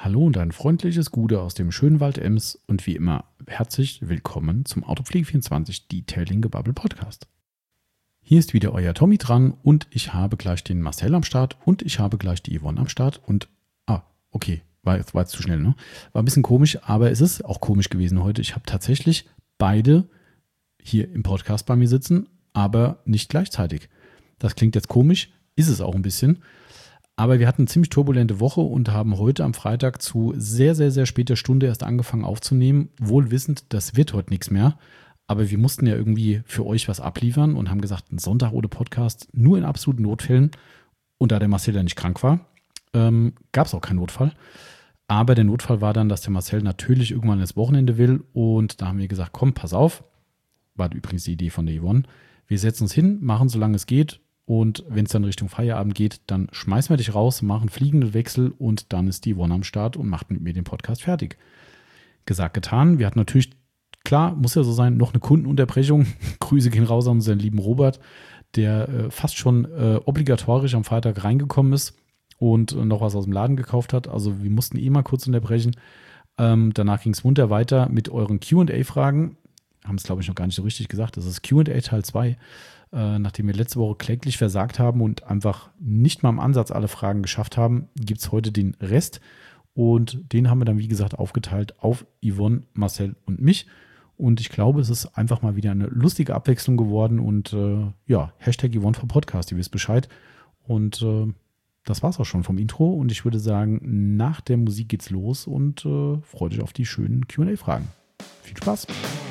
Hallo und ein freundliches Gute aus dem schönen Wald Ems und wie immer herzlich willkommen zum Autopflege24 Detailing Gebubble Podcast. Hier ist wieder euer Tommy dran und ich habe gleich den Marcel am Start und ich habe gleich die Yvonne am Start und, okay, war jetzt zu schnell, ne? War ein bisschen komisch, aber es ist auch komisch gewesen heute. Ich habe tatsächlich beide hier im Podcast bei mir sitzen, aber nicht gleichzeitig. Das klingt jetzt komisch, ist es auch ein bisschen. Aber wir hatten eine ziemlich turbulente Woche und haben heute am Freitag zu sehr, sehr, sehr später Stunde erst angefangen aufzunehmen. Wohl wissend, das wird heute nichts mehr. Aber wir mussten ja irgendwie für euch was abliefern und haben gesagt, ein Sonntag ohne Podcast, nur in absoluten Notfällen. Und da der Marcel ja nicht krank war, gab es auch keinen Notfall. Aber der Notfall war dann, dass der Marcel natürlich irgendwann ins Wochenende will. Und da haben wir gesagt, komm, pass auf. War übrigens die Idee von der Yvonne. Wir setzen uns hin, machen solange es geht. Und wenn es dann Richtung Feierabend geht, dann schmeißen wir dich raus, machen fliegenden Wechsel und dann ist die Yvonne am Start und macht mit mir den Podcast fertig. Gesagt, getan. Wir hatten natürlich, klar, muss ja so sein, noch eine Kundenunterbrechung. Grüße gehen raus an unseren lieben Robert, der fast schon obligatorisch am Freitag reingekommen ist und noch was aus dem Laden gekauft hat. Also wir mussten mal kurz unterbrechen. Danach ging es munter weiter mit euren Q&A-Fragen. Haben es, glaube ich, noch gar nicht so richtig gesagt. Das ist Q&A Teil 2. Nachdem wir letzte Woche kläglich versagt haben und einfach nicht mal im Ansatz alle Fragen geschafft haben, gibt es heute den Rest. Und den haben wir dann, wie gesagt, aufgeteilt auf Yvonne, Marcel und mich. Und ich glaube, es ist einfach mal wieder eine lustige Abwechslung geworden. Und Hashtag Yvonne for Podcast, ihr wisst Bescheid. Und das war's auch schon vom Intro. Und ich würde sagen, nach der Musik geht's los und freut euch auf die schönen Q&A-Fragen. Viel Spaß!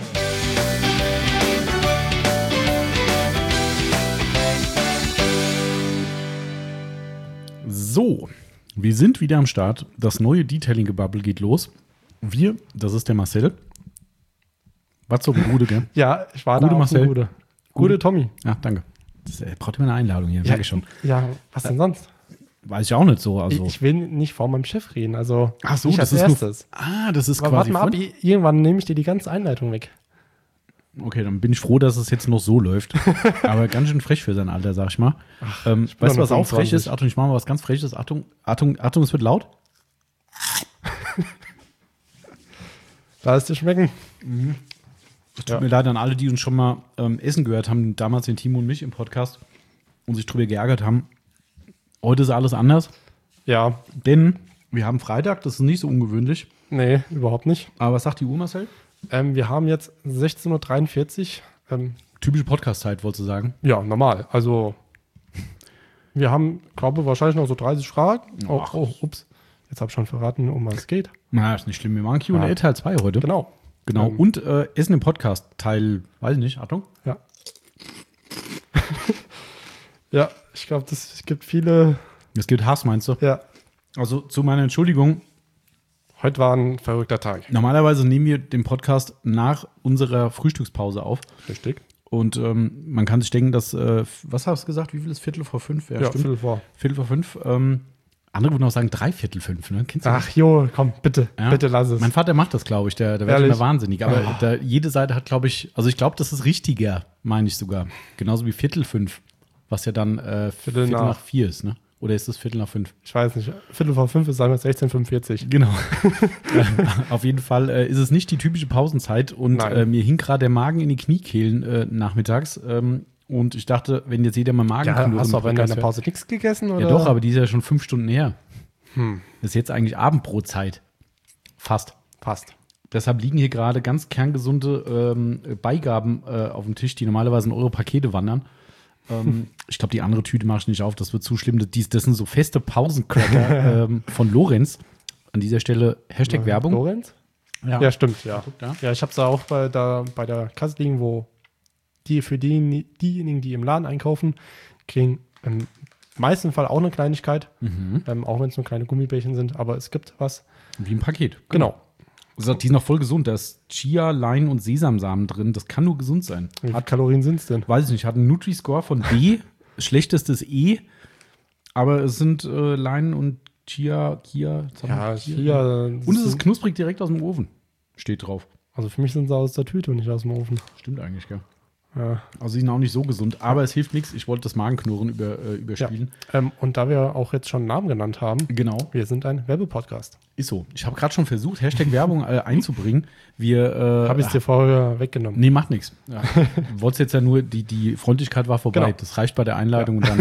So, wir sind wieder am Start. Das neue Detailing-Gebubble geht los. Wir, das ist der Marcel. Was so Gude, gell? Ja, ich war Gude da Marcel. Gude Tommy. Ja, danke. Das braucht immer eine Einladung hier, sag ich schon. Ja, was denn sonst? Weiß ich auch nicht so. Also. Ich will nicht vor meinem Chef reden, also Ach so, nicht das als ist erstes. das ist Aber quasi. warte mal ab, irgendwann nehme ich dir die ganze Einleitung weg. Okay, dann bin ich froh, dass es jetzt noch so läuft. Aber ganz schön frech für sein Alter, sag ich mal. Weißt du, was auch frech ist? Achtung, ich mache mal was ganz Freches. Achtung, es wird laut. Lass es dir schmecken. Es tut mir leid an alle, die uns schon mal Essen gehört haben, damals den Timo und mich im Podcast und sich drüber geärgert haben. Heute ist alles anders. Ja. Denn wir haben Freitag, das ist nicht so ungewöhnlich. Nee, überhaupt nicht. Aber was sagt die Uhr, Marcel? Wir haben jetzt 16:43 Uhr. Typische Podcast-Zeit, wolltest du sagen? Ja, normal. Also wir haben, glaube ich, wahrscheinlich noch so 30 Fragen. Ups. Jetzt habe ich schon verraten, um was es geht. Na, ist nicht schlimm. Wir machen Q&A Teil 2 heute. Genau. Und Essen im Podcast Teil, weiß ich nicht, Achtung. Ja. Ja, ich glaube, es gibt viele. Es gibt Hass, meinst du? Ja. Also zu meiner Entschuldigung. Heute war ein verrückter Tag. Normalerweise nehmen wir den Podcast nach unserer Frühstückspause auf. Richtig. Und man kann sich denken, dass, was hast du gesagt, wie viel ist 4:45? Ja, stimmt. Viertel vor 5. Andere würden auch sagen 3:45, ne? Kennst du das? Ach jo, komm, bitte, bitte lass es. Mein Vater macht das, glaube ich, der wird immer wahnsinnig. Aber jede Seite hat, glaube ich, also ich glaube, das ist richtiger, meine ich sogar. Genauso wie 4:45, was ja dann Viertel nach 4 ist, ne? Oder ist es 4:45? Ich weiß nicht. 4:45 ist, sagen wir 16:45. Genau. Auf jeden Fall ist es nicht die typische Pausenzeit und mir hing gerade der Magen in die Kniekehlen nachmittags. Und ich dachte, wenn jetzt jeder mal Magen hast du aber in deiner Pause nichts gegessen? Oder? Ja doch, aber die ist ja schon 5 Stunden her. Das ist jetzt eigentlich Abendbrotzeit. Fast. Deshalb liegen hier gerade ganz kerngesunde Beigaben auf dem Tisch, die normalerweise in eure Pakete wandern. Ich glaube, die andere Tüte mache ich nicht auf, das wird zu schlimm. Das sind so feste Pausencracker von Lorenz. An dieser Stelle Hashtag Werbung. Lorenz? Ja, stimmt, ja. Ja, ich habe es auch bei der Kasse liegen, wo diejenigen, die im Laden einkaufen, kriegen im meisten Fall auch eine Kleinigkeit, auch wenn es nur kleine Gummibärchen sind, aber es gibt was. Wie ein Paket. Genau. Die ist noch voll gesund. Da ist Chia, Lein und Sesamsamen drin. Das kann nur gesund sein. Wie viele Kalorien sind es denn? Weiß ich nicht. Hat einen Nutri-Score von B, schlechtestes E. Aber es sind Lein und Chia. Chia. Und es ist knusprig direkt aus dem Ofen. Steht drauf. Also für mich sind sie aus der Tüte und nicht aus dem Ofen. Stimmt eigentlich, gell? Ja. Also sie sind auch nicht so gesund. Aber es hilft nichts. Ich wollte das Magenknurren überspielen. Ja. Und da wir auch jetzt schon einen Namen genannt haben. Genau. Wir sind ein Werbepodcast. Ist so. Ich habe gerade schon versucht, Hashtag-Werbung einzubringen. Habe ich es dir vorher weggenommen. Nee, macht nichts. Ja. Wolltest jetzt ja nur, die Freundlichkeit war vorbei. Genau. Das reicht bei der Einleitung und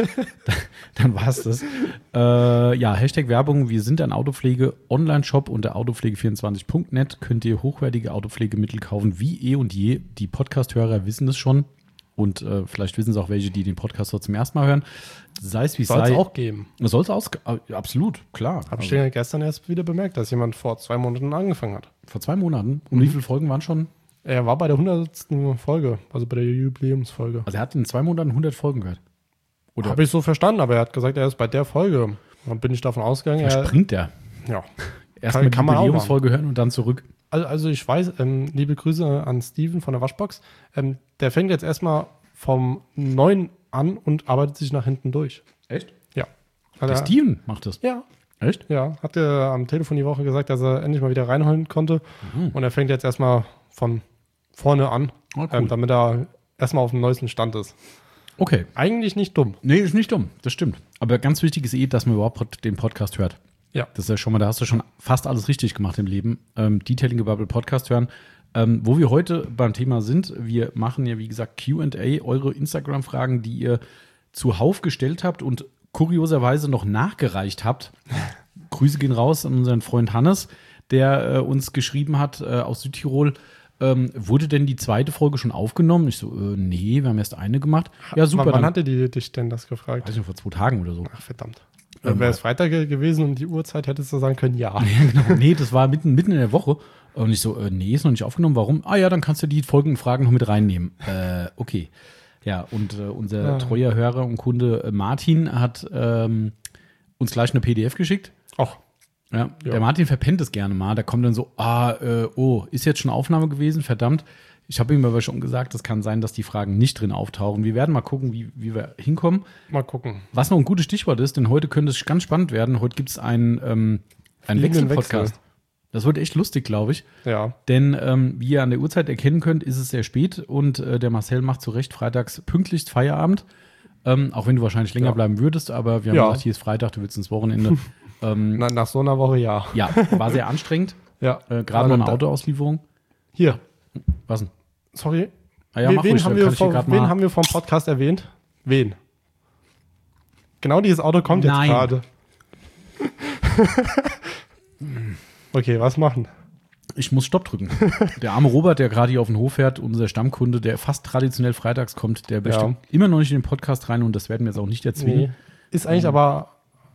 dann war es das. Hashtag-Werbung. Wir sind ein Autopflege-Online-Shop unter autopflege24.net. Könnt ihr hochwertige Autopflegemittel kaufen, wie eh und je. Die Podcast-Hörer wissen das schon. Und vielleicht wissen es auch welche, die den Podcast dort zum ersten Mal hören. Sei es wie es sei. Soll es auch geben. Soll es absolut, klar. Habe ich ja gestern erst wieder bemerkt, dass jemand vor 2 Monaten angefangen hat. Vor 2 Monaten? Und wie viele Folgen waren schon? Er war bei der 100. Folge, also bei der Jubiläumsfolge. Also er hat in 2 Monaten 100 Folgen gehört. Oder Habe ich so verstanden, aber er hat gesagt, er ist bei der Folge. Dann bin ich davon ausgegangen, springt er? Ja. Erstmal die kann man auch Jubiläumsfolge hören und dann zurück. Also ich weiß, liebe Grüße an Steven von der Waschbox, der fängt jetzt erstmal vom 9 an und arbeitet sich nach hinten durch. Echt? Ja. Der Steven macht das? Ja. Echt? Ja, hat er am Telefon die Woche gesagt, dass er endlich mal wieder reinholen konnte. Und er fängt jetzt erstmal von vorne an, cool. damit er erstmal auf dem neuesten Stand ist. Okay. Eigentlich nicht dumm. Nee, ist nicht dumm. Das stimmt. Aber ganz wichtig ist dass man überhaupt den Podcast hört. Ja. Das ist ja schon mal, da hast du schon fast alles richtig gemacht im Leben. Detailing Gebubble Podcast hören. Wo wir heute beim Thema sind, wir machen ja, wie gesagt, Q&A, eure Instagram-Fragen, die ihr zuhauf gestellt habt und kurioserweise noch nachgereicht habt. Grüße gehen raus an unseren Freund Hannes, der uns geschrieben hat aus Südtirol. Wurde denn die 2. Folge schon aufgenommen? Ich so, nee, wir haben erst eine gemacht. Ja, super. Wann hatte die dich denn das gefragt? Weiß nicht, vor 2 Tagen oder so. Ach, verdammt. Wäre es Freitag gewesen und die Uhrzeit hättest du sagen können, ja. Ja, genau. Nee, das war mitten in der Woche. Und ich so, nee, ist noch nicht aufgenommen. Warum? Ah ja, dann kannst du die folgenden Fragen noch mit reinnehmen. Okay. Ja, und unser treuer Hörer und Kunde Martin hat uns gleich eine PDF geschickt. Ach. Ja, der Martin verpennt es gerne mal. Da kommt dann so, ist jetzt schon Aufnahme gewesen? Verdammt. Ich habe ihm aber schon gesagt, es kann sein, dass die Fragen nicht drin auftauchen. Wir werden mal gucken, wie wir hinkommen. Mal gucken. Was noch ein gutes Stichwort ist, denn heute könnte es ganz spannend werden. Heute gibt es einen Wechselpodcast. Das wird echt lustig, glaube ich. Ja. Denn wie ihr an der Uhrzeit erkennen könnt, ist es sehr spät und der Marcel macht zu Recht freitags pünktlichst Feierabend. Auch wenn du wahrscheinlich länger bleiben würdest, aber wir haben gesagt, hier ist Freitag, du willst ins Wochenende. Nach so einer Woche, ja. Ja, war sehr anstrengend. Ja. Gerade noch eine Autoauslieferung. Hier. Was denn? Sorry. Wen haben wir vom Podcast erwähnt? Wen? Genau dieses Auto kommt jetzt gerade. Okay, was machen? Ich muss Stopp drücken. Der arme Robert, der gerade hier auf den Hof fährt, unser Stammkunde, der fast traditionell freitags kommt, der bestimmt immer noch nicht in den Podcast rein und das werden wir jetzt auch nicht erzwingen. Nee. Ist eigentlich aber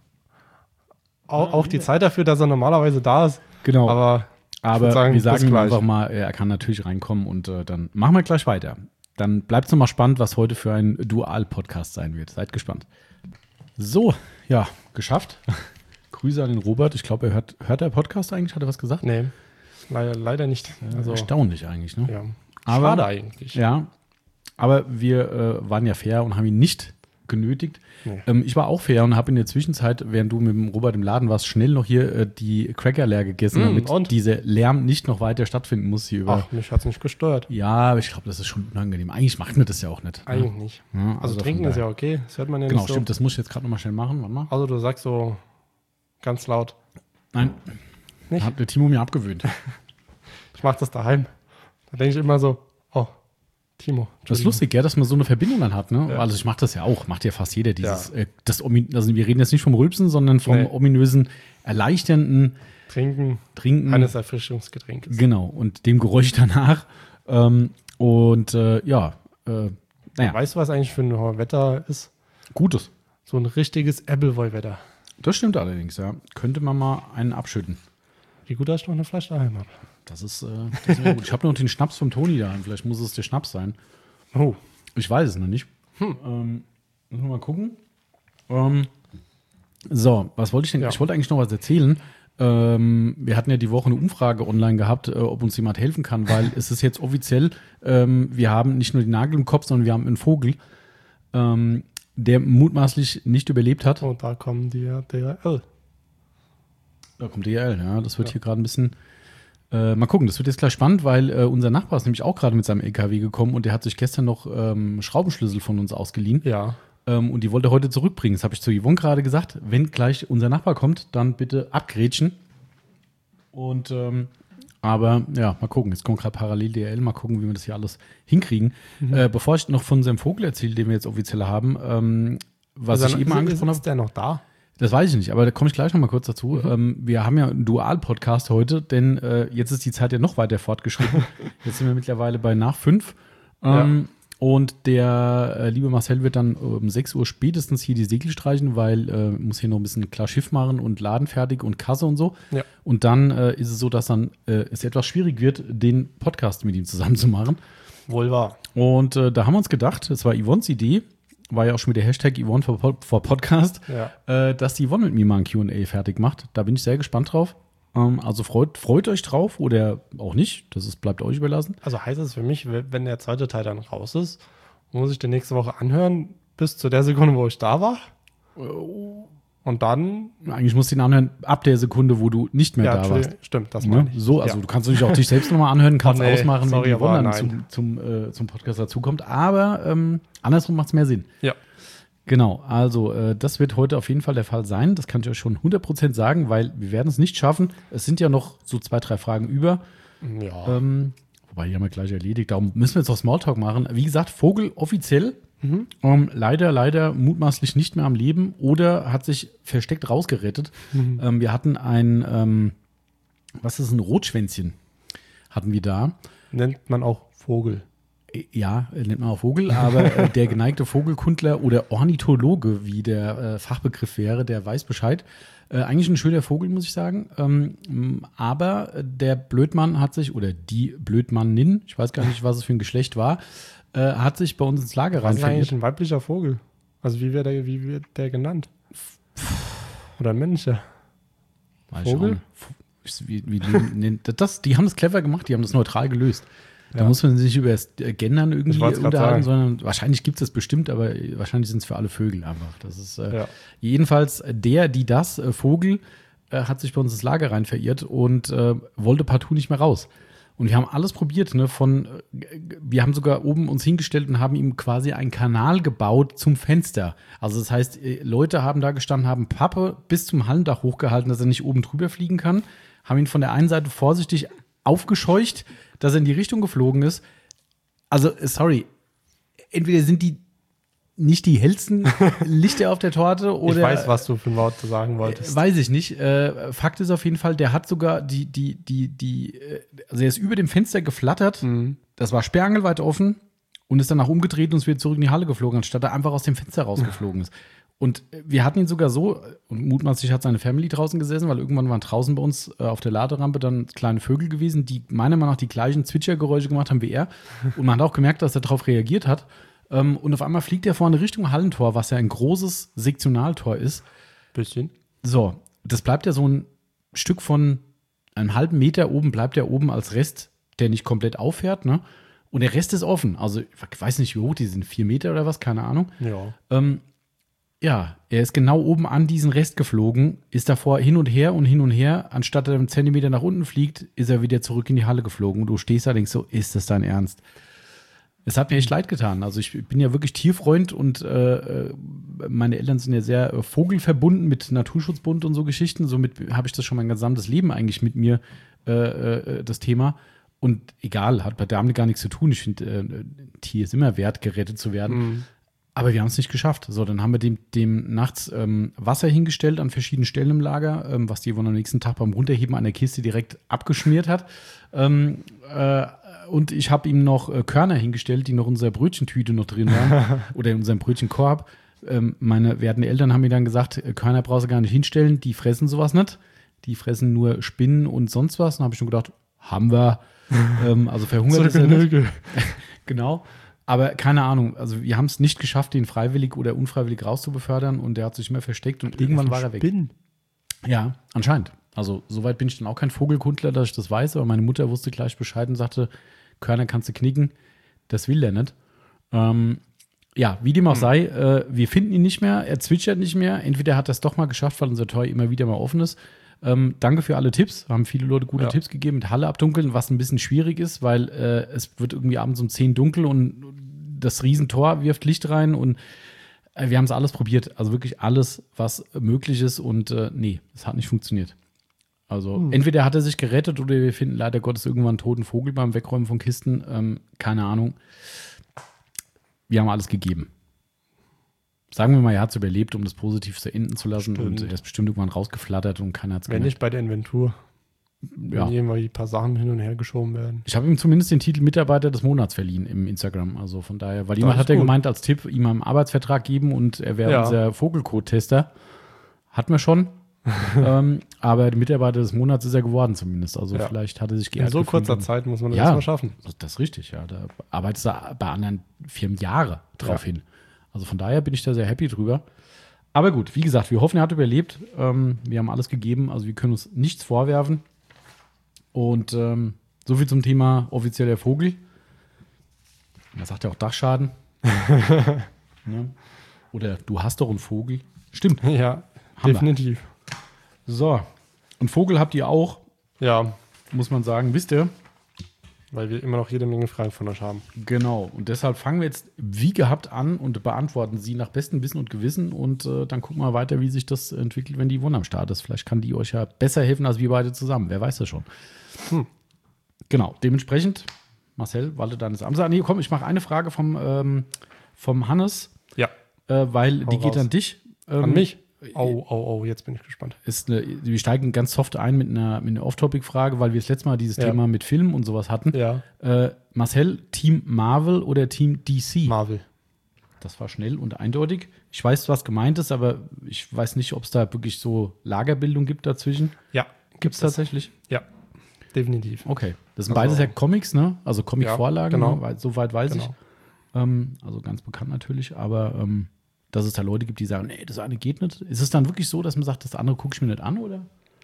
auch die Zeit dafür, dass er normalerweise da ist. Genau. Aber wir sagen ihm einfach mal, er kann natürlich reinkommen und dann machen wir gleich weiter. Dann bleibt es nochmal spannend, was heute für ein Dual-Podcast sein wird. Seid gespannt. So, ja, geschafft. Grüße an den Robert. Ich glaube, hört der Podcast eigentlich? Hat er was gesagt? Nee, leider nicht. Also, erstaunlich eigentlich, ne? Ja. Aber, schade eigentlich. Ja, aber wir waren ja fair und haben ihn nicht genötigt. Nee. Ich war auch fair und habe in der Zwischenzeit, während du mit dem Robert im Laden warst, schnell noch hier die Cracker leer gegessen, damit dieser Lärm nicht noch weiter stattfinden muss hier über. Ach, mich hat es nicht gestört. Ja, aber ich glaube, das ist schon unangenehm. Eigentlich macht mir das ja auch nicht. Eigentlich nicht. Ja, also trinken ist ja okay. Das hört man ja genau, nicht so. Stimmt, das muss ich jetzt gerade nochmal schnell machen. Warte mal. Also du sagst so ganz laut. Nein, nicht? Hat der Timo mir abgewöhnt. Ich mache das daheim. Da denke ich immer so, Timo. Das ist lustig, dass man so eine Verbindung dann hat, ne? Ja. Also ich mache das ja auch, macht ja fast jeder dieses, also wir reden jetzt nicht vom Rülpsen, sondern vom ominösen, erleichternden Trinken eines Erfrischungsgetränkes. Genau, und dem Geräusch danach. Naja. Weißt du, was eigentlich für ein Wetter ist? Gutes. So ein richtiges Appleboy-Wetter. Das stimmt allerdings, ja. Könnte man mal einen abschütten. Wie gut, dass ich noch eine Flasche daheim habe. Das ist gut. Ich habe noch den Schnaps vom Toni da. Vielleicht muss es der Schnaps sein. Oh. Ich weiß es noch nicht. Müssen wir mal gucken. So, was wollte ich denn? Ja. Ich wollte eigentlich noch was erzählen. Wir hatten ja die Woche eine Umfrage online gehabt, ob uns jemand helfen kann, weil es ist jetzt offiziell, wir haben nicht nur den Nagel im Kopf, sondern wir haben einen Vogel, der mutmaßlich nicht überlebt hat. Und da kommen die DRL. Da kommt DRL, ja. Das wird hier gerade ein bisschen. Mal gucken, das wird jetzt gleich spannend, weil unser Nachbar ist nämlich auch gerade mit seinem LKW gekommen und der hat sich gestern noch Schraubenschlüssel von uns ausgeliehen. Ja. Und die wollte er heute zurückbringen. Das habe ich zu Yvonne gerade gesagt. Wenn gleich unser Nachbar kommt, dann bitte abgrätschen. Und aber ja, mal gucken. Jetzt kommt gerade parallel DL, mal gucken, wie wir das hier alles hinkriegen. Bevor ich noch von unserem Vogel erzähle, den wir jetzt offiziell haben, was Also ich eben angesprochen habe. Ist der noch da? Das weiß ich nicht, aber da komme ich gleich noch mal kurz dazu. Wir haben ja einen Dual-Podcast heute, denn jetzt ist die Zeit ja noch weiter fortgeschritten. Jetzt sind wir mittlerweile bei nach 5. Und der liebe Marcel wird dann um 6 Uhr spätestens hier die Segel streichen, weil muss hier noch ein bisschen klar Schiff machen und Laden fertig und Kasse und so. Ja. Und dann ist es so, dass dann es etwas schwierig wird, den Podcast mit ihm zusammen zu machen. Wohl wahr. Und da haben wir uns gedacht, es war Yvonnes Idee, war ja auch schon mit der Hashtag Yvonne for Podcast, dass die Yvonne mit mir mal ein Q&A fertig macht. Da bin ich sehr gespannt drauf. Also freut euch drauf oder auch nicht. Bleibt euch überlassen. Also heißt es für mich, wenn der zweite Teil dann raus ist, muss ich den nächste Woche anhören, bis zu der Sekunde, wo ich da war. Und dann. Eigentlich musst du ihn anhören, ab der Sekunde, wo du nicht mehr da warst. Stimmt, das meine ich. So, also du kannst natürlich auch dich selbst nochmal anhören, kannst ausmachen, sorry, wenn die Yvonne aber dann zum Podcast dazukommt. Aber andersrum macht es mehr Sinn. Ja. Genau, also das wird heute auf jeden Fall der Fall sein. Das kann ich euch schon 100% sagen, weil wir werden es nicht schaffen. Es sind ja noch so 2, 3 Fragen über. Ja. Wobei, die haben wir gleich erledigt. Darum müssen wir jetzt auch Smalltalk machen. Wie gesagt, Vogel offiziell. Leider mutmaßlich nicht mehr am Leben oder hat sich versteckt rausgerettet. Wir hatten ein Rotschwänzchen hatten wir da. Nennt man auch Vogel. Ja, nennt man auch Vogel, aber der geneigte Vogelkundler oder Ornithologe, wie der Fachbegriff wäre, der weiß Bescheid. Eigentlich ein schöner Vogel, muss ich sagen. Aber der Blödmann hat sich, oder die Blödmannin, ich weiß gar nicht, was es für ein Geschlecht war, hat sich bei uns ins Lager rein. Was ist eigentlich ein weiblicher Vogel? Also wie wird der genannt? Oder ein männlicher? Vogel? Die haben das clever gemacht, die haben das neutral gelöst. Da muss man sich nicht über das Gendern irgendwie unterhalten, sondern wahrscheinlich gibt es das bestimmt, aber wahrscheinlich sind es für alle Vögel einfach. Das ist jedenfalls das Vogel hat sich bei uns ins Lager rein verirrt und wollte partout nicht mehr raus. Und wir haben alles probiert, ne, wir haben sogar oben uns hingestellt und haben ihm quasi einen Kanal gebaut zum Fenster. Also das heißt, Leute haben da gestanden, haben Pappe bis zum Hallendach hochgehalten, dass er nicht oben drüber fliegen kann, haben ihn von der einen Seite vorsichtig aufgescheucht, dass er in die Richtung geflogen ist. Also, sorry, entweder sind die nicht die hellsten Lichter auf der Torte oder. Ich weiß, was du für ein Wort sagen wolltest. Weiß ich nicht. Fakt ist auf jeden Fall, der hat sogar also er ist über dem Fenster geflattert. Das war sperrangelweit offen und ist danach umgedreht und ist wieder zurück in die Halle geflogen, anstatt er einfach aus dem Fenster rausgeflogen ist. Und wir hatten ihn sogar so, und mutmaßlich hat seine Family draußen gesessen, weil irgendwann waren draußen bei uns auf der Laderampe dann kleine Vögel gewesen, die meiner Meinung nach die gleichen Zwitschergeräusche gemacht haben wie er. Und man hat auch gemerkt, dass er darauf reagiert hat. Und auf einmal fliegt er vorne Richtung Hallentor, was ja ein großes Sektionaltor ist. Bisschen. So, das bleibt ja so ein Stück von einem halben Meter oben, bleibt ja oben als Rest, der nicht komplett auffährt, ne? Und der Rest ist offen. Also, ich weiß nicht, wie hoch die sind, 4 Meter oder was, keine Ahnung. Ja. Ja, er ist genau oben an diesen Rest geflogen, ist davor hin und her. Anstatt er einen Zentimeter nach unten fliegt, ist er wieder zurück in die Halle geflogen. Und du stehst da und denkst so, ist das dein Ernst? Es hat mir echt leid getan. Also ich bin ja wirklich Tierfreund und meine Eltern sind ja sehr vogelverbunden mit Naturschutzbund und so Geschichten. Somit habe ich das schon mein gesamtes Leben eigentlich mit mir, das Thema. Und egal, hat damit gar nichts zu tun. Ich finde, ein Tier ist immer wert, gerettet zu werden. Aber wir haben es nicht geschafft. So, dann haben wir dem nachts Wasser hingestellt an verschiedenen Stellen im Lager, was die wohl am nächsten Tag beim Runterheben an der Kiste direkt abgeschmiert hat. Und ich habe ihm noch Körner hingestellt, die noch in unserer Brötchentüte noch drin waren oder in unserem Brötchenkorb. Meine werten Eltern haben mir dann gesagt, Körner brauchst du gar nicht hinstellen, die fressen sowas nicht. Die fressen nur Spinnen und sonst was. Dann habe ich schon gedacht, haben wir. Also verhungert ist er nicht. Genau. Aber keine Ahnung, also wir haben es nicht geschafft, den freiwillig oder unfreiwillig rauszubefördern und der hat sich immer versteckt und irgendwann war er weg. Ja, anscheinend. Also soweit bin ich dann auch kein Vogelkundler, dass ich das weiß, aber meine Mutter wusste gleich Bescheid und sagte, Körner kannst du knicken, das will der nicht. Ja, wie dem auch sei, wir finden ihn nicht mehr, er zwitschert nicht mehr, entweder hat er es doch mal geschafft, weil unser Tor immer wieder mal offen ist. Danke für alle Tipps, haben viele Leute gute Tipps gegeben mit Halle abdunkeln, was ein bisschen schwierig ist, weil es wird irgendwie abends um 10 dunkel und das Riesentor wirft Licht rein und wir haben es alles probiert, also wirklich alles, was möglich ist und nee, es hat nicht funktioniert. Also entweder hat er sich gerettet oder wir finden leider Gottes irgendwann einen toten Vogel beim Wegräumen von Kisten. Keine Ahnung. Wir haben alles gegeben. Sagen wir mal, er hat es überlebt, um das positiv zu enden zu lassen. Stimmt. Und er ist bestimmt irgendwann rausgeflattert und keiner hat es Wenn nicht bei der Inventur. Ja. Wenn irgendwie ein paar Sachen hin und her geschoben werden. Ich habe ihm zumindest den Titel Mitarbeiter des Monats verliehen im Instagram. Also von daher, weil jemand ist hat ja gut. gemeint, als Tipp, ihm einen Arbeitsvertrag geben und er wäre Ja. unser Vogelcode-Tester. Hatten wir schon. Aber der Mitarbeiter des Monats ist er geworden zumindest. Also Ja. vielleicht hat er sich In geehrt so gefühlt kurzer und- Zeit muss man das Ja. erstmal schaffen. Das ist richtig, ja. Da arbeitest du bei anderen Firmen Jahre drauf Ja. hin. Also von daher bin ich da sehr happy drüber. Aber gut, wie gesagt, wir hoffen, er hat überlebt. Wir haben alles gegeben, also wir können uns nichts vorwerfen. Und so viel zum Thema offizieller Vogel. Man sagt ja auch Dachschaden. Ne? Oder du hast doch einen Vogel. Stimmt. Ja, Hammer. definitiv. So. Und Vogel habt ihr auch, Ja, muss man sagen, wisst ihr? weil wir immer noch jede Menge Fragen von euch haben. Genau. Und deshalb fangen wir jetzt wie gehabt an und beantworten sie nach bestem Wissen und Gewissen. Und dann gucken wir weiter, wie sich das entwickelt, wenn die Wunde am Start ist. Vielleicht kann die euch ja besser helfen als wir beide zusammen. Wer weiß das schon. Genau. Dementsprechend, Marcel, walte deines Amts. Nee, komm, ich mache eine Frage vom Hannes, Ja, weil Hau die geht raus. an dich. an mich. Oh, jetzt bin ich gespannt. Wir steigen ganz soft ein mit einer Off-Topic-Frage, weil wir das letzte Mal dieses Ja. Thema mit Film und sowas hatten. Ja, Marcel, Team Marvel oder Team DC? Marvel. Das war schnell und eindeutig. Ich weiß, was gemeint ist, aber ich weiß nicht, ob es da wirklich so Lagerbildung gibt dazwischen. Ja, Gibt es tatsächlich? Ja, definitiv. Okay. Das sind Also- beides ja Comics, ne? Also Comic-Vorlagen, Ja, genau. ne? Soweit weiß Genau. ich. Also ganz bekannt natürlich, aber dass es da Leute gibt, die sagen, nee, das eine geht nicht. Ist es dann wirklich so, dass man sagt, das andere gucke ich mir nicht an, oder?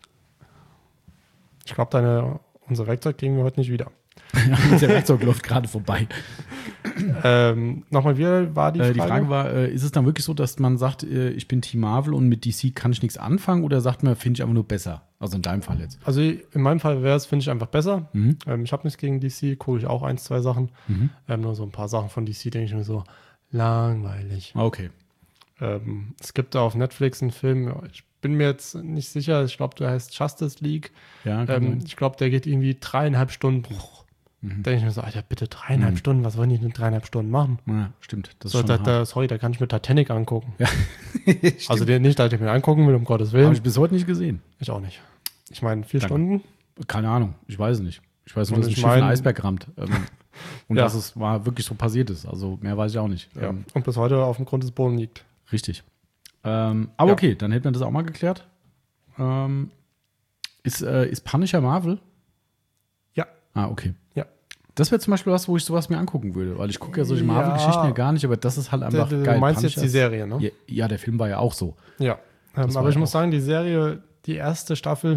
Ich glaube, unser Werkzeug kriegen wir heute nicht wieder. Der Werkzeug läuft gerade vorbei. Nochmal, wie war die Frage? Die Frage war, ist es dann wirklich so, dass man sagt, ich bin Team Marvel und mit DC kann ich nichts anfangen, oder sagt man, finde ich einfach nur besser? Also in deinem Fall jetzt. Also in meinem Fall finde ich einfach besser. Mhm. Ich habe nichts gegen DC, gucke ich auch 1, 2 Sachen. Nur so ein paar Sachen von DC denke ich mir so, langweilig. Okay. Es gibt da auf Netflix einen Film, ich bin mir jetzt nicht sicher, ich glaube, der heißt Justice League. Ja, kann sein. Ich glaube, der geht irgendwie 3,5 Stunden. Denke ich mir so, Alter, bitte 3,5 Stunden, was wollen die denn 3,5 Stunden machen? Ja, stimmt. Das So, ist schon hart. sorry, da kann ich mir Titanic angucken. Ja. Also den nicht, dass ich mir angucken will, um Gottes Willen. Habe ich bis heute nicht gesehen. Ich auch nicht. Ich meine, 4 Danke. Stunden. Keine Ahnung. Ich weiß es nicht. Ich weiß nur, Und dass ein ich Schiff einen mein- Eisberg rammt. Und Ja. dass es mal wirklich so passiert ist. Also mehr weiß ich auch nicht. Ja. Und bis heute auf dem Grund des Bodens liegt. Richtig. Aber Ja. okay, dann hätten wir das auch mal geklärt. Ist Punisher Marvel? Ja. Ah, okay. Ja. Das wäre zum Beispiel was, wo ich sowas mir angucken würde. Weil ich gucke ja solche Ja. Marvel-Geschichten ja gar nicht, aber das ist halt einfach Du geil. meinst jetzt Punisher die Serie, ne? ist- Ja, der Film war ja auch so. Ja. Das war Aber ich ja muss auch- sagen, die Serie, die erste Staffel,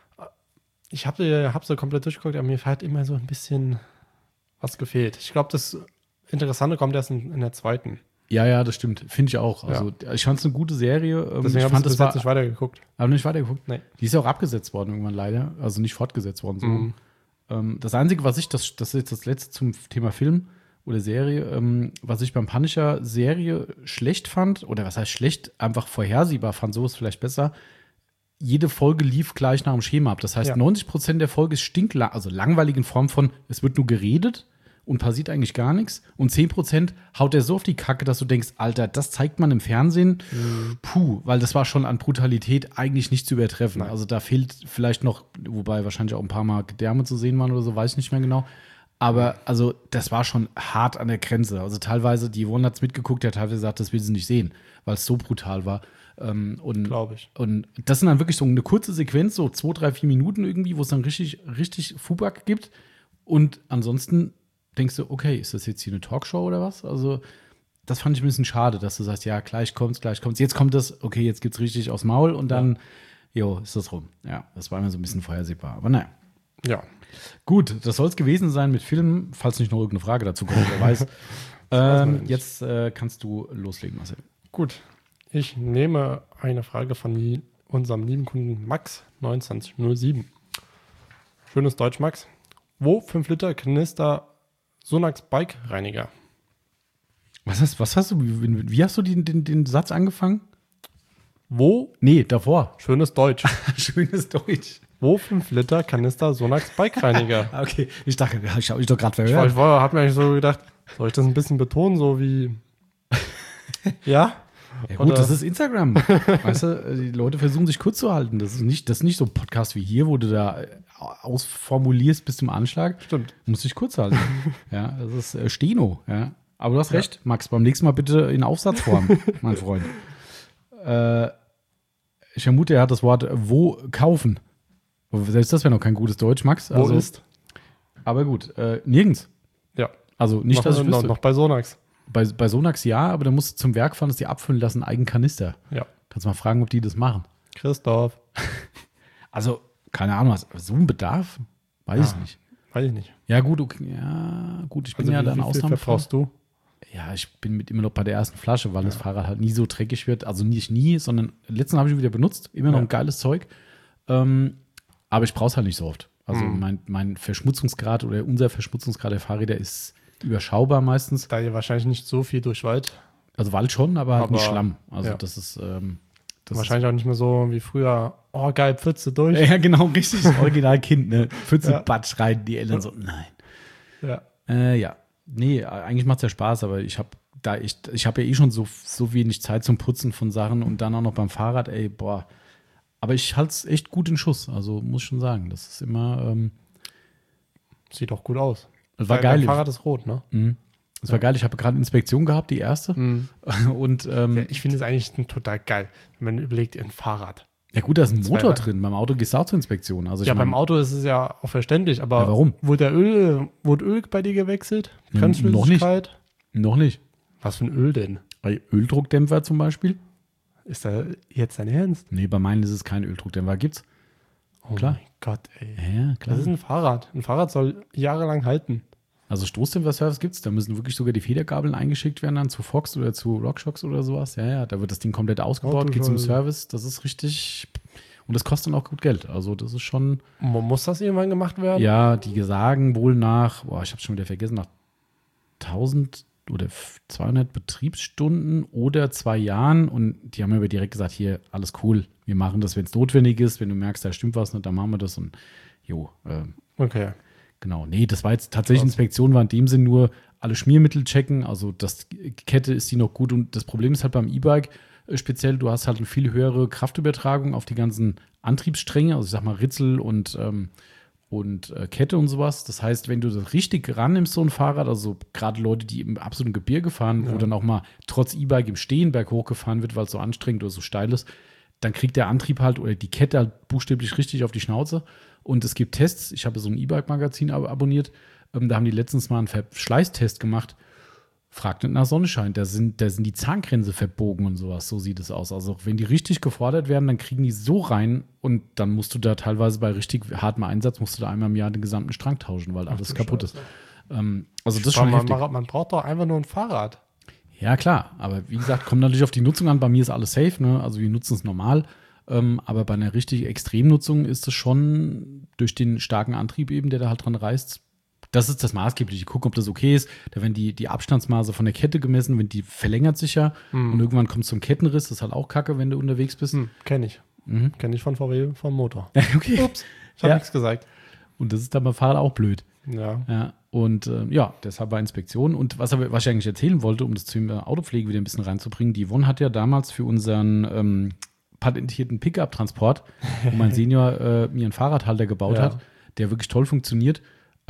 ich hab sie komplett durchgeguckt, aber mir hat immer so ein bisschen was gefehlt. Ich glaube, das Interessante kommt erst in der zweiten. Ja, das stimmt. Finde ich auch. Also, ich fand es eine gute Serie. Deswegen ich habe fand, ich das bis war jetzt nicht weitergeguckt. aber nicht weitergeguckt. Nee. Die ist ja auch abgesetzt worden irgendwann leider. Also nicht fortgesetzt worden. So. Mhm. Das Einzige, was ich, das ist jetzt das letzte zum Thema Film oder Serie, was ich beim Punisher-Serie schlecht fand, oder was heißt schlecht, einfach vorhersehbar fand, so ist vielleicht besser. Jede Folge lief gleich nach dem Schema ab. Das heißt, Ja. 90% der Folge ist also langweilig in Form von, es wird nur geredet und passiert eigentlich gar nichts. Und 10% haut er so auf die Kacke, dass du denkst, Alter, das zeigt man im Fernsehen. Puh, weil das war schon an Brutalität eigentlich nicht zu übertreffen. Nein. Also da fehlt vielleicht noch, wobei wahrscheinlich auch ein paar Mal Gedärme zu sehen waren oder so, weiß ich nicht mehr genau. Aber also das war schon hart an der Grenze. Also teilweise, die Yvonne hat es mitgeguckt, der hat teilweise gesagt, das will sie nicht sehen, weil es so brutal war. Glaube ich. Und das sind dann wirklich so eine kurze Sequenz, so 2, 3, 4 Minuten irgendwie, wo es dann richtig Fuback gibt. Und ansonsten denkst du, okay, ist das jetzt hier eine Talkshow oder was? Also, das fand ich ein bisschen schade, dass du sagst, ja, gleich kommt's. Jetzt kommt das, okay, jetzt gibt's richtig aufs Maul und dann, ist das rum. Ja, das war mir so ein bisschen vorhersehbar. Aber naja. Ja. Gut, das soll es gewesen sein mit Filmen, falls nicht noch irgendeine Frage dazu kommt, wer weiß. man nicht. Jetzt kannst du loslegen, Marcel. Gut. Ich nehme eine Frage von unserem lieben Kunden Max 2907. Schönes Deutsch, Max. Wo 5 Liter Kanister Sonax Bike Reiniger? Was hast du, wie hast du den Satz angefangen? Wo? Nee, davor. Schönes Deutsch. Schönes Deutsch. Wo 5 Liter Kanister Sonax Bike-Reiniger? Okay, ich dachte, ich habe mich doch gerade Ich verhört. habe mir eigentlich so gedacht, soll ich das ein bisschen betonen, so wie. Ja? Ja gut, Oder- das ist Instagram. Weißt du, die Leute versuchen sich kurz zu halten. Das ist nicht so ein Podcast wie hier, wo du da ausformulierst bis zum Anschlag. Stimmt. Du musst dich kurz halten. Ja, das ist Steno. Ja. Aber du hast recht, Max. Beim nächsten Mal bitte in Aufsatzform, mein Freund. Ich vermute, er hat das Wort wo kaufen. Selbst das wäre noch kein gutes Deutsch, Max. Wo ist? Aber gut, nirgends. Ja. Also nicht, dass ich noch, wüsste. noch bei Sonax. Bei Sonax ja, aber da musst du zum Werk fahren, dass die abfüllen lassen, einen eigenen Kanister. Ja. Kannst mal fragen, ob die das machen. Christoph. Also, keine Ahnung, so ein Bedarf? Weiß ich nicht. Weiß ich nicht. Ja, gut, okay, ja, gut, ich bin ja wie da ein viel Ausnahmefall. verbrauchst du? Ja, ich bin immer noch bei der ersten Flasche, weil das Fahrrad halt nie so dreckig wird. Also nicht nie, sondern letzten habe ich ihn wieder benutzt. Immer noch ein geiles Zeug. Aber ich brauche es halt nicht so oft. Also mein Verschmutzungsgrad oder unser Verschmutzungsgrad der Fahrräder ist überschaubar meistens. Da ihr wahrscheinlich nicht so viel durch Wald. Also Wald schon, aber halt nicht Aber, Schlamm. Also ja. das ist Wahrscheinlich auch nicht mehr so wie früher. Oh, geil, Pfütze durch. ja, genau, richtig. Original Kind, ne? Pfütze, Ja. Batsch rein, die Eltern so, nein. Ja. Ja. Nee, eigentlich macht es ja Spaß, aber ich habe ja eh schon so wenig Zeit zum Putzen von Sachen und dann auch noch beim Fahrrad, ey, boah. Aber ich halte es echt gut in Schuss, also muss ich schon sagen. Das ist immer, Sieht doch gut aus. das war Dein geil. Fahrrad ist rot, ne? Das war geil. Ich habe gerade Inspektion gehabt, die erste. Und Ja, ich finde es eigentlich total geil, wenn man überlegt, ein Fahrrad. ja gut, da ist ein Motor Zwei- drin. Beim Auto gehst du auch zur Inspektion. Also ich Ja, mein, beim Auto ist es ja auch verständlich, aber Ja, warum? Wurde Öl bei dir gewechselt? Noch Bremsflüssigkeit? noch nicht. Was für ein Öl denn? Bei Öldruckdämpfer zum Beispiel? Ist da jetzt dein Ernst? Nee, bei meinen ist es kein Öldruckdämpfer. Gibt's? Oh Klar. mein Gott, ey. Ja, klar. Das ist ein Fahrrad. Ein Fahrrad soll jahrelang halten. Also Stoßdämpfer-Service gibt's. Da müssen wirklich sogar die Federgabeln eingeschickt werden dann zu Fox oder zu RockShox oder sowas. Ja, da wird das Ding komplett ausgebaut, du geht zum Scheiße. Service. Das ist richtig. Und das kostet dann auch gut Geld. Also das ist schon. Muss das irgendwann gemacht werden? Ja, die sagen wohl nach, ich habe schon wieder vergessen, nach 1000 oder 200 Betriebsstunden oder 2 Jahren. Und die haben mir direkt gesagt, hier, alles cool. Wir machen das, wenn es notwendig ist. Wenn du merkst, da stimmt was nicht, dann machen wir das. Und Okay. genau. Nee, das war jetzt tatsächlich Inspektion, war in dem Sinn nur alle Schmiermittel checken. Also das Kette ist die noch gut. Und das Problem ist halt beim E-Bike speziell, du hast halt eine viel höhere Kraftübertragung auf die ganzen Antriebsstränge. Also ich sag mal Ritzel und Kette und sowas. Das heißt, wenn du das richtig rannimmst, so ein Fahrrad, also gerade Leute, die im absoluten Gebirge fahren, wo dann auch mal trotz E-Bike im Stehen berghoch gefahren wird, weil es so anstrengend oder so steil ist, dann kriegt der Antrieb halt oder die Kette halt buchstäblich richtig auf die Schnauze. Und es gibt Tests. Ich habe so ein E-Bike-Magazin abonniert. Da haben die letztens mal einen Verschleißtest gemacht. Fragt nicht nach Sonnenschein. Da sind die Zahngrenze verbogen und sowas. So sieht es aus. Also wenn die richtig gefordert werden, dann kriegen die so rein und dann musst du da teilweise bei richtig hartem Einsatz, musst du da einmal im Jahr den gesamten Strang tauschen, weil alles kaputt ist. Also das ist schon heftig. Man braucht doch einfach nur ein Fahrrad. Ja, klar. Aber wie gesagt, kommt natürlich auf die Nutzung an. Bei mir ist alles safe, ne? Also wir nutzen es normal. Aber bei einer richtig Extremnutzung ist es schon durch den starken Antrieb eben, der da halt dran reißt. Das ist das Maßgebliche. Ich gucke, ob das okay ist. Da werden die Abstandsmaße von der Kette gemessen, wenn die verlängert sich ja. Und irgendwann kommt es zum Kettenriss. Das ist halt auch kacke, wenn du unterwegs bist. Kenn ich. Kenn ich von VW, vom Motor. Okay. Ups, ich habe Ja. nichts gesagt. Und das ist dann beim Fahrrad auch blöd. Ja. Ja, und deshalb war Inspektion. Und was ich eigentlich erzählen wollte, um das Thema Autopflege wieder ein bisschen reinzubringen, die Yvonne hat ja damals für unseren patentierten Pickup-Transport, wo mein Senior mir einen Fahrradhalter gebaut hat, der wirklich toll funktioniert.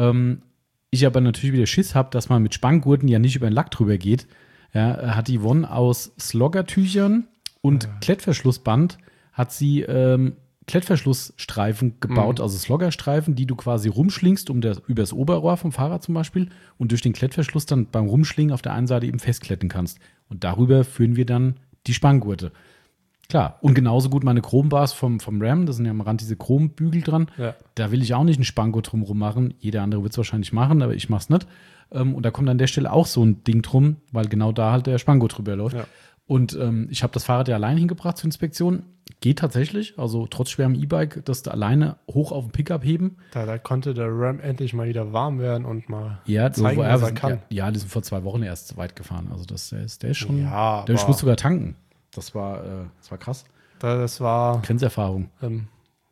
Ich aber natürlich wieder Schiss habe, dass man mit Spanngurten ja nicht über den Lack drüber geht. Ja, hat die Yvonne aus Sloggertüchern und Klettverschlussband hat sie Klettverschlussstreifen gebaut, also Sloggerstreifen, die du quasi rumschlingst über das Oberrohr vom Fahrrad zum Beispiel und durch den Klettverschluss dann beim Rumschlingen auf der einen Seite eben festkletten kannst. Und darüber führen wir dann die Spanngurte. Klar, und genauso gut meine Chrombars vom Ram, da sind ja am Rand diese Chrombügel dran. Ja. Da will ich auch nicht einen Spanngurt drumrum machen. Jeder andere wird es wahrscheinlich machen, aber ich mach's nicht. Und da kommt an der Stelle auch so ein Ding drum, weil genau da halt der Spanngurt drüber läuft. Ja. Und ich habe das Fahrrad ja allein hingebracht zur Inspektion. Geht tatsächlich, also trotz schwerem E-Bike, das da alleine hoch auf den Pickup heben. Da konnte der Ram endlich mal wieder warm werden und mal Ja, zeigen, was er kann. Ja, die sind vor 2 Wochen erst weit gefahren. Also der ist schon, Ja, ich muss sogar tanken. Das war krass. Das war Grenzerfahrung.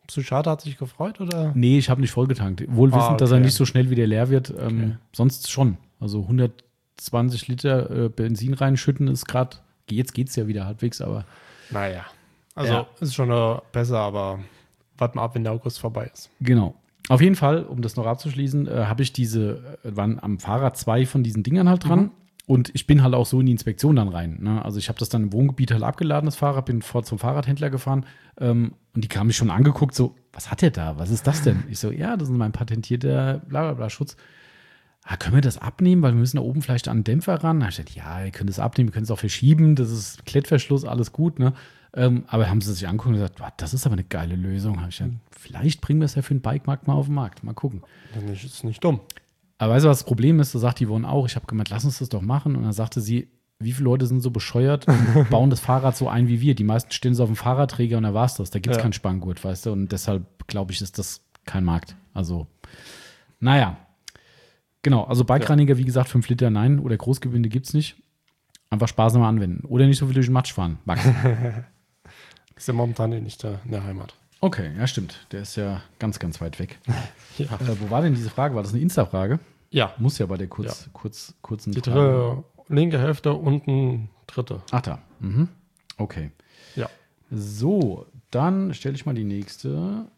Psychiater hat sich gefreut, oder? Nee, ich habe nicht vollgetankt. Wohl wissend, dass er okay. nicht so schnell wieder leer wird. Sonst schon. Also 120 Liter Benzin reinschütten ist gerade, jetzt geht es ja wieder halbwegs, aber Naja. Also ist schon besser, aber warten wir ab, wenn der August vorbei ist. genau. Auf jeden Fall, um das noch abzuschließen, habe ich waren am Fahrrad 2 von diesen Dingern halt dran. Und ich bin halt auch so in die Inspektion dann rein. Ne? Also ich habe das dann im Wohngebiet halt abgeladen, das Fahrrad, bin zum Fahrradhändler gefahren. Und die haben mich schon angeguckt, so, was hat der da? Was ist das denn? Ich so, ja, das ist mein patentierter Blablabla-Schutz. Können wir das abnehmen, weil wir müssen da oben vielleicht an den Dämpfer ran? Da habe ich gesagt, ja, ihr könnt es abnehmen, ihr könnt es auch verschieben, das ist Klettverschluss, alles gut. Ne? Aber haben sie sich angeguckt und gesagt, boah, das ist aber eine geile Lösung. Habe ich gesagt, vielleicht bringen wir es ja für den Bikemarkt mal auf den Markt. Mal gucken. Das ist nicht dumm. Aber weißt du, was das Problem ist? Da sagt die Yvonne auch, ich habe gemeint, lass uns das doch machen. Und dann sagte sie, wie viele Leute sind so bescheuert und bauen das Fahrrad so ein wie wir? Die meisten stellen so auf dem Fahrradträger und da war's das. Da gibt es keinen Spanngurt, weißt du? Und deshalb, glaube ich, ist das kein Markt. Also, naja. Genau, also Bikereiniger, wie gesagt, 5 Liter nein oder Großgewinde gibt es nicht. Einfach sparsam anwenden. Oder nicht so viel durch den Matsch fahren. Max. Ist ja momentan nicht in der Heimat. Okay, ja, stimmt. Der ist ja ganz, ganz weit weg. Wo war denn diese Frage? War das eine Insta-Frage? Ja. Muss ja bei der kurzen Die Frage. linke Hälfte, unten dritte. Ach da. Okay. Ja. So, dann stelle ich mal die nächste.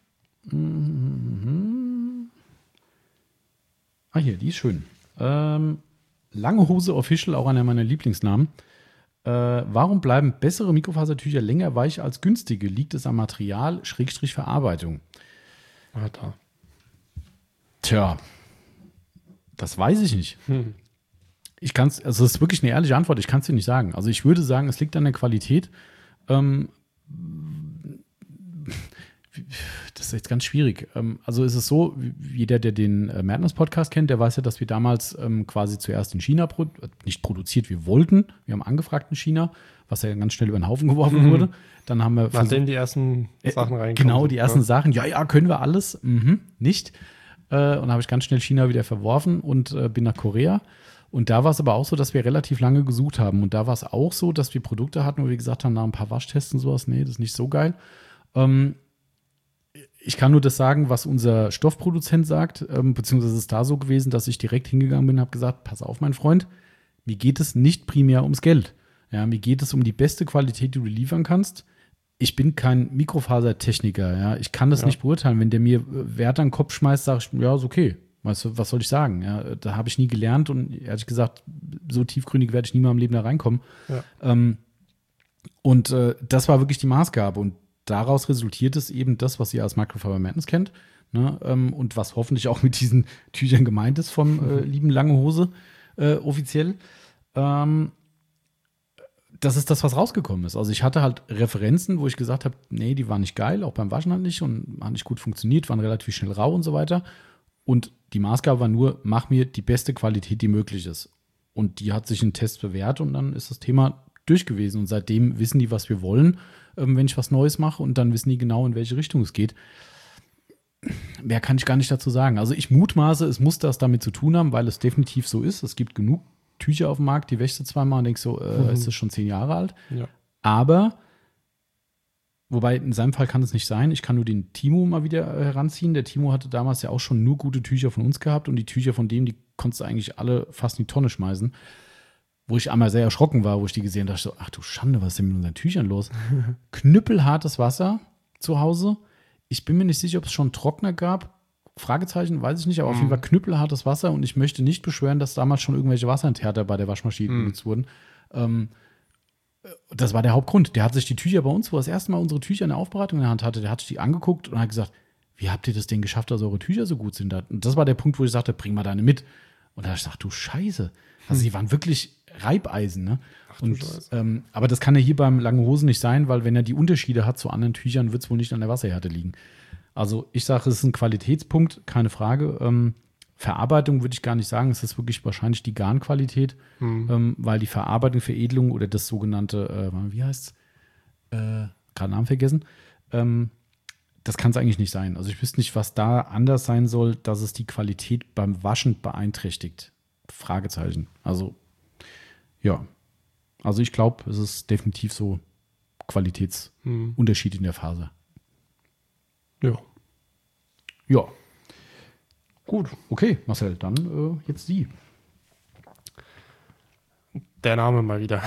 Hier, die ist schön. Lange Hose Official, auch einer meiner Lieblingsnamen. Warum bleiben bessere Mikrofasertücher länger weich als günstige? Liegt es am Material, Verarbeitung? Da. Tja, das weiß ich nicht. Ich kann es, also das ist wirklich eine ehrliche Antwort, ich kann es dir nicht sagen. Also ich würde sagen, es liegt an der Qualität. Das ist jetzt ganz schwierig. Also ist es so, jeder, der den Madness-Podcast kennt, der weiß ja, dass wir damals quasi zuerst in China nicht produziert, wir wollten. Wir haben angefragt in China, was ja ganz schnell über den Haufen geworfen wurde. Dann haben wir nachdem die ersten Sachen reinkommen. Genau, die ersten Sachen. Ja, können wir alles. Nicht. Und dann habe ich ganz schnell China wieder verworfen und bin nach Korea. Und da war es aber auch so, dass wir relativ lange gesucht haben. Und da war es auch so, dass wir Produkte hatten, wo wir gesagt haben, nach ein paar Waschtests und sowas, nee, das ist nicht so geil. Ich kann nur das sagen, was unser Stoffproduzent sagt, beziehungsweise ist es da so gewesen, dass ich direkt hingegangen bin und habe gesagt, pass auf, mein Freund, mir geht es nicht primär ums Geld. Ja, mir geht es um die beste Qualität, die du liefern kannst. Ich bin kein Mikrofasertechniker, ja, ich kann das nicht beurteilen. Wenn der mir Werte an den Kopf schmeißt, sage ich, ja, ist okay. Weißt du, was soll ich sagen? Ja, da habe ich nie gelernt und ehrlich gesagt, so tiefgründig werde ich nie mehr im Leben da reinkommen. Ja. Und das war wirklich die Maßgabe. Und daraus resultiert es eben das, was ihr als Microfiber Madness kennt. Ne? Und was hoffentlich auch mit diesen Tüchern gemeint ist vom lieben Lange Hose offiziell. Das ist das, was rausgekommen ist. Also ich hatte halt Referenzen, wo ich gesagt habe, nee, die waren nicht geil, auch beim Waschen halt nicht und haben nicht gut funktioniert, waren relativ schnell rau und so weiter. Und die Maßgabe war nur, mach mir die beste Qualität, die möglich ist. Und die hat sich in Tests bewährt und dann ist das Thema durch gewesen. Und seitdem wissen die, was wir wollen, wenn ich was Neues mache und dann wissen die genau, in welche Richtung es geht. Mehr kann ich gar nicht dazu sagen. Also ich mutmaße, es muss das damit zu tun haben, weil es definitiv so ist. Es gibt genug Tücher auf dem Markt, die wäschst du zweimal und denkst so, ist das schon 10 Jahre alt? Ja. Aber, wobei in seinem Fall kann es nicht sein, ich kann nur den Timo mal wieder heranziehen. Der Timo hatte damals ja auch schon nur gute Tücher von uns gehabt und die Tücher von dem, die konntest du eigentlich alle fast in die Tonne schmeißen. Wo ich einmal sehr erschrocken war, wo ich die gesehen habe, dachte ich so, ach du Schande, was ist denn mit unseren Tüchern los? Knüppelhartes Wasser zu Hause. Ich bin mir nicht sicher, ob es schon Trockner gab. Fragezeichen, weiß ich nicht, aber auf jeden Fall knüppelhartes Wasser und ich möchte nicht beschwören, dass damals schon irgendwelche Wasserenthärter bei der Waschmaschine benutzt wurden. Das war der Hauptgrund. Der hat sich die Tücher bei uns, wo er das erste Mal unsere Tücher in der Aufbereitung in der Hand hatte, der hat sich die angeguckt und hat gesagt, wie habt ihr das denn geschafft, dass eure Tücher so gut sind? Und das war der Punkt, wo ich sagte, bring mal deine mit. Und da habe ich gesagt, du Scheiße. Also die waren wirklich Reibeisen, ne? Ach, und, aber das kann ja hier beim Lange Hosen nicht sein, weil wenn er die Unterschiede hat zu anderen Tüchern, wird es wohl nicht an der Wasserhärte liegen. Also ich sage, es ist ein Qualitätspunkt, keine Frage. Verarbeitung würde ich gar nicht sagen, es ist wirklich wahrscheinlich die Garnqualität, weil die Verarbeitung, Veredelung oder das sogenannte, wie heißt es? Gerade Namen vergessen. Das kann es eigentlich nicht sein. Also ich wüsste nicht, was da anders sein soll, dass es die Qualität beim Waschen beeinträchtigt. Fragezeichen. Also ja. Also ich glaube, es ist definitiv so Qualitätsunterschied in der Faser. Ja. Ja. Gut, okay, Marcel, dann jetzt Sie. Der Name mal wieder.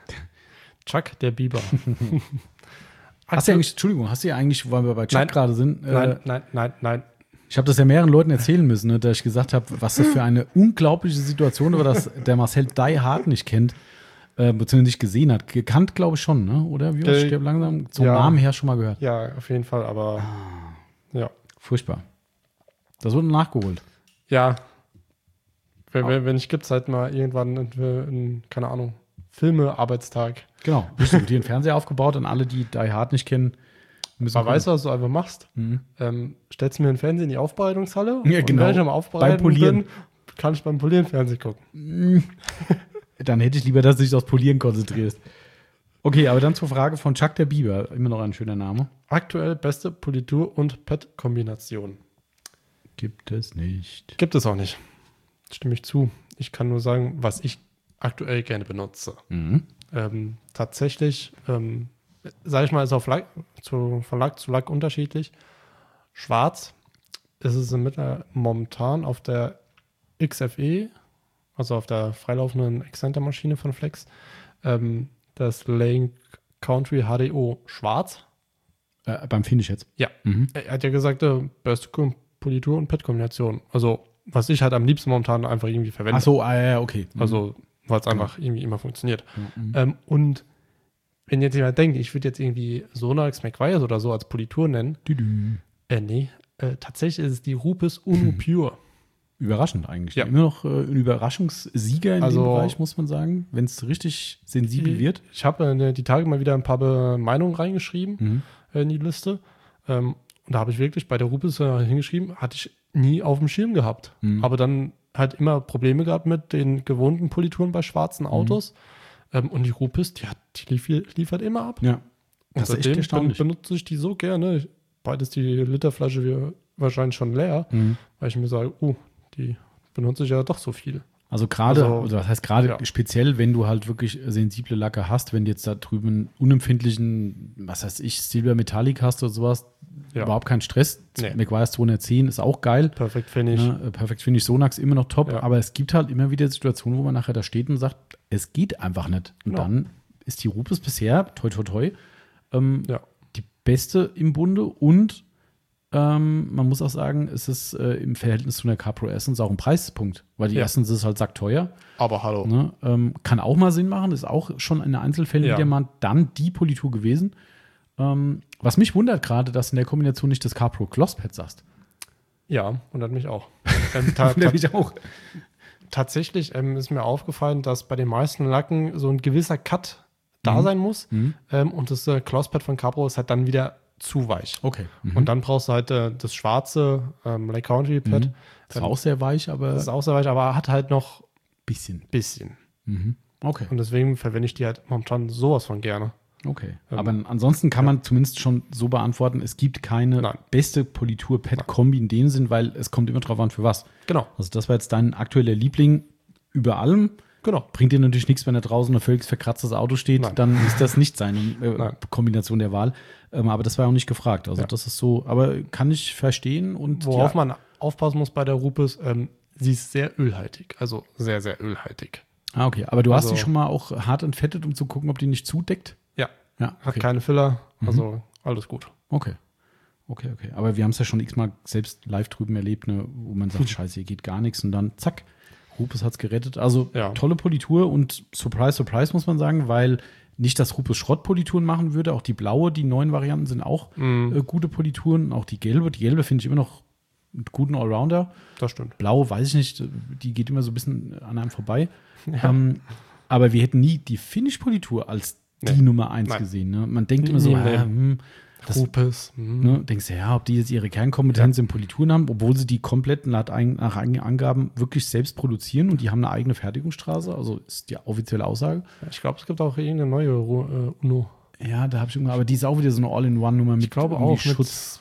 Chuck der Biber. Hast du eigentlich, weil wir bei Chuck gerade sind, Nein. ich habe das ja mehreren Leuten erzählen müssen, ne, dass ich gesagt habe, was das für eine unglaubliche Situation war, dass der Marcel Die Hard nicht kennt, beziehungsweise nicht gesehen hat. Gekannt, glaube ich schon, ne? Oder? Wie was stirbt langsam? Zum Namen her schon mal gehört. Ja, auf jeden Fall, aber ja. Furchtbar. Das wurde nachgeholt. Ja. Wenn nicht, gibt es halt mal irgendwann einen, keine Ahnung, Filme-Arbeitstag. Genau. Ich habe dir einen Fernseher aufgebaut und alle, die Die Hard nicht kennen, müssen. Aber weißt du, was du einfach machst? Stellst mir einen Fernseher in die Aufbereitungshalle. Ja, genau. Und wenn ich am Aufbereiten beim Polieren bin, kann ich beim Polieren Fernsehen gucken. Dann hätte ich lieber, dass du dich aufs Polieren konzentrierst. Okay, aber dann zur Frage von Chuck der Biber. Immer noch ein schöner Name. Aktuell beste Politur- und Pet-Kombination. Gibt es nicht. Gibt es auch nicht. Stimme ich zu. Ich kann nur sagen, was ich aktuell gerne benutze. Tatsächlich, sage ich mal, ist von Lack zu Lack unterschiedlich. Schwarz ist es momentan auf der XFE, also auf der freilaufenden Exzenter-Maschine von Flex, das Lane Country HDO schwarz. Beim Finish jetzt? Ja. Er hat ja gesagt, beste Politur- und Pet-Kombination. Also, was ich halt am liebsten momentan einfach irgendwie verwende. Ach so, ja, okay. Also, weil es einfach irgendwie immer funktioniert. Und wenn jetzt jemand denkt, ich würde jetzt irgendwie Sonax McGuire oder so als Politur nennen, nee, tatsächlich ist es die Rupes Uno Pure. Überraschend eigentlich. Ja. Immer noch ein Überraschungssieger in dem Bereich, muss man sagen, wenn es richtig sensibel wird. Ich habe die Tage mal wieder ein paar Meinungen reingeschrieben in die Liste. Und da habe ich wirklich bei der Rupes hingeschrieben, hatte ich nie auf dem Schirm gehabt. Aber dann halt immer Probleme gehabt mit den gewohnten Polituren bei schwarzen Autos. Und die Rupes, die liefert immer ab. Ja, das ist echt erstaunlich. Benutze ich die so gerne. Bald ist die Literflasche wahrscheinlich schon leer, weil ich mir sage, die benutze ich ja doch so viel. Also gerade, was heißt gerade speziell, wenn du halt wirklich sensible Lacke hast, wenn du jetzt da drüben unempfindlichen, was heißt ich, Silber Metallic hast oder sowas, überhaupt kein Stress. Nee. McGuire's 210 ist auch geil. Perfekt Finish. Ne? Perfekt Finish, Sonax immer noch top, aber es gibt halt immer wieder Situationen, wo man nachher da steht und sagt, es geht einfach nicht. Und dann ist die Rupes bisher, toi toi toi, die beste im Bunde und man muss auch sagen, es ist im Verhältnis zu einer CarPro Essence auch ein Preispunkt, weil die Essence ist halt sackteuer. Aber hallo. Ne? Kann auch mal Sinn machen, ist auch schon in Einzelfällen wieder mal dann die Politur gewesen. Was mich wundert gerade, dass in der Kombination nicht das CarPro Glosspad sagst. Ja, wundert mich auch. Wundert mich auch. Tatsächlich ist mir aufgefallen, dass bei den meisten Lacken so ein gewisser Cut da sein muss. Und das Glosspad von CarPro ist halt dann wieder zu weich. Okay. Und dann brauchst du halt das schwarze Lake Country Pad. Das ist auch sehr weich, aber hat halt noch bisschen. Okay. Und deswegen verwende ich die halt momentan sowas von gerne. Okay. Aber ansonsten kann man zumindest schon so beantworten, es gibt keine beste Politur-Pad-Kombi in dem Sinn, weil es kommt immer drauf an, für was. Genau. Also das war jetzt dein aktueller Liebling über allem. Genau. Bringt dir natürlich nichts, wenn da draußen ein völlig verkratztes Auto steht, dann ist das nicht seine Kombination der Wahl. Aber das war auch nicht gefragt. Also das ist so, aber kann ich verstehen. Und worauf man aufpassen muss bei der Rupes, sie ist sehr ölhaltig. Also sehr, sehr ölhaltig. Ah, okay. Aber du hast die schon mal auch hart entfettet, um zu gucken, ob die nicht zudeckt? Ja. Hat keine Filler. Also alles gut. Okay. Aber wir haben es ja schon x-mal selbst live drüben erlebt, ne, wo man sagt, scheiße, hier geht gar nichts. Und dann zack, Rupes hat es gerettet. Also tolle Politur und Surprise, Surprise muss man sagen, weil nicht, dass Rupes Schrottpolituren machen würde. Auch die blaue, die neuen Varianten sind auch gute Polituren. Auch die gelbe. Die gelbe finde ich immer noch einen guten Allrounder. Das stimmt. Blaue weiß ich nicht, die geht immer so ein bisschen an einem vorbei. Ja. Aber wir hätten nie die Finish-Politur als die Nummer 1 gesehen. Ne? Man denkt immer so, Rupes. Ne, denkst du, ob die jetzt ihre Kernkompetenz in Polituren haben, obwohl sie die komplett nach eigenen Angaben wirklich selbst produzieren und die haben eine eigene Fertigungsstraße, also ist die offizielle Aussage. Ich glaube, es gibt auch irgendeine neue Uno. Ja, da habe ich irgendwann, aber die ist auch wieder so eine All-in-One-Nummer mit. Ich glaube auch Schutz.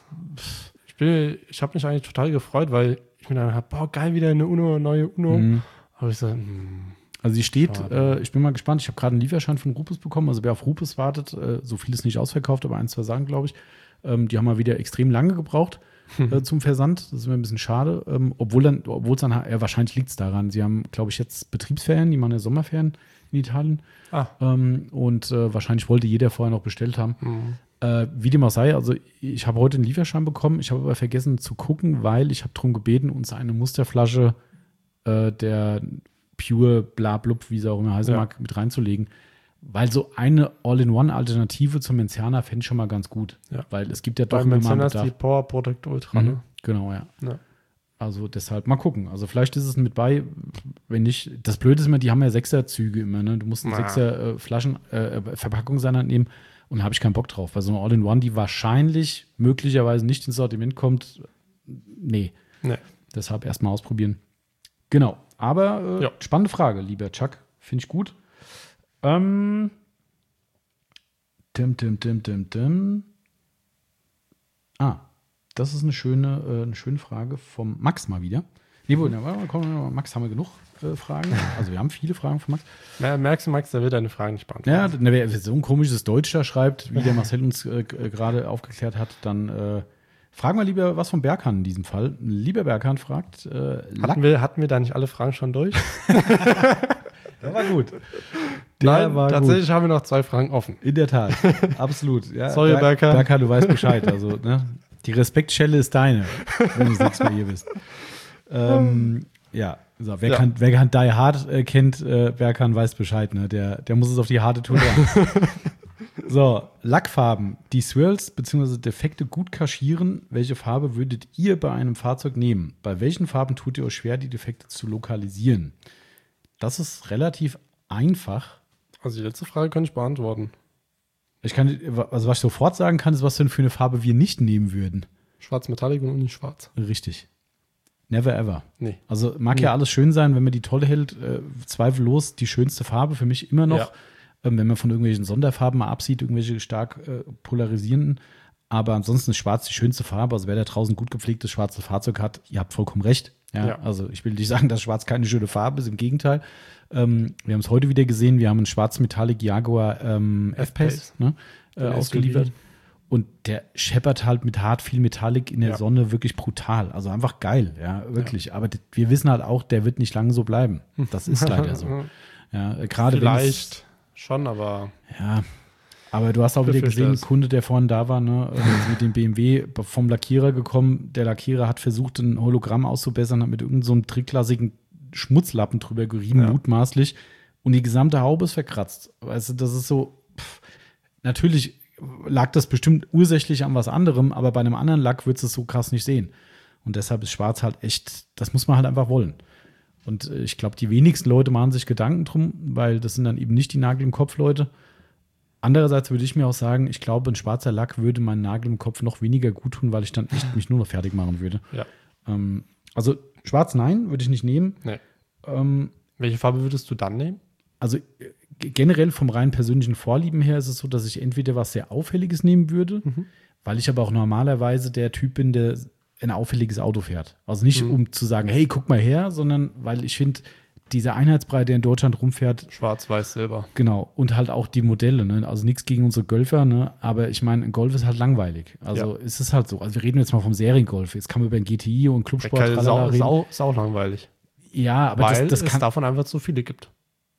Ich habe mich eigentlich total gefreut, weil ich mir dann gedacht, geil, wieder eine neue Uno. Aber ich so, Also die steht, ich bin mal gespannt, ich habe gerade einen Lieferschein von Rupes bekommen, also wer auf Rupes wartet, so viel ist nicht ausverkauft, aber 1, 2 Sachen, glaube ich. Die haben mal wieder extrem lange gebraucht zum Versand. Das ist mir ein bisschen schade. Obwohl es dann wahrscheinlich liegt es daran. Sie haben, glaube ich, jetzt Betriebsferien, die machen ja Sommerferien in Italien. Und wahrscheinlich wollte jeder vorher noch bestellt haben. Wie dem auch sei, also ich habe heute einen Lieferschein bekommen. Ich habe aber vergessen zu gucken, weil ich habe darum gebeten, uns eine Musterflasche der Pure Blablub, wie sie auch immer heißen mag, mit reinzulegen. Weil so eine All-in-One-Alternative zum Menciana fände ich schon mal ganz gut. Ja. Weil es gibt ja doch immer mal Bedarf. Die Power Protect Ultra, ne? Genau, ja. Also deshalb mal gucken. Also vielleicht ist es mit bei, wenn nicht. Das Blöde ist immer, die haben ja 6er-Züge immer, ne? Du musst eine 6er Verpackung seiner nehmen und da habe ich keinen Bock drauf. Weil so eine All-in-One, die wahrscheinlich möglicherweise nicht ins Sortiment kommt, nee. Deshalb erstmal ausprobieren. Genau. Aber spannende Frage, lieber Chuck. Finde ich gut. Das ist eine schöne Frage vom Max mal wieder. Max, haben wir genug Fragen? Also wir haben viele Fragen von Max. Merkst du, Max, der will deine Fragen nicht beantworten. Ja, wer so ein komisches Deutsch da schreibt, wie der Marcel uns gerade aufgeklärt hat, dann fragen wir lieber was vom Berghahn in diesem Fall. Lieber Berghahn fragt, hatten wir da nicht alle Fragen schon durch? Der war gut. Tatsächlich haben wir noch 2 Fragen offen. In der Tat, absolut. Ja, sorry, Berghahn. Berghahn, du weißt Bescheid. Also, ne? Die Respektschelle ist deine, wenn du das nächste Mal hier bist. Wer kann Die Hard kennt, Berghahn weiß Bescheid. Ne? Der muss es auf die harte Tour lernen. So, Lackfarben, die Swirls bzw. Defekte gut kaschieren. Welche Farbe würdet ihr bei einem Fahrzeug nehmen? Bei welchen Farben tut ihr euch schwer, die Defekte zu lokalisieren? Das ist relativ einfach. Also die letzte Frage kann ich beantworten. Was ich sofort sagen kann, ist, was denn für eine Farbe wir nicht nehmen würden. Schwarz Metallic und nicht schwarz. Richtig. Never ever. Nee. Also mag ja alles schön sein, wenn man die toll hält. Zweifellos die schönste Farbe für mich immer noch. Ja. Wenn man von irgendwelchen Sonderfarben mal absieht, irgendwelche stark polarisierenden. Aber ansonsten ist schwarz die schönste Farbe. Also wer da draußen gut gepflegtes schwarzes Fahrzeug hat, ihr habt vollkommen recht. Ja. Also ich will nicht sagen, dass schwarz keine schöne Farbe ist. Im Gegenteil. Wir haben es heute wieder gesehen. Wir haben einen schwarzen Metallic Jaguar F-Pace ausgeliefert. Und der scheppert halt mit hart viel Metallic in der Sonne wirklich brutal. Also einfach geil, ja, wirklich. Aber wir wissen halt auch, der wird nicht lange so bleiben. Das ist leider so. Ja, gerade vielleicht schon, aber ja. Aber du hast auch wieder gesehen, ein Kunde, der vorhin da war, ne, mit dem BMW vom Lackierer gekommen. Der Lackierer hat versucht, ein Hologramm auszubessern, hat mit irgendeinem so trickklassigen Schmutzlappen drüber gerieben, mutmaßlich. Und die gesamte Haube ist verkratzt. Weißt du, das ist so, natürlich lag das bestimmt ursächlich an was anderem, aber bei einem anderen Lack würdest du es so krass nicht sehen. Und deshalb ist schwarz halt echt, das muss man halt einfach wollen. Und ich glaube, die wenigsten Leute machen sich Gedanken drum, weil das sind dann eben nicht die Nagel im Kopf Leute. Andererseits würde ich mir auch sagen, ich glaube, ein schwarzer Lack würde meinen Nagel im Kopf noch weniger gut tun, weil ich dann echt mich nur noch fertig machen würde. Ja. Also schwarz nein, würde ich nicht nehmen. Nee. Welche Farbe würdest du dann nehmen? Also generell vom rein persönlichen Vorlieben her ist es so, dass ich entweder was sehr Auffälliges nehmen würde, weil ich aber auch normalerweise der Typ bin, der ein auffälliges Auto fährt. Also nicht um zu sagen, hey, guck mal her, sondern weil ich finde, dieser Einheitsbrei, der in Deutschland rumfährt. Schwarz, Weiß, Silber. Genau. Und halt auch die Modelle. Ne? Also nichts gegen unsere Golfer, ne? Aber ich meine, ein Golf ist halt langweilig. Also ist es halt so. Also wir reden jetzt mal vom Seriengolf. Jetzt kann man über ein GTI und Clubsport reden. Ist auch langweilig. Ja, aber weil es davon einfach zu viele gibt.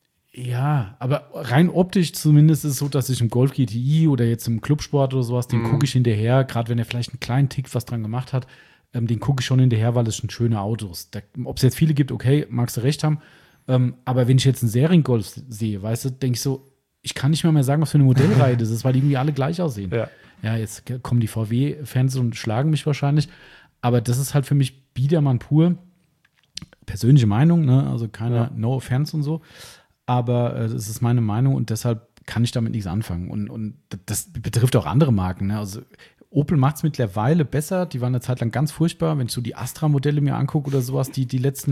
Ja, aber rein optisch zumindest ist es so, dass ich im Golf GTI oder jetzt im Clubsport oder sowas, den gucke ich hinterher, gerade wenn er vielleicht einen kleinen Tick was dran gemacht hat, den gucke ich schon hinterher, weil es schon schöne Autos. Ob es jetzt viele gibt, okay, magst du recht haben. Aber wenn ich jetzt einen Seriengolf sehe, weißt du, denke ich so, ich kann nicht mehr sagen, was für eine Modellreihe das ist, weil die irgendwie alle gleich aussehen. Ja, jetzt kommen die VW-Fans und schlagen mich wahrscheinlich. Aber das ist halt für mich Biedermann pur. Persönliche Meinung, ne? Also keine No Offense und so. Aber das ist meine Meinung und deshalb kann ich damit nichts anfangen. Und das betrifft auch andere Marken. Ne? Also Opel macht es mittlerweile besser. Die waren eine Zeit lang ganz furchtbar. Wenn ich so die Astra-Modelle mir angucke oder sowas, die letzten,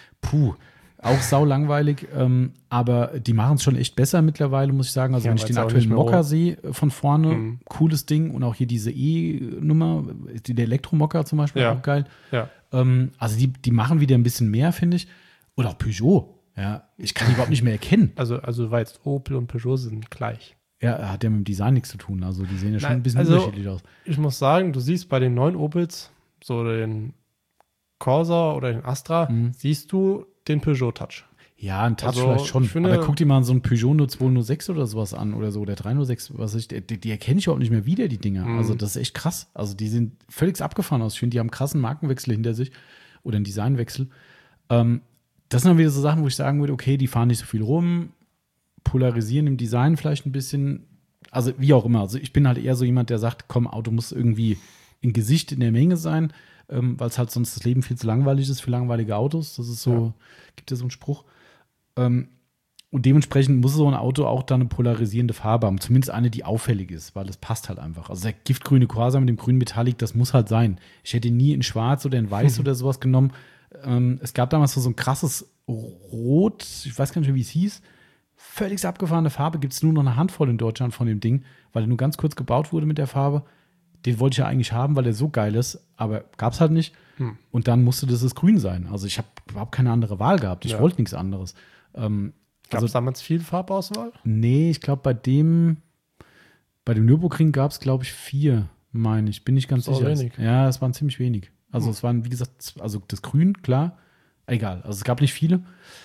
auch sau langweilig. Aber die machen es schon echt besser mittlerweile, muss ich sagen. Also wenn ich den aktuellen Mokka sehe von vorne, cooles Ding. Und auch hier diese E-Nummer, der Elektromocker zum Beispiel, auch geil. Ja. Also die machen wieder ein bisschen mehr, finde ich. Oder auch Peugeot. Ja, ich kann die überhaupt nicht mehr erkennen. Also war jetzt Opel und Peugeot sind gleich. Ja, hat ja mit dem Design nichts zu tun. Also die sehen ja schon ein bisschen also, unterschiedlich aus. Ich muss sagen, du siehst bei den neuen Opels, so den Corsa oder den Astra, siehst du den Peugeot-Touch. Ja, ein Touch Also, vielleicht schon. ich finde- Aber guck dir mal so einen Peugeot 206 oder sowas an oder so, der 306, die erkenne ich überhaupt nicht mehr wieder, die Dinger. Also das ist echt krass. Also die sehen völlig abgefahren aus. Ich finde, die haben einen krassen Markenwechsel hinter sich oder einen Designwechsel. Das sind dann wieder so Sachen, wo ich sagen würde, okay, die fahren nicht so viel rum, polarisieren im Design vielleicht ein bisschen. Also wie auch immer. Also ich bin halt eher so jemand, der sagt, komm, Auto muss irgendwie ein Gesicht in der Menge sein, weil es halt sonst das Leben viel zu langweilig ist für langweilige Autos. Das ist so, gibt ja so einen Spruch. Und dementsprechend muss so ein Auto auch dann eine polarisierende Farbe haben. Zumindest eine, die auffällig ist, weil das passt halt einfach. Also der giftgrüne Corsa mit dem grünen Metallic, das muss halt sein. Ich hätte ihn nie in schwarz oder in weiß oder sowas genommen. Es gab damals so ein krasses Rot, ich weiß gar nicht mehr, wie es hieß. Völlig abgefahrene Farbe, gibt es nur noch eine Handvoll in Deutschland von dem Ding, weil er nur ganz kurz gebaut wurde mit der Farbe. Den wollte ich ja eigentlich haben, weil er so geil ist, aber gab es halt nicht. Und dann musste das Grün sein. Also ich habe überhaupt keine andere Wahl gehabt. Ich wollte nichts anderes. Gab es damals viel Farbauswahl? Nee, ich glaube, bei dem Nürburgring gab es, glaube ich, 4, meine ich. Bin nicht ganz Das ist sicher. auch wenig. Ja, es waren ziemlich wenig. Also es waren, wie gesagt, also das Grün, klar. Egal, also es gab nicht viele.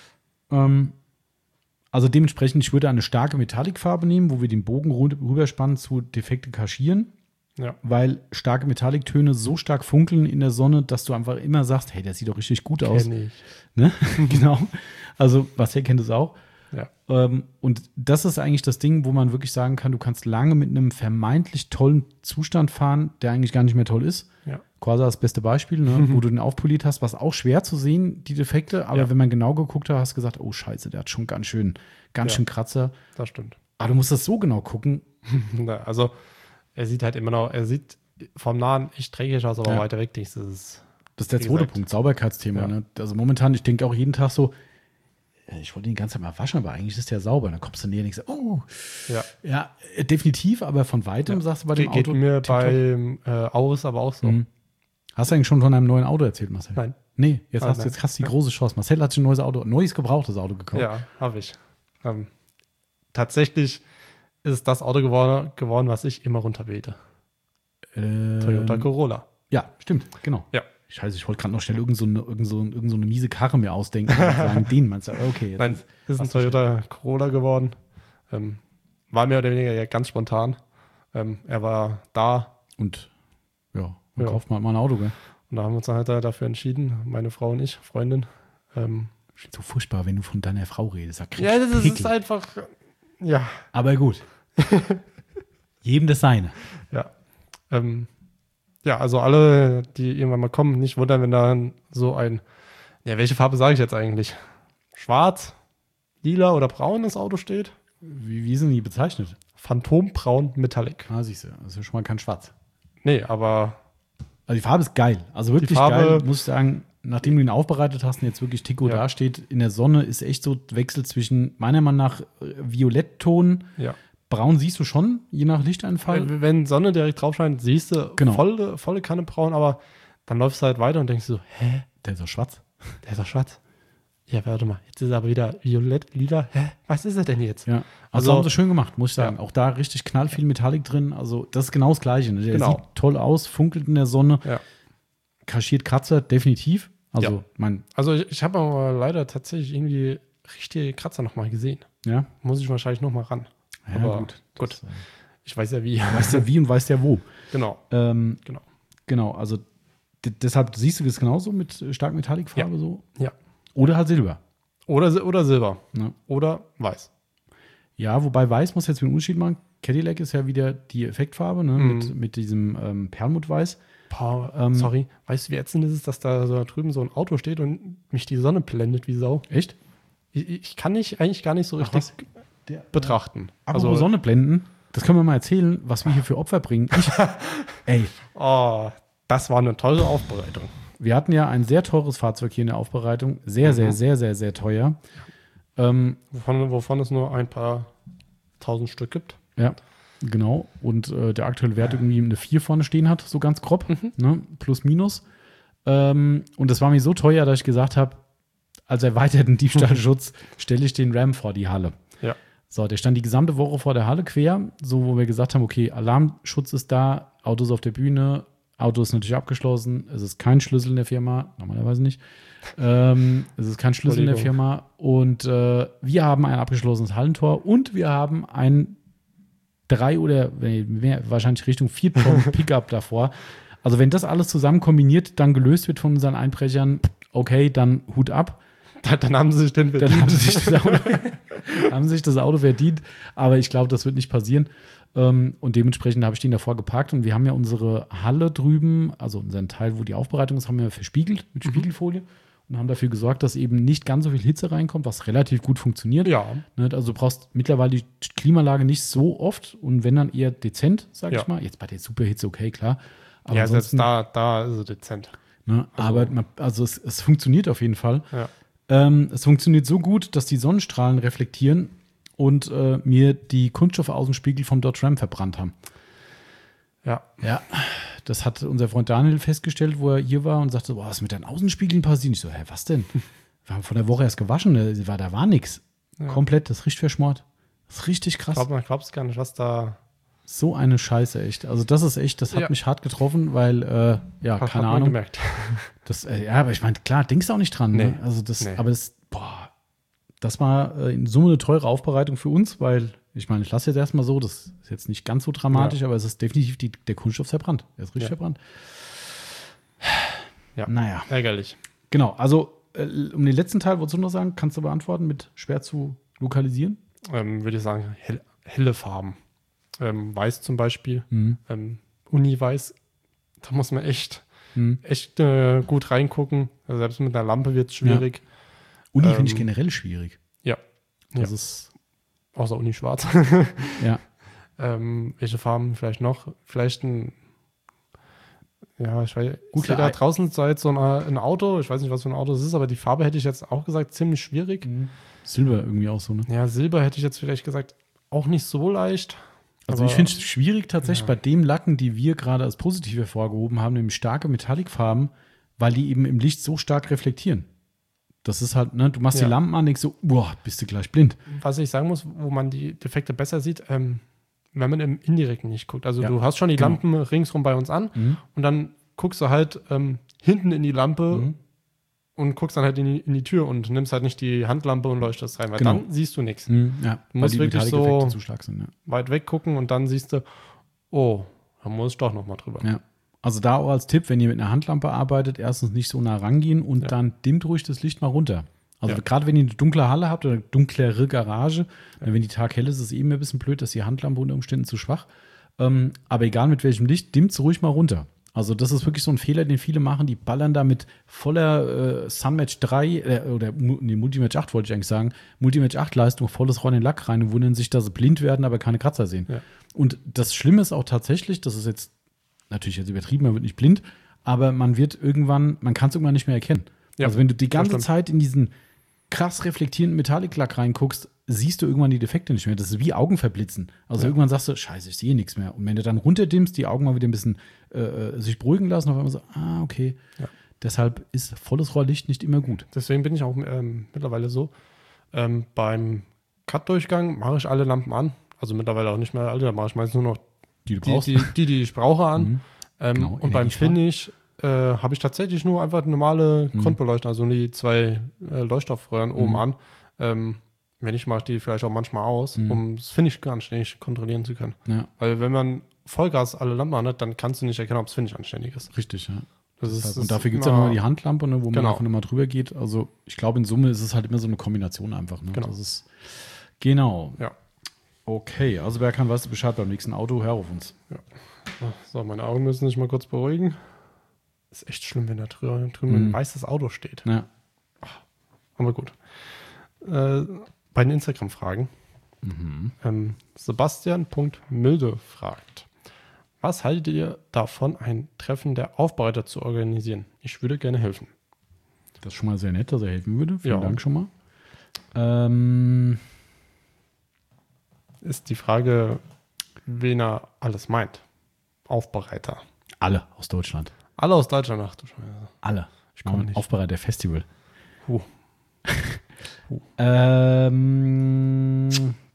Also dementsprechend, ich würde eine starke Metallicfarbe nehmen, wo wir den Bogen rüberspannen zu Defekte kaschieren. Ja. Weil starke Metallictöne so stark funkeln in der Sonne, dass du einfach immer sagst, hey, der sieht doch richtig gut aus. Kenn ich. Ne? Genau. Also, Marcel kennt es auch. Ja. Und das ist eigentlich das Ding, wo man wirklich sagen kann, du kannst lange mit einem vermeintlich tollen Zustand fahren, der eigentlich gar nicht mehr toll ist. Ja. Corsa ist das beste Beispiel, ne? Wo du den aufpoliert hast, was auch schwer zu sehen, die Defekte. Aber wenn man genau geguckt hat, hast du gesagt, oh Scheiße, der hat schon ganz schön Kratzer. Das stimmt. Aber du musst das so genau gucken. Also, er sieht halt immer noch, er sieht vom Nahen echt dreckig aus, aber weiter weg nicht. Das ist der wie zweite gesagt, Punkt, Sauberkeitsthema. Ja. Ne? Also momentan, ich denke auch jeden Tag so, ich wollte ihn die ganze Zeit mal waschen, aber eigentlich ist der sauber. Dann kommst du näher und denkst, oh, ja, definitiv, aber von weitem sagst du bei dem Geht Auto. mir tipptopp. beim Aus aber auch so. Hast du eigentlich schon von einem neuen Auto erzählt, Marcel? Nein. Nee, jetzt Nein, hast du die große Chance. Marcel hat sich ein neues gebrauchtes Auto gekauft. Ja, habe ich. Tatsächlich ist es das Auto geworden, was ich immer runterbete. Toyota Corolla. Ja, stimmt, genau. Ja. Scheiße, ich wollte gerade noch schnell irgend so eine miese Karre mir ausdenken und sagen, den meinst du, okay. Jetzt Nein, ist ein Toyota Corolla geworden. War mehr oder weniger ja ganz spontan. Er war da. Und ja, man kauft mal ein Auto, gell? Und da haben wir uns dann halt dafür entschieden, meine Frau und ich, Freundin. So furchtbar, wenn du von deiner Frau redest. Ja, das ist einfach, ja. Aber gut. Jedem das seine. Ja. Ja, also alle, die irgendwann mal kommen, nicht wundern, wenn dann so ein, ja, welche Farbe sage ich jetzt eigentlich? Schwarz, lila oder braun das Auto steht? Wie sind die bezeichnet? Phantombraun Metallic. Ah, siehst du, das ist ja schon mal kein Schwarz. Nee, aber Also die Farbe ist geil. Also wirklich Farbe- geil, muss ich sagen. Nachdem du ihn aufbereitet hast und jetzt wirklich Tico dasteht, in der Sonne ist echt so Wechsel zwischen, meiner Meinung nach, Violettton. ja. Braun siehst du schon, je nach Lichteinfall. Wenn Sonne direkt drauf scheint, siehst du Genau. volle Kanne braun, aber dann läufst du halt weiter und denkst so, hä, Der ist doch schwarz. der ist doch schwarz. Ja, warte mal, jetzt ist er aber wieder violett, lila. Hä, was ist er denn jetzt? Ja. Also- Also haben sie schön gemacht, muss ich sagen. Ja. Auch da richtig knallviel Metallic drin. Also das ist genau das Gleiche. Ne? Der Genau. sieht toll aus, funkelt in der Sonne, Ja. kaschiert Kratzer, definitiv. Also, Ja. Also ich habe aber leider tatsächlich irgendwie richtige Kratzer nochmal gesehen. ja. Muss ich wahrscheinlich nochmal ran. Ja, Aber gut. gut. Das, Ich weiß ja wie. weißt ja wie und weißt ja wo. Genau. Genau. Genau, also deshalb siehst du das genauso mit stark Metallic-Farbe so. Ja. Oder halt Silber. Oder Silber. Ne? Oder weiß. Ja, wobei Weiß muss jetzt einen Unterschied machen. Cadillac ist ja wieder die Effektfarbe, ne? Mit diesem Perlmuttweiß. Sorry. Weißt du, wie ätzend ist es, dass da so drüben so ein Auto steht und mich die Sonne blendet wie Sau? Echt? Ich kann eigentlich gar nicht so richtig betrachten. Also Sonne blenden, das können wir mal erzählen, was wir hier für Opfer bringen. Ey, Oh, das war eine tolle Aufbereitung. wir hatten ja ein sehr teures Fahrzeug hier in der Aufbereitung. Sehr, sehr, sehr, sehr, sehr teuer. Wovon es nur ein paar tausend Stück gibt. Ja, genau. Und der aktuelle Wert irgendwie eine 4 vorne stehen hat, so ganz grob. Ne? Plus, minus. Und das war mir so teuer, dass ich gesagt habe, als erweiterten Diebstahlschutz stelle ich den Ram vor die Halle. Ja. So, der stand die gesamte Woche vor der Halle quer, so wo wir gesagt haben, okay, Alarmschutz ist da, Auto ist auf der Bühne, Auto ist natürlich abgeschlossen, es ist kein Schlüssel in der Firma, normalerweise nicht. Es ist kein Schlüssel in der Firma und wir haben ein abgeschlossenes Hallentor und wir haben ein 3 oder mehr, wahrscheinlich Richtung 4 Tonnen Pickup davor. Also wenn das alles zusammen kombiniert dann gelöst wird von unseren Einbrechern, okay, dann Hut ab. Dann haben sie sich den verdient. Dann haben sie sich das Auto verdient, aber ich glaube, das wird nicht passieren. Und dementsprechend habe ich den davor geparkt und wir haben ja unsere Halle drüben, also unseren Teil, wo die Aufbereitung ist, haben wir verspiegelt mit Spiegelfolie und haben dafür gesorgt, dass eben nicht ganz so viel Hitze reinkommt, was relativ gut funktioniert. Ja. Also du brauchst mittlerweile die Klimaanlage nicht so oft und wenn dann eher dezent, sag ich mal. Jetzt bei der Superhitze, okay, klar. Aber ja, selbst da ist es dezent. Ne, also, es funktioniert auf jeden Fall. Ja. Es funktioniert so gut, dass die Sonnenstrahlen reflektieren und mir die Kunststoffaußenspiegel vom Dodge Ram verbrannt haben. Ja. Ja, das hat unser Freund Daniel festgestellt, wo er hier war und sagte, was ist mit deinen Außenspiegeln passiert? Ich so, hä, was denn? Wir haben von der Woche erst gewaschen, da war nichts. Ja. Komplett, das riecht verschmort. Das ist richtig krass. Man glaubt es gar nicht, was da... So eine Scheiße, echt. Also das ist echt, das hat mich hart getroffen, weil, keine Ahnung. Gemerkt. Aber ich meine, klar, denkst du auch nicht dran. Nee. Ne? Also aber das war in Summe eine teure Aufbereitung für uns, weil, ich meine, ich lasse jetzt erstmal so, das ist jetzt nicht ganz so dramatisch, aber es ist definitiv der Kunststoff verbrannt. Er ist richtig verbrannt. Ja, naja. Ärgerlich. Genau, also um den letzten Teil, wolltest du noch sagen, kannst du beantworten mit schwer zu lokalisieren? Würde ich sagen, helle Farben. Weiß zum Beispiel, Uni-Weiß, da muss man echt gut reingucken. Also selbst mit einer Lampe wird es schwierig. Ja. Uni finde ich generell schwierig. Ja. Das ist außer Uni schwarz. Ja. Welche Farben vielleicht noch? Vielleicht ein, ich weiß, gut, da draußen ist jetzt so ein Auto, ich weiß nicht, was für ein Auto es ist, aber die Farbe hätte ich jetzt auch gesagt, ziemlich schwierig. Silber irgendwie auch so, ne? Ja, Silber hätte ich jetzt vielleicht gesagt, auch nicht so leicht. Also ich finde es schwierig tatsächlich bei dem Lacken, die wir gerade als positiv hervorgehoben haben, nämlich starke Metallicfarben, weil die eben im Licht so stark reflektieren. Das ist halt, ne, du machst die Lampen an, denkst so, boah, bist du gleich blind. Was ich sagen muss, wo man die Defekte besser sieht, wenn man im Indirekten nicht guckt. Also du hast schon die Lampen ringsrum bei uns an und dann guckst du halt hinten in die Lampe und guckst dann halt in die Tür und nimmst halt nicht die Handlampe und leuchtest rein, weil dann siehst du nichts. Ja, du musst wirklich so zu stark sind, weit weg gucken und dann siehst du, oh, da muss ich doch noch mal drüber. Ja. Also da auch als Tipp, wenn ihr mit einer Handlampe arbeitet, erstens nicht so nah rangehen und dann dimmt ruhig das Licht mal runter. Also gerade wenn ihr eine dunkle Halle habt oder eine dunklere Garage, wenn die Tag hell ist, ist es eben ein bisschen blöd, dass die Handlampe unter Umständen zu schwach. Aber egal mit welchem Licht, dimmt es ruhig mal runter. Also das ist wirklich so ein Fehler, den viele machen. Die ballern da mit voller Sunmatch 3 Multimatch 8 wollte ich eigentlich sagen. Multimatch 8 Leistung, volles Rohr in den Lack rein und wundern sich, dass sie blind werden, aber keine Kratzer sehen. Ja. Und das Schlimme ist auch tatsächlich, das ist jetzt natürlich jetzt übertrieben, man wird nicht blind, aber man kann es irgendwann nicht mehr erkennen. Ja, also wenn du die ganze Zeit in diesen krass reflektierenden Metallic-Lack reinguckst, siehst du irgendwann die Defekte nicht mehr. Das ist wie Augenverblitzen. Also irgendwann sagst du, scheiße, ich sehe nichts mehr. Und wenn du dann runterdimmst, die Augen mal wieder ein bisschen sich beruhigen lassen, auf einmal so, okay. Ja. Deshalb ist volles Rohrlicht nicht immer gut. Deswegen bin ich auch mittlerweile so, beim Cut-Durchgang mache ich alle Lampen an. Also mittlerweile auch nicht mehr alle, da mache ich meistens nur noch die du brauchst. Die ich brauche an. Genau, und beim Finish habe ich tatsächlich nur einfach normale Grundbeleuchtung, also die 2 Leuchtstoffröhren oben an. Wenn ich mache die vielleicht auch manchmal aus, um das Finish gar nicht kontrollieren zu können. Ja. Weil wenn man Vollgas alle Lampen an hat, dann kannst du nicht erkennen, ob das Finish anständig ist. Richtig, ja. Und dafür gibt es ja nochmal die Handlampe, ne, wo man einfach immer drüber geht. Also ich glaube, in Summe ist es halt immer so eine Kombination einfach. Ne? Genau. Ja. Okay, also Berkan, weißt du Bescheid beim nächsten Auto, hör auf uns. Ja. So, meine Augen müssen sich mal kurz beruhigen. Ist echt schlimm, wenn da drüben ein weißes Auto steht. Ja. Aber gut. Bei den Instagram-Fragen. Sebastian.milde fragt: Was haltet ihr davon, ein Treffen der Aufbereiter zu organisieren? Ich würde gerne helfen. Das ist schon mal sehr nett, dass er helfen würde. Vielen Dank schon mal. Ist die Frage, wen er alles meint. Aufbereiter. Alle aus Deutschland. Alle aus Deutschland, ach du Scheiße. Alle. Ich komme nicht. Aufbereiter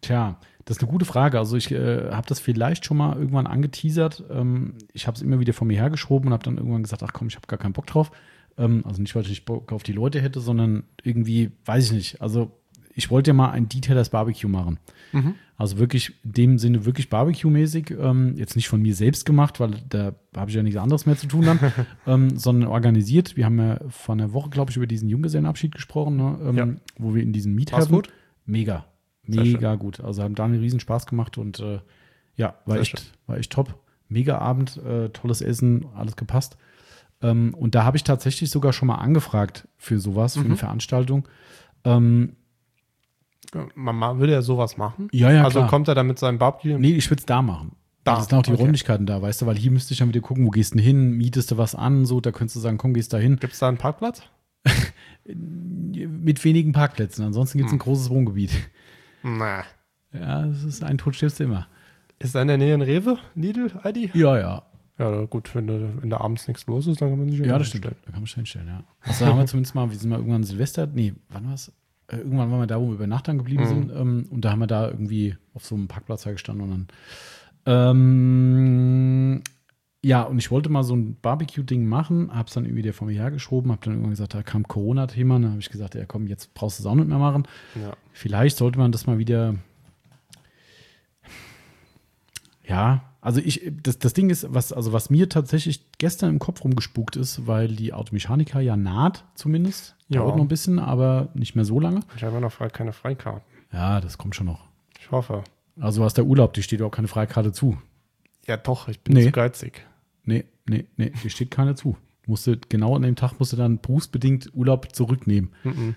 Tja, das ist eine gute Frage. Also ich habe das vielleicht schon mal irgendwann angeteasert. Ich habe es immer wieder vor mir hergeschoben und habe dann irgendwann gesagt, ach komm, ich habe gar keinen Bock drauf. Also nicht, weil ich nicht Bock auf die Leute hätte, sondern irgendwie, weiß ich nicht. Also ich wollte ja mal ein Detailers Barbecue machen. Also wirklich in dem Sinne wirklich Barbecue-mäßig. Jetzt nicht von mir selbst gemacht, weil da habe ich ja nichts anderes mehr zu tun dann, sondern organisiert. Wir haben ja vor einer Woche, glaube ich, über diesen Junggesellenabschied gesprochen, ne? Wo wir in diesen Miethafen. War's gut? Mega gut. Also haben da einen riesen Spaß gemacht und war echt top. Mega Abend, tolles Essen, alles gepasst. Und da habe ich tatsächlich sogar schon mal angefragt für sowas, für eine Veranstaltung. Mama will ja sowas machen. Ja, also klar. kommt er dann mit seinem Barbecue? Nee, ich würde es da machen. Da sind auch die Räumlichkeiten da, weißt du, weil hier müsste ich dann wieder gucken, wo gehst du denn hin, mietest du was an, so, da könntest du sagen, komm, gehst da hin. Gibt es da einen Parkplatz? Mit wenigen Parkplätzen, ansonsten gibt es ein großes Wohngebiet. Na. Ja, das ist ein Tod stirbst du immer. Ist da in der Nähe ein Rewe, Lidl, Aldi? Ja. Ja, gut, wenn da abends nichts los ist, dann kann man sich ja das stimmt. Da kann man sich hinstellen, ja. Also da haben wir zumindest mal, wir sind mal irgendwann Silvester, wann war es? Irgendwann waren wir da, wo wir über Nacht dann geblieben sind. Und da haben wir da irgendwie auf so einem Parkplatz gestanden und dann und ich wollte mal so ein Barbecue-Ding machen, hab's dann irgendwie vor mir hergeschoben, hab dann irgendwann gesagt, da kam Corona-Thema, dann habe ich gesagt, ja komm, jetzt brauchst du es auch nicht mehr machen. Ja. Vielleicht sollte man das mal wieder, also das Ding ist, was mir tatsächlich gestern im Kopf rumgespukt ist, weil die Automechaniker ja naht zumindest, dauert noch ein bisschen, aber nicht mehr so lange. Ich habe noch keine Freikarten. Ja, das kommt schon noch. Ich hoffe. Also hast der Urlaub, die steht auch keine Freikarte zu. Ja doch, ich bin zu geizig. Nee, die steht keine zu. Genau an dem Tag musst du dann berufsbedingt Urlaub zurücknehmen.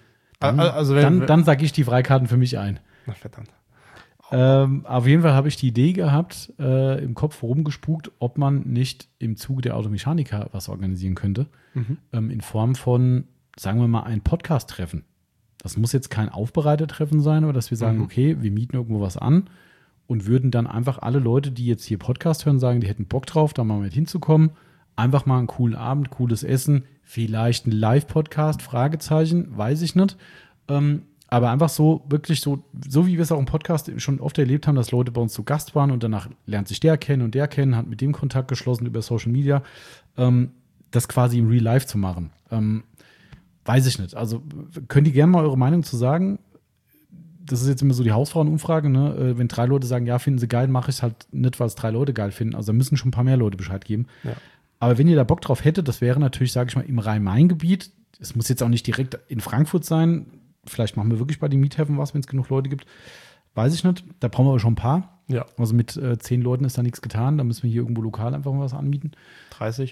Dann sage ich die Freikarten für mich ein. Na verdammt. Auf jeden Fall habe ich die Idee gehabt, im Kopf rumgespukt, ob man nicht im Zuge der Automechaniker was organisieren könnte. In Form von, sagen wir mal, ein Podcast-Treffen. Das muss jetzt kein Aufbereitertreffen sein, aber dass wir sagen, okay, wir mieten irgendwo was an und würden dann einfach alle Leute, die jetzt hier Podcast hören, sagen, die hätten Bock drauf, da mal mit hinzukommen. Einfach mal einen coolen Abend, cooles Essen, vielleicht ein Live-Podcast, Fragezeichen, weiß ich nicht. Aber einfach so, wirklich so wie wir es auch im Podcast schon oft erlebt haben, dass Leute bei uns zu Gast waren und danach lernt sich der kennen und der kennen, hat mit dem Kontakt geschlossen über Social Media, das quasi im Real Life zu machen. Weiß ich nicht. Also könnt ihr gerne mal eure Meinung zu sagen. Das ist jetzt immer so die Hausfrauenumfrage, ne? Wenn 3 Leute sagen, ja, finden sie geil, mache ich es halt nicht, weil es 3 Leute geil finden. Also da müssen schon ein paar mehr Leute Bescheid geben. Ja. Aber wenn ihr da Bock drauf hättet, das wäre natürlich, sage ich mal, im Rhein-Main-Gebiet. Es muss jetzt auch nicht direkt in Frankfurt sein. Vielleicht machen wir wirklich bei den Miethäfen was, wenn es genug Leute gibt. Weiß ich nicht. Da brauchen wir aber schon ein paar. Ja. Also mit 10 Leuten ist da nichts getan. Da müssen wir hier irgendwo lokal einfach mal was anmieten. 30?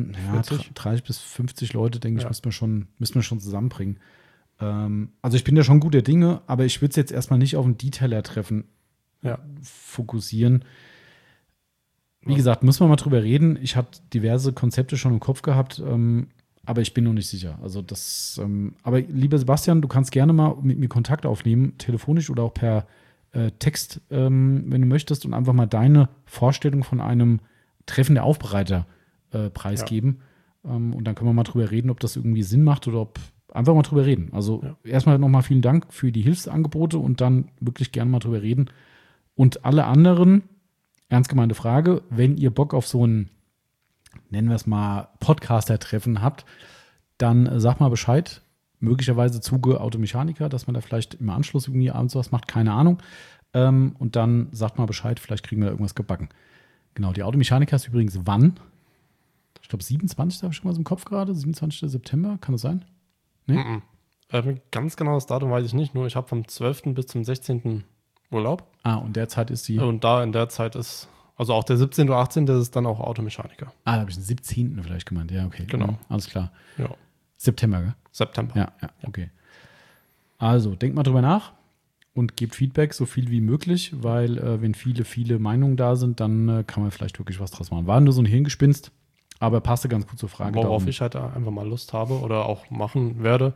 30 bis 50 Leute, denke ich, müssen wir schon zusammenbringen. Also ich bin da schon guter Dinge, aber ich würde es jetzt erstmal nicht auf ein Detailer-Treffen fokussieren. Wie gesagt, müssen wir mal drüber reden. Ich hatte diverse Konzepte schon im Kopf gehabt, aber ich bin noch nicht sicher. Also aber lieber Sebastian, du kannst gerne mal mit mir Kontakt aufnehmen, telefonisch oder auch per Text, wenn du möchtest, und einfach mal deine Vorstellung von einem Treffen der Aufbereiter preisgeben. Und dann können wir mal drüber reden, ob das irgendwie Sinn macht oder ob einfach mal drüber reden. Also erstmal nochmal vielen Dank für die Hilfsangebote und dann wirklich gerne mal drüber reden. Und alle anderen, ernst gemeinte Frage, wenn ihr Bock auf so ein, nennen wir es mal, Podcaster-Treffen habt, dann sagt mal Bescheid. Möglicherweise Zuge Automechaniker, dass man da vielleicht im Anschluss irgendwie abends was macht, keine Ahnung. Und dann sagt mal Bescheid, vielleicht kriegen wir da irgendwas gebacken. Genau, die Automechaniker ist übrigens wann? Ich glaube 27. habe ich schon mal so im Kopf gerade, 27. September, kann das sein? Nee? Ganz genau das Datum weiß ich nicht, nur ich habe vom 12. bis zum 16. Urlaub. Und derzeit ist die... Und da in der Zeit ist, also auch der 17. oder 18. das ist dann auch Automechaniker. Da habe ich den 17. vielleicht gemeint, ja, okay. Genau. Alles klar. Ja. September, gell? September. Ja, okay. Also, denkt mal drüber nach und gebt Feedback so viel wie möglich, weil wenn viele Meinungen da sind, dann kann man vielleicht wirklich was draus machen. War nur so ein Hirngespinst, aber passte ganz gut zur Frage. Worauf ich halt einfach mal Lust habe oder auch machen werde,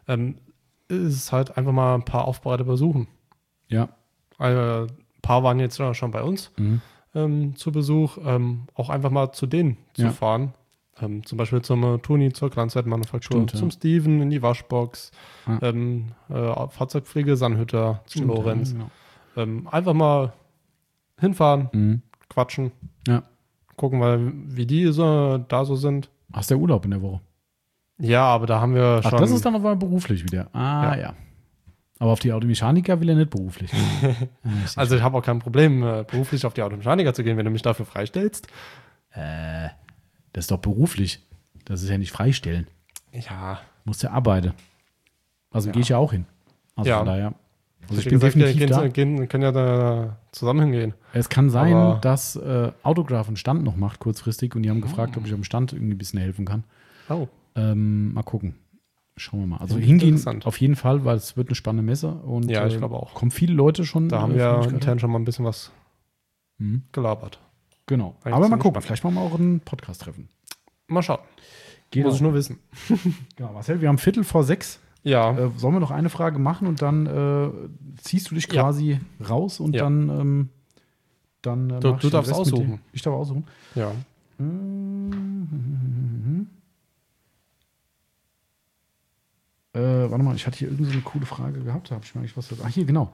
ist halt einfach mal ein paar Aufbereiter besuchen. Ja. Ein paar waren jetzt schon bei uns zu Besuch, auch einfach mal zu denen zu fahren. Zum Beispiel zum Toni, zur Glanzwertmanufaktur, zum Steven in die Waschbox, Fahrzeugpflege Sannhütter, zum Lorenz. Einfach mal hinfahren, Mhm. quatschen, Ja. gucken, wie die so, da so sind. Hast du Urlaub in der Woche? Ja, aber da haben wir Ach, schon. das ist dann aber beruflich wieder. Ja. Aber auf die Automechaniker will er nicht beruflich. Also ich habe auch kein Problem, beruflich auf die Automechaniker zu gehen, wenn du mich dafür freistellst. Das ist doch beruflich. Das ist ja nicht freistellen. Ja. Du musst ja arbeiten. Also Ja. gehe ich ja auch hin. Also Ja. von daher. Also ich Wie bin gesagt, definitiv da. können ja da zusammen hingehen. Es kann sein, Aber- dass Autograph einen Stand noch macht, kurzfristig. Und die haben gefragt, ob ich am Stand irgendwie ein bisschen helfen kann. Oh. Mal gucken. Schauen wir mal. Also Klingt hingehen interessant. auf jeden Fall, weil es wird eine spannende Messe. Und, Ja, ich glaube auch. Kommen viele Leute schon. Da haben wir intern schon mal ein bisschen was Mhm. gelabert. Genau. Eigentlich Aber mal ziemlich gucken. spannend. Vielleicht machen wir auch einen Podcast-Treffen. Mal schauen. Geht Muss auch. ich nur wissen. Genau, Marcel, wir haben 5:45. Ja. Sollen wir noch eine Frage machen und dann ziehst du dich Ja. quasi raus und Ja. dann Du mach ich darfst den Rest mit aussuchen. dir. Ich darf aussuchen. Ja. Warte mal, ich hatte hier irgend so eine coole Frage gehabt. Da habe ich mir eigentlich was. Hier, genau.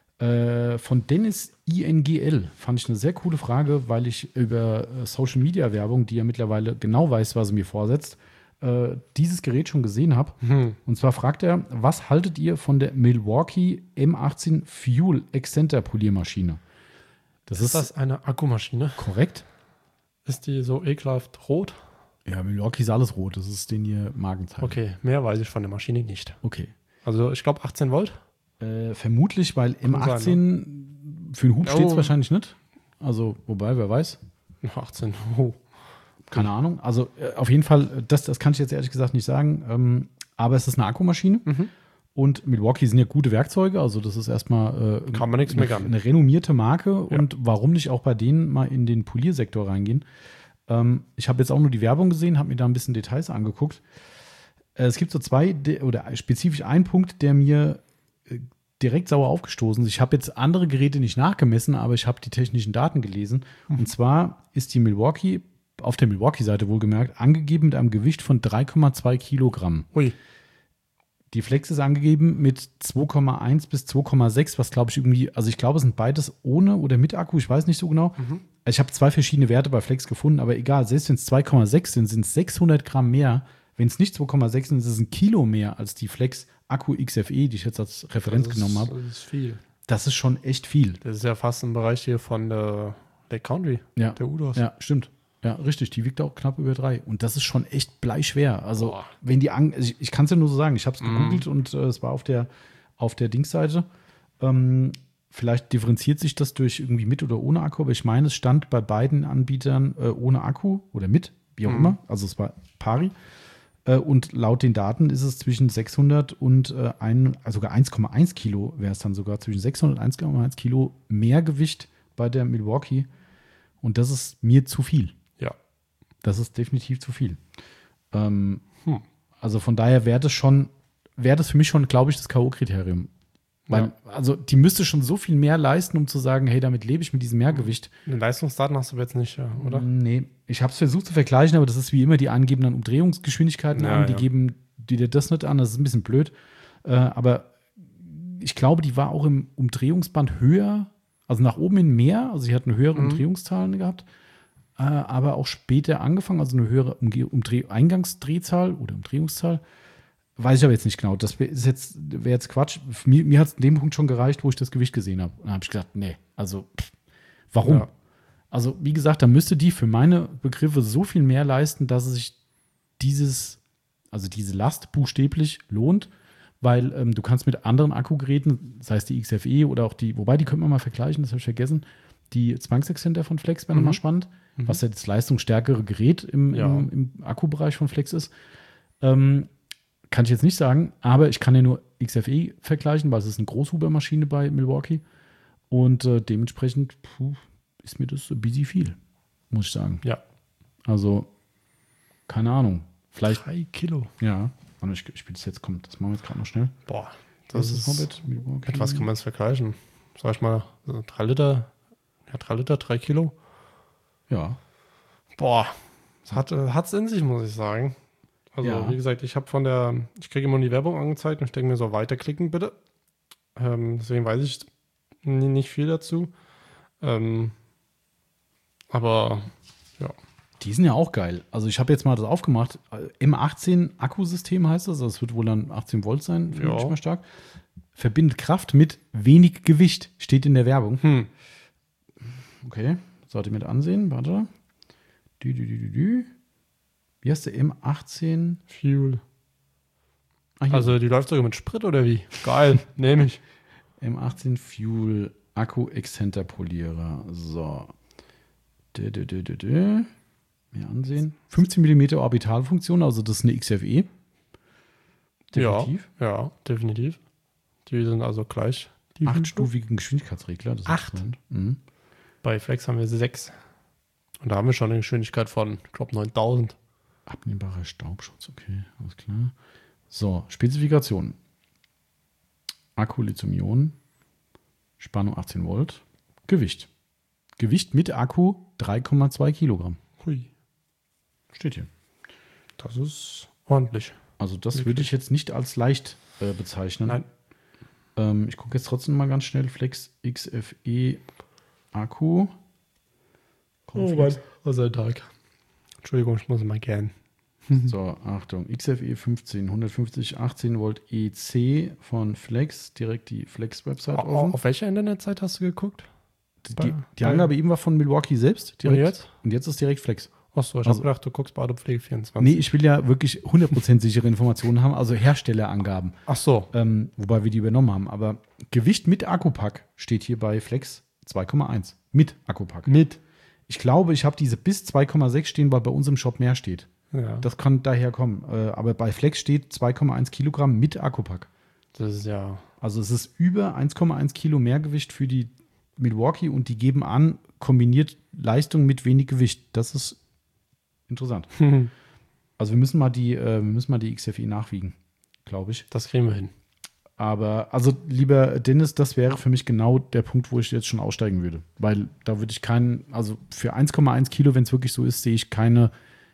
Von Dennis INGL fand ich eine sehr coole Frage, weil ich über Social Media Werbung, die ja mittlerweile genau weiß, was er mir vorsetzt, dieses Gerät schon gesehen habe. Und zwar fragt er, was haltet ihr von der Milwaukee M18 Fuel Extender Poliermaschine? Das Ist das eine Akkumaschine? korrekt. Ist die so ekelhaft rot? Ja, Milwaukee ist alles rot. Das ist den hier Markenzeichen. Okay, mehr weiß ich von der Maschine nicht. Okay. Also ich glaube 18 Volt. Vermutlich, weil Kann M18 sein, für den Hub steht es Oh. wahrscheinlich nicht. Also, wobei, wer weiß. 18. Oh. Keine Ahnung. Also auf jeden Fall, das kann ich jetzt ehrlich gesagt nicht sagen. Aber es ist eine Akkumaschine. Mhm. Und Milwaukee sind ja gute Werkzeuge. Also das ist erstmal Kann man nichts meckern. eine renommierte Marke. Ja. Und warum nicht auch bei denen mal in den Poliersektor reingehen? Ich habe jetzt auch nur die Werbung gesehen, habe mir da ein bisschen Details angeguckt. Es gibt so oder spezifisch einen Punkt, der mir direkt sauer aufgestoßen ist. Ich habe jetzt andere Geräte nicht nachgemessen, aber ich habe die technischen Daten gelesen. Und zwar ist die Milwaukee, auf der Milwaukee-Seite wohlgemerkt, angegeben mit einem Gewicht von 3,2 Kilogramm. Ui. Die Flex ist angegeben mit 2,1 bis 2,6, was glaube ich irgendwie, also ich glaube, es sind beides ohne oder mit Akku, ich weiß nicht so genau. Ich habe 2 verschiedene Werte bei Flex gefunden, aber egal, selbst wenn es 2,6 sind es 600 Gramm mehr. Wenn es nicht 2,6 sind, ist es ein Kilo mehr als die Flex Akku XFE, die ich jetzt als Referenz genommen habe. Das ist viel. Das ist schon echt viel. Das ist ja fast im Bereich hier von der Lake Country, Ja, der Udos. ja, stimmt. Ja, richtig. Die wiegt auch knapp über 3. Und das ist schon echt bleischwer. Also, Boah. wenn die ich kann es ja nur so sagen, ich habe es gegoogelt und es war auf der Dingsseite. Vielleicht differenziert sich das durch irgendwie mit oder ohne Akku, aber ich meine, es stand bei beiden Anbietern ohne Akku oder mit, wie auch immer. Also es war pari. Und laut den Daten ist es zwischen 600 und sogar 1,1 Kilo wäre es dann sogar, zwischen 600 und 1,1 Kilo mehr Gewicht bei der Milwaukee. Und das ist mir zu viel. Ja. Das ist definitiv zu viel. Also von daher wäre das für mich schon, glaube ich, das K.O.-Kriterium. Weil, also die müsste schon so viel mehr leisten, um zu sagen, hey, damit lebe ich mit diesem Mehrgewicht. Die Leistungsdaten hast du jetzt nicht, ja, oder? Nee, ich habe es versucht zu vergleichen, aber das ist wie immer, die angeben dann Umdrehungsgeschwindigkeiten Ja, an, die ja. geben dir das nicht an, das ist ein bisschen blöd. Aber ich glaube, die war auch im Umdrehungsband höher, also nach oben hin mehr, also sie hat eine höhere Umdrehungszahlen gehabt, aber auch später angefangen, also eine höhere Eingangsdrehzahl oder Umdrehungszahl. Weiß ich aber jetzt nicht genau. Das wäre jetzt Quatsch. Mir hat es in dem Punkt schon gereicht, wo ich das Gewicht gesehen habe. Dann habe ich gedacht, nee, also warum? Ja. Also wie gesagt, da müsste die für meine Begriffe so viel mehr leisten, dass es sich diese Last buchstäblich lohnt, weil du kannst mit anderen Akkugeräten, sei es die XFE oder auch wobei die können wir mal vergleichen, das habe ich vergessen, die Zwangsextender von Flex wäre nochmal spannend, was ja das leistungsstärkere Gerät im Akkubereich von Flex ist. Kann ich jetzt nicht sagen, aber ich kann ja nur XFE vergleichen, weil es ist eine Großhubermaschine bei Milwaukee. Und dementsprechend ist mir das ein bisschen viel, muss ich sagen. Ja. Also, keine Ahnung. Vielleicht, 3 Kilo. ja. Warte, ich spiele das jetzt, kommt. Das machen wir jetzt gerade noch schnell. Boah, das ist Hobbit, Milwaukee. mit was kann man es vergleichen? Sag ich mal, 3 Liter, 3 Kilo. Ja. Boah, es hat's in sich, muss ich sagen. Also, Ja. wie gesagt, ich kriege immer die Werbung angezeigt und ich denke mir so, weiterklicken bitte. Deswegen weiß ich nicht viel dazu. Aber ja. Die sind ja auch geil. Also ich habe jetzt mal das aufgemacht. M18 Akkusystem heißt das. Das wird wohl dann 18 Volt sein, finde ich mal stark. Verbindet Kraft mit wenig Gewicht, steht in der Werbung. Okay, sollte mir das ansehen. Warte. Wie heißt der M18? Fuel. Hier. Also die läuft sogar mit Sprit oder wie? Geil, nehme ich. M18 Fuel Akku-Exzenterpolierer. So. Mir ansehen. 15 mm Orbitalfunktion, also das ist eine XFE. Definitiv. Ja, definitiv. Die sind also gleich. 8-stufigen Geschwindigkeitsregler. Das 8? Bei Flex haben wir 6. Und da haben wir schon eine Geschwindigkeit von, ich glaube, 9000. Abnehmbarer Staubschutz, okay, alles klar. So, Spezifikation. Akku Lithium-Ionen, Spannung 18 Volt, Gewicht. Gewicht mit Akku 3,2 Kilogramm. Hui. Steht hier. Das ist ordentlich. Also das würde ich jetzt nicht als leicht bezeichnen. Nein. Ich gucke jetzt trotzdem mal ganz schnell. Flex XFE Akku. Oh Mann, was ein Tag. Entschuldigung, ich muss mal gern. So, Achtung. XFE 15, 150, 18 Volt EC von Flex. Direkt die Flex-Website offen. Auf welcher Internetseite hast du geguckt? Die Angabe eben war von Milwaukee selbst. Direkt. Und jetzt ist direkt Flex. Achso, ich habe gedacht, du guckst bei Autopflege 24. Nee, ich will ja wirklich 100% sichere Informationen haben, also Herstellerangaben. Ach so. Wobei wir die übernommen haben. Aber Gewicht mit Akkupack steht hier bei Flex 2,1. Mit Akkupack. Ich glaube, ich habe diese bis 2,6 stehen, weil bei uns im Shop mehr steht. Ja. Das kann daher kommen. Aber bei Flex steht 2,1 Kilogramm mit Akkupack. Das ist ja. Also es ist über 1,1 Kilo Mehrgewicht für die Milwaukee und die geben an, kombiniert Leistung mit wenig Gewicht. Das ist interessant. Also wir müssen mal die XFE nachwiegen, glaube ich. Das kriegen wir hin. Aber, also lieber Dennis, das wäre für mich genau der Punkt, wo ich jetzt schon aussteigen würde. Weil da würde ich also für 1,1 Kilo, wenn es wirklich so ist, sehe ich keine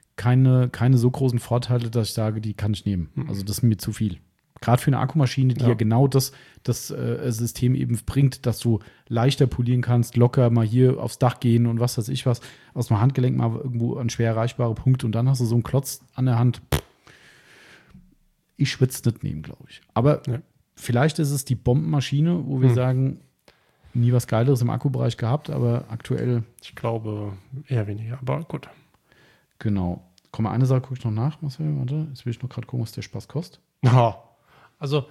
so großen Vorteile, dass ich sage, die kann ich nehmen. Also das ist mir zu viel. Gerade für eine Akkumaschine, die ja genau das System eben bringt, dass du leichter polieren kannst, locker mal hier aufs Dach gehen und was weiß ich was, aus dem Handgelenk mal irgendwo an schwer erreichbare Punkte und dann hast du so einen Klotz an der Hand. Ich würde es nicht nehmen, glaube ich. Aber vielleicht ist es die Bombenmaschine, wo wir sagen, nie was Geileres im Akkubereich gehabt, aber aktuell. Ich glaube eher weniger, aber gut. Genau. Komm mal, eine Sache gucke ich noch nach, Marcel. Warte, jetzt will ich noch gerade gucken, was der Spaß kostet. Ja. Also,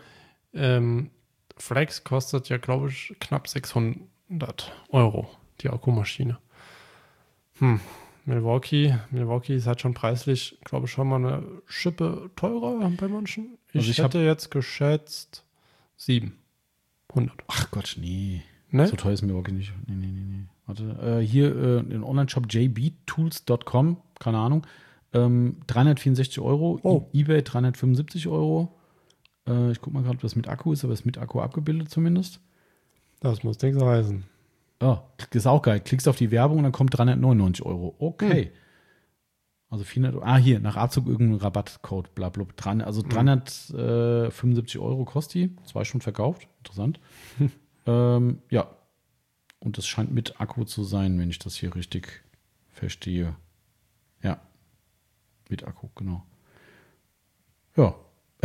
Flex kostet ja, glaube ich, knapp 600 Euro, die Akkumaschine. Milwaukee ist halt schon preislich, glaube ich, schon mal eine Schippe teurer bei manchen. Ich hätte jetzt geschätzt 700. Ach Gott, nee. Ne? So teuer ist Milwaukee nicht. Nee. Warte, hier im Online-Shop jbtools.com, keine Ahnung, 364 Euro, eBay 375 Euro. Ich gucke mal gerade, ob das mit Akku ist, aber es ist mit Akku abgebildet zumindest. Das muss nichts heißen. Oh, das ist auch geil. Klickst auf die Werbung und dann kommt 399 Euro. Okay. Also 400, hier, nach Abzug irgendein Rabattcode, blablabla. Also 375 Euro kostet die. 2 schon verkauft. Interessant. Ja. Und das scheint mit Akku zu sein, wenn ich das hier richtig verstehe. Ja. Mit Akku, genau. Ja.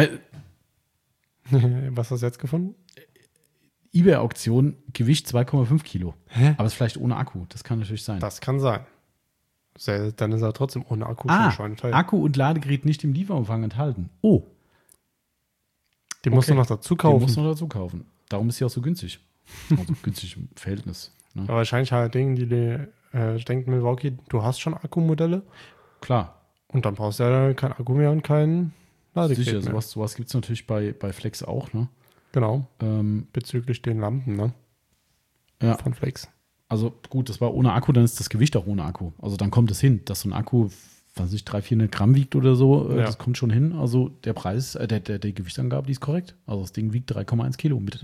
Was hast du jetzt gefunden? eBay-Auktion, Gewicht 2,5 Kilo. Hä? Aber es ist vielleicht ohne Akku. Das kann natürlich sein. Das kann sein. Dann ist er trotzdem ohne Akku schon schweineteuer. Akku und Ladegerät nicht im Lieferumfang enthalten. Oh. Den musst du noch dazu kaufen. Den musst du noch dazu kaufen. Darum ist sie auch so günstig. Also günstig im Verhältnis. Ne? Aber wahrscheinlich halt Dinge, die denken Milwaukee, du hast schon Akkumodelle. Klar. Und dann brauchst du ja kein Akku mehr und kein Ladegerät Sicher, mehr. sowas gibt es natürlich bei Flex auch, ne? Genau. Bezüglich den Lampen, ne? Ja. Von Flex. Also gut, das war ohne Akku, dann ist das Gewicht auch ohne Akku. Also dann kommt es hin, dass so ein Akku, was ich 300-400 Gramm wiegt oder so, das kommt schon hin. Also der Preis, der Gewichtsangabe, die ist korrekt. Also das Ding wiegt 3,1 Kilo mit.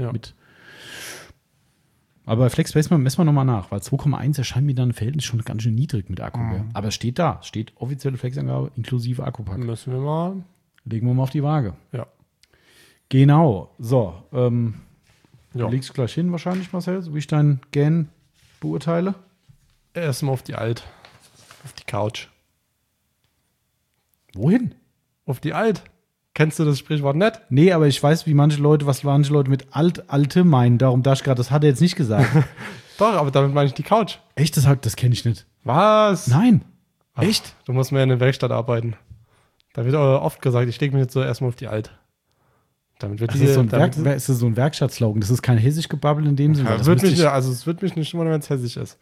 Aber Flex messen wir nochmal nach, weil 2,1 erscheint mir dann im Verhältnis schon ganz schön niedrig mit Akku. Aber es steht da, steht offizielle Flex-Angabe inklusive Akkupack. Müssen wir mal. Legen wir mal auf die Waage. Ja. Genau. So, Du legst gleich hin wahrscheinlich, Marcel, so wie ich dein Gähn beurteile. Erstmal auf die Alt. Auf die Couch. Wohin? Auf die Alt. Kennst du das Sprichwort nicht? Nee, aber ich weiß, was manche Leute mit Alte meinen. Darum dachte ich gerade, das hat er jetzt nicht gesagt. Doch, aber damit meine ich die Couch. Echt? Das kenne ich nicht. Was? Nein. Ach, echt? Du musst mehr in der Werkstatt arbeiten. Da wird oft gesagt, ich lege mich jetzt so erstmal auf die Alt. Damit wird ist das so ein Werkstattslogan? Das ist kein Hessisch-Gebabbel in dem Sinne. Ja, es wird mich nicht wundern, wenn es hessisch ist.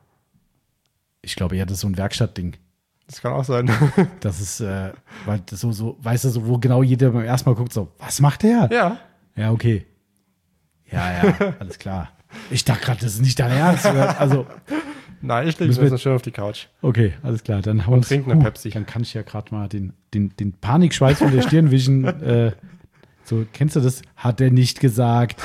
Ich glaube, ja, das ist so ein Werkstattding. Das kann auch sein. Das ist, weil das so, weißt du, so, wo genau jeder beim ersten Mal guckt, so, was macht der? Ja. Ja, okay. Ja, alles klar. Ich dachte gerade, das ist nicht dein Ernst. Also, nein, ich lege mich jetzt schön auf die Couch. Okay, alles klar. Dann und trinken eine Pepsi. Dann kann ich ja gerade mal den Panikschweiß von der Stirn wischen. So, kennst du das? Hat er nicht gesagt.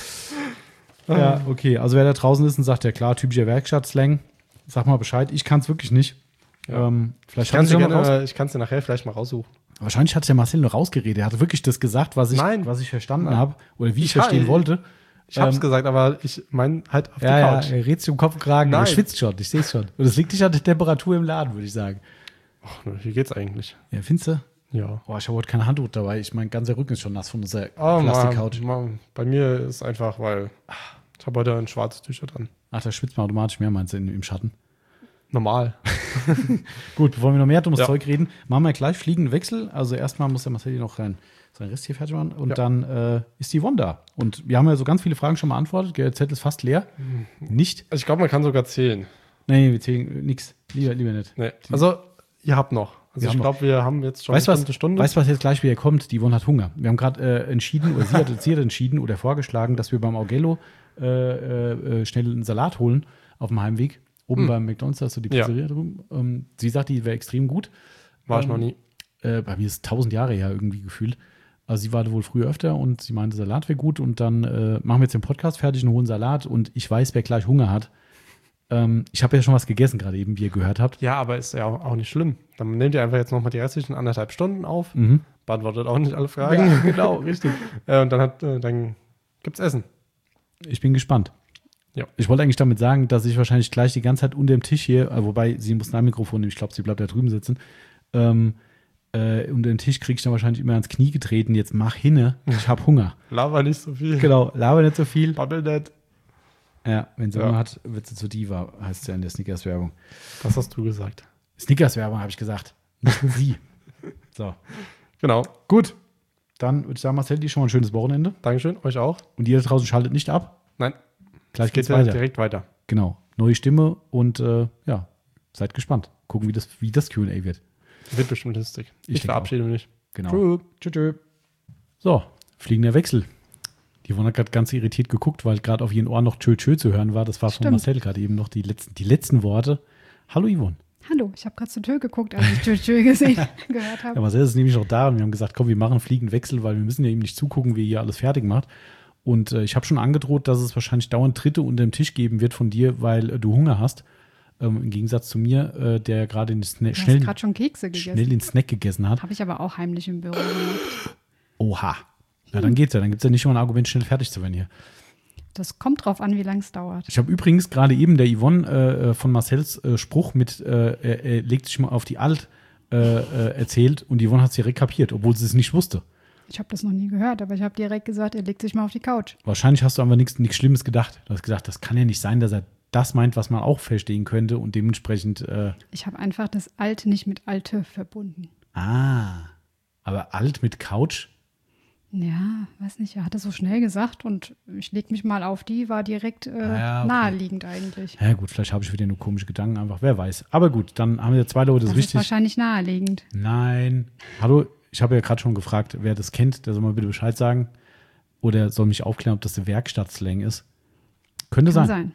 Ja, okay. Also wer da draußen ist und sagt, ja klar, typischer Werkstattslang, sag mal Bescheid. Ich kann es wirklich nicht. Ja. Vielleicht ich kann es dir nachher vielleicht mal raussuchen. Wahrscheinlich hat der Marcel nur rausgeredet. Er hatte wirklich das gesagt, was ich verstanden habe oder wie ich verstehen wollte. Ich habe es gesagt, aber ich meine halt auf die Couch. Ja, er redet sich um Kopf und Kragen. Er schwitzt schon, ich sehe es schon. Und es liegt nicht an der Temperatur im Laden, würde ich sagen. Ach, hier geht's eigentlich. Ja, findest du? Ja. Oh, ich habe heute keine Handtuch dabei. Mein ganzer Rücken ist schon nass von unserer Plastikcouch. Bei mir ist einfach, weil ich habe heute ein schwarzes T-Shirt an. Ach, da schwitzt man automatisch mehr, meinst du, im Schatten? Normal. Gut, bevor wir noch mehr dummes Zeug reden, machen wir gleich fliegenden Wechsel. Also erstmal muss der Marcel hier noch sein Rest hier fertig machen und dann ist die Yvonne da. Und wir haben ja so ganz viele Fragen schon beantwortet. Der Zettel ist fast leer. Nicht? Also ich glaube, man kann sogar zählen. Nee, wir zählen nichts. Lieber nicht. Nee. Also, ihr habt noch. Also ich glaube, wir haben jetzt schon eine Stunde. Weißt du, was jetzt gleich wieder kommt? Die Yvonne hat Hunger. Wir haben gerade entschieden, oder sie hat entschieden oder vorgeschlagen, dass wir beim Augello schnell einen Salat holen auf dem Heimweg. Oben beim McDonald's, da ist so die Pizzeria drüben. Sie sagt, die wäre extrem gut. War ich noch nie. Bei mir ist es 1000 Jahre her irgendwie gefühlt. Also sie war wohl früher öfter und sie meinte, Salat wäre gut. Und dann machen wir jetzt den Podcast fertig, einen hohen Salat. Und ich weiß, wer gleich Hunger hat. Ich habe ja schon was gegessen gerade eben, wie ihr gehört habt. Ja, aber ist ja auch nicht schlimm. Dann nehmt ihr einfach jetzt nochmal die restlichen 1,5 Stunden auf. Beantwortet auch nicht alle Fragen. Ja, genau, richtig. Und dann gibt's Essen. Ich bin gespannt. Ja. Ich wollte eigentlich damit sagen, dass ich wahrscheinlich gleich die ganze Zeit unter dem Tisch hier, wobei sie muss ein Mikrofon nehmen, ich glaube, sie bleibt da drüben sitzen, unter dem Tisch kriege ich dann wahrscheinlich immer ans Knie getreten, jetzt mach hinne, ich habe Hunger. Laber nicht so viel. Genau, laber nicht so viel. Babbel nicht. Ja, wenn sie Hunger hat, wird sie zur Diva, heißt es ja in der Snickers-Werbung. Das hast du gesagt. Snickers-Werbung habe ich gesagt, nicht sie. So. Genau. Gut, dann würde ich sagen, Marcel, dir schon mal ein schönes Wochenende. Dankeschön, euch auch. Und ihr da draußen schaltet nicht ab. Nein. Gleich geht's weiter. Direkt weiter. Genau. Neue Stimme und seid gespannt. Gucken, wie das Q&A wird. Wird bestimmt lustig. Ich verabschiede mich. Genau. Tschüss. So, fliegender Wechsel. Die Yvonne hat gerade ganz irritiert geguckt, weil gerade auf ihren Ohren noch Tschö zu hören war. Das war von Marcel gerade eben noch die letzten Worte. Hallo Yvonne. Hallo, ich habe gerade zur Tür geguckt, als ich Tschö gehört habe. Ja, Marcel ist nämlich noch da und wir haben gesagt, komm, wir machen einen fliegenden Wechsel, weil wir müssen ja ihm nicht zugucken, wie er hier alles fertig macht. Und ich habe schon angedroht, dass es wahrscheinlich dauernd Tritte unter dem Tisch geben wird von dir, weil du Hunger hast. Im Gegensatz zu mir, der gerade schnell schon Kekse gegessen. Schnell den Snack gegessen hat. Habe ich aber auch heimlich im Büro gemacht. Oha. Ja, dann geht's ja. Dann gibt es ja nicht schon mal ein Argument, schnell fertig zu werden hier. Das kommt drauf an, wie lange es dauert. Ich habe übrigens gerade eben der Yvonne von Marcells Spruch mit er legt sich mal auf die Alt erzählt und Yvonne hat es direkt kapiert, obwohl sie es nicht wusste. Ich habe das noch nie gehört, aber ich habe direkt gesagt, er legt sich mal auf die Couch. Wahrscheinlich hast du aber nichts Schlimmes gedacht. Du hast gesagt, das kann ja nicht sein, dass er das meint, was man auch verstehen könnte und dementsprechend ich habe einfach das Alte nicht mit Alte verbunden. Ah, aber Alt mit Couch? Ja, weiß nicht, er hat es so schnell gesagt und ich leg mich mal auf die, war direkt naheliegend eigentlich. Ja gut, vielleicht habe ich wieder nur komische Gedanken, einfach, wer weiß. Aber gut, dann haben wir 2 Leute, das ist wichtig. Das ist wahrscheinlich naheliegend. Nein. Hallo, ich habe ja gerade schon gefragt, wer das kennt, der soll mal bitte Bescheid sagen. Oder soll mich aufklären, ob das der Werkstattslang ist. Könnte sein.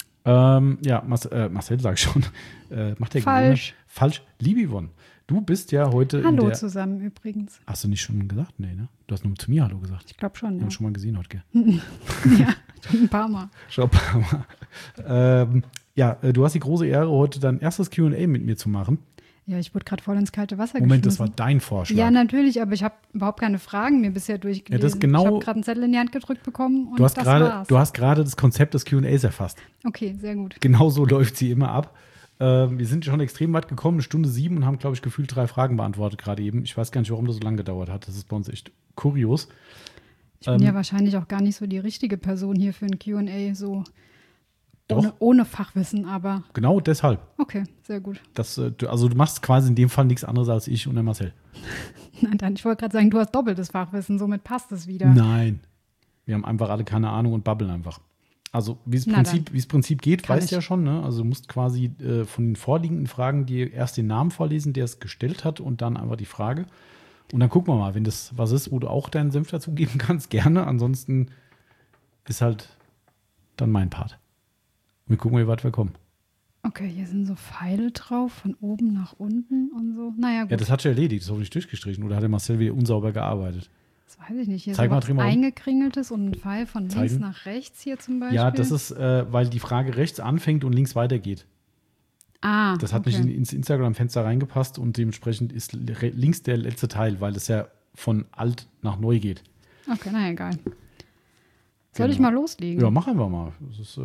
Ja, Marcel sag ich schon. Macht der Falsch. Falsch. Liebe Yvonne, du bist ja heute Hallo zusammen übrigens. Hast du nicht schon gesagt? Nee, ne? Du hast nur zu mir Hallo gesagt. Ich glaube schon, Wir haben schon mal gesehen heute, gell? Ja, schon ein paar Mal. Schon ein paar Mal. Du hast die große Ehre, heute dein erstes Q&A mit mir zu machen. Ja, ich wurde gerade voll ins kalte Wasser Moment, das geschmissen. war dein Vorschlag. Ja, natürlich, aber ich habe überhaupt keine Fragen mir bisher durchgelesen. Ja, das ist genau, ich habe gerade einen Zettel in die Hand gedrückt bekommen und du hast war's. gerade das Konzept des Q&As erfasst. Okay, sehr gut. Genau so läuft sie immer ab. Wir sind schon extrem weit gekommen, 1:07 und haben, glaube ich, gefühlt 3 Fragen beantwortet gerade eben. Ich weiß gar nicht, warum das so lange gedauert hat. Das ist bei uns echt kurios. Ich bin ja wahrscheinlich auch gar nicht so die richtige Person hier für ein Q&A, so Doch. ohne Fachwissen, aber Genau deshalb. okay, sehr gut. Du machst quasi in dem Fall nichts anderes als ich und der Marcel. Nein, dann, ich wollte gerade sagen, du hast doppeltes Fachwissen, somit passt es wieder. Nein. Wir haben einfach alle keine Ahnung und babbeln einfach. Also wie das Prinzip geht, weißt du ja schon. Ne? Also du musst quasi von den vorliegenden Fragen dir erst den Namen vorlesen, der es gestellt hat und dann einfach die Frage. Und dann gucken wir mal, wenn das was ist, wo du auch deinen Senf dazugeben kannst, gerne. Ansonsten ist halt dann mein Part. Wir gucken, wie weit wir kommen. Okay, hier sind so Pfeile drauf, von oben nach unten und so. Naja, gut. Ja, das hat sich erledigt, das ist hoffentlich durchgestrichen. Oder hat der Marcel wieder unsauber gearbeitet? Das weiß ich nicht. Hier Zeig ist mal, was dreh mal um. Eingekringeltes und ein Pfeil von links Zeigen. nach rechts hier zum Beispiel. Ja, das ist, weil die Frage rechts anfängt und links weitergeht. Ah, Das hat okay. nicht ins Instagram-Fenster reingepasst und dementsprechend ist links der letzte Teil, weil es ja von alt nach neu geht. Okay, naja, egal. Soll Genau. ich mal loslegen? Ja, mach einfach mal. Das ist,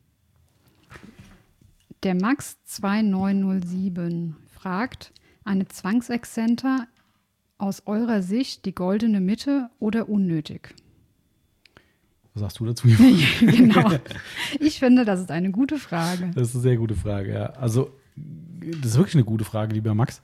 Der Max 2907 fragt, eine Zwangsexzenter aus eurer Sicht die goldene Mitte oder unnötig? was sagst du dazu? Genau. Ich finde, das ist eine gute Frage. Das ist eine sehr gute Frage, ja. Also, das ist wirklich eine gute Frage, lieber Max.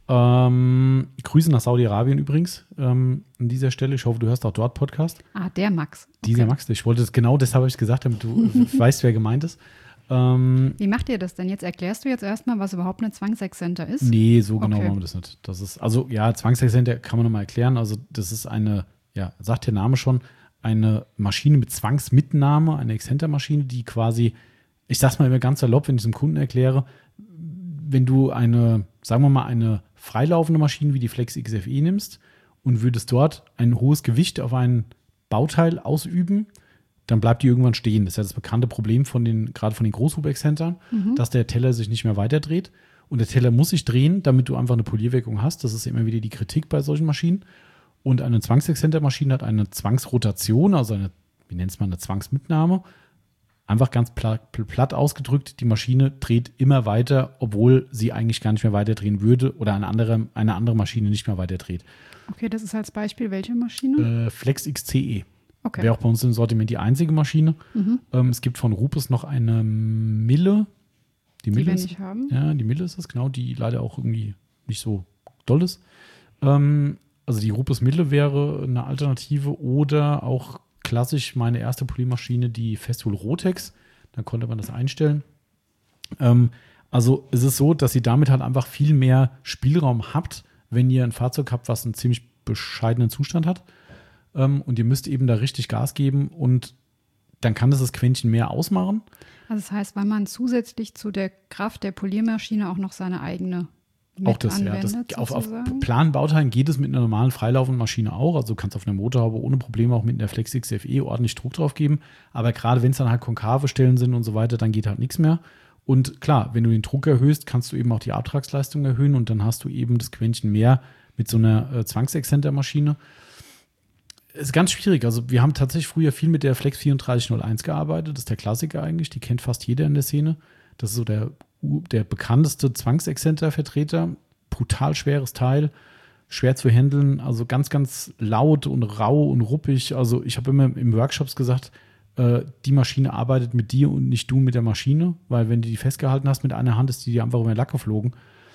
Grüße nach Saudi-Arabien übrigens an dieser Stelle. Ich hoffe, du hörst auch dort Podcast. Ah, der Max. Okay. Dieser Max, ich wollte das genau deshalb habe ich gesagt, damit du weißt, wer gemeint ist. Wie macht ihr das denn jetzt? Erklärst du jetzt erstmal, was überhaupt eine Zwangsexzenter ist? Nee, so genau Okay. machen wir das nicht. Das ist, also ja, Zwangsexzenter kann man nochmal erklären. Also, das ist eine, ja, sagt der Name schon, eine Maschine mit Zwangsmitnahme, eine Exzentermaschine, die quasi, ich sag's mal immer ganz salopp, wenn ich es dem Kunden erkläre, wenn du eine, sagen wir mal, eine freilaufende Maschine wie die Flex XFE nimmst und würdest dort ein hohes Gewicht auf ein Bauteil ausüben, dann bleibt die irgendwann stehen. Das ist ja das bekannte Problem gerade von den Großhub-Exzentern, dass der Teller sich nicht mehr weiterdreht. Und der Teller muss sich drehen, damit du einfach eine Polierwirkung hast. Das ist immer wieder die Kritik bei solchen Maschinen. Und eine Zwangsexzentermaschine hat eine Zwangsrotation, also eine, wie nennt es man, eine Zwangsmitnahme. Einfach ganz platt ausgedrückt, die Maschine dreht immer weiter, obwohl sie eigentlich gar nicht mehr weiter drehen würde oder eine andere Maschine nicht mehr weiter dreht. Okay, das ist als Beispiel welche Maschine? Flex XCE. Okay. Wäre auch bei uns im Sortiment die einzige Maschine. Es gibt von Rupes noch eine Mille. Die wir ist, nicht haben. Ja, die Mille ist das, genau, die leider auch irgendwie nicht so doll ist. Also die Rupes Mille wäre eine Alternative oder auch klassisch meine erste Poliermaschine, die Festool Rotex. Dann konnte man das einstellen. Also es ist so, dass ihr damit halt einfach viel mehr Spielraum habt, wenn ihr ein Fahrzeug habt, was einen ziemlich bescheidenen Zustand hat. Und ihr müsst eben da richtig Gas geben und dann kann das Quäntchen mehr ausmachen. Also das heißt, weil man zusätzlich zu der Kraft der Poliermaschine auch noch seine eigene Auch das, ja. Auf Planbauteilen geht es mit einer normalen freilaufenden Maschine auch. Also du kannst auf einer Motorhaube ohne Probleme auch mit einer Flex XFE ordentlich Druck drauf geben. Aber gerade wenn es dann halt konkave Stellen sind und so weiter, dann geht halt nichts mehr. Und klar, wenn du den Druck erhöhst, kannst du eben auch die Abtragsleistung erhöhen und dann hast du eben das Quäntchen mehr mit so einer Zwangsexzentermaschine. Ist ganz schwierig. Also wir haben tatsächlich früher viel mit der Flex 3401 gearbeitet. Das ist der Klassiker eigentlich. Die kennt fast jeder in der Szene. Das ist so der bekannteste Zwangsexzenter-Vertreter. Brutal schweres Teil, schwer zu handeln. Also ganz, ganz laut und rau und ruppig. Also ich habe immer im Workshops gesagt, die Maschine arbeitet mit dir und nicht du mit der Maschine. Weil wenn du die festgehalten hast mit einer Hand, ist die dir einfach über den Lack geflogen.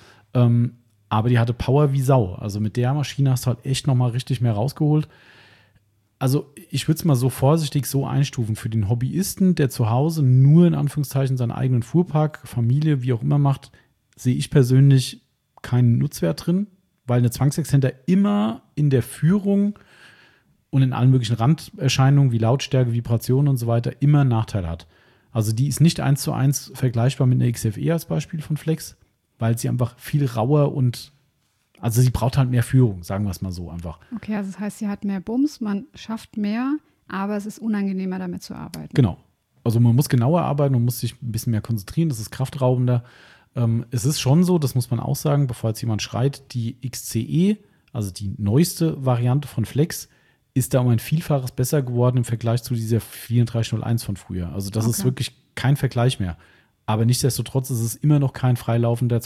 Aber die hatte Power wie Sau. Also mit der Maschine hast du halt echt nochmal richtig mehr rausgeholt. Also ich würde es mal so vorsichtig so einstufen. Für den Hobbyisten, der zu Hause nur in Anführungszeichen seinen eigenen Fuhrpark, Familie, wie auch immer macht, sehe ich persönlich keinen Nutzwert drin, weil eine Zwangsexzenter immer in der Führung und in allen möglichen Randerscheinungen wie Lautstärke, Vibration und so weiter immer einen Nachteil hat. Also die ist nicht 1:1 vergleichbar mit einer XFE als Beispiel von Flex, weil sie einfach viel rauer und also sie braucht halt mehr Führung, sagen wir es mal so einfach. Okay, also das heißt, sie hat mehr Bums, man schafft mehr, aber es ist unangenehmer, damit zu arbeiten. Genau. Also man muss genauer arbeiten und muss sich ein bisschen mehr konzentrieren, das ist kraftraubender. Es ist schon so, das muss man auch sagen, bevor jetzt jemand schreit, die XCE, also die neueste Variante von Flex, ist da um ein Vielfaches besser geworden im Vergleich zu dieser 3401 von früher. Also das ist wirklich kein Vergleich mehr. Aber nichtsdestotrotz ist es immer noch kein freilaufender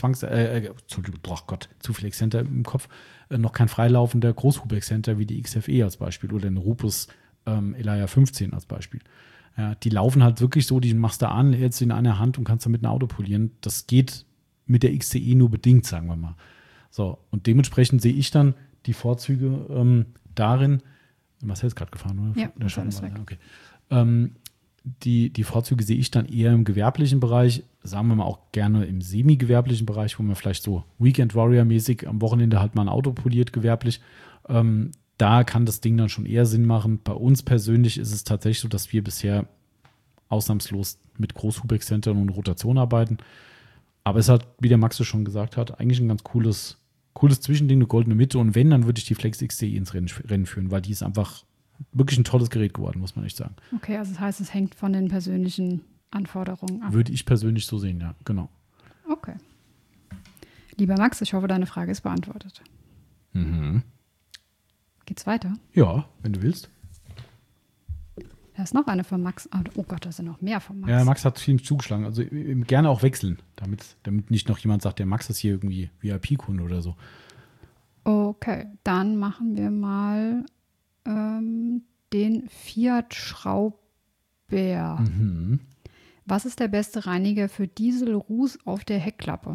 zu viel Exzenter im Kopf, noch kein freilaufender Großhub-Exzenter wie die XFE als Beispiel oder eine Rupus Elia 15 als Beispiel. Ja, die laufen halt wirklich so, die machst du an, hältst sie in einer Hand und kannst damit ein Auto polieren. Das geht mit der XCE nur bedingt, sagen wir mal. So, und dementsprechend sehe ich dann die Vorzüge darin, Marcel ist gerade gefahren, oder? Ja, das ist weg. Okay. Die Vorzüge sehe ich dann eher im gewerblichen Bereich, sagen wir mal auch gerne im semi-gewerblichen Bereich, wo man vielleicht so Weekend Warrior-mäßig am Wochenende halt mal ein Auto poliert, gewerblich. Da kann das Ding dann schon eher Sinn machen. Bei uns persönlich ist es tatsächlich so, dass wir bisher ausnahmslos mit Großhub-Exzentern und Rotation arbeiten. Aber es hat, wie der Max es schon gesagt hat, eigentlich ein ganz cooles Zwischending, eine goldene Mitte. Und wenn, dann würde ich die Flex XCE ins Rennen führen, weil die ist einfach wirklich ein tolles Gerät geworden, muss man echt sagen. Okay, also das heißt, es hängt von den persönlichen Anforderungen ab. Würde ich persönlich so sehen, ja, genau. Okay. Lieber Max, ich hoffe, deine Frage ist beantwortet. Mhm. Geht's weiter? Ja, wenn du willst. Da ist noch eine von Max. Oh Gott, da sind noch mehr von Max. Ja, Max hat viel zugeschlagen. Also gerne auch wechseln, damit nicht noch jemand sagt, der Max ist hier irgendwie VIP-Kunde oder so. Okay, dann machen wir mal den Fiat Schrauber. Mhm. Was ist der beste Reiniger für Dieselruß auf der Heckklappe?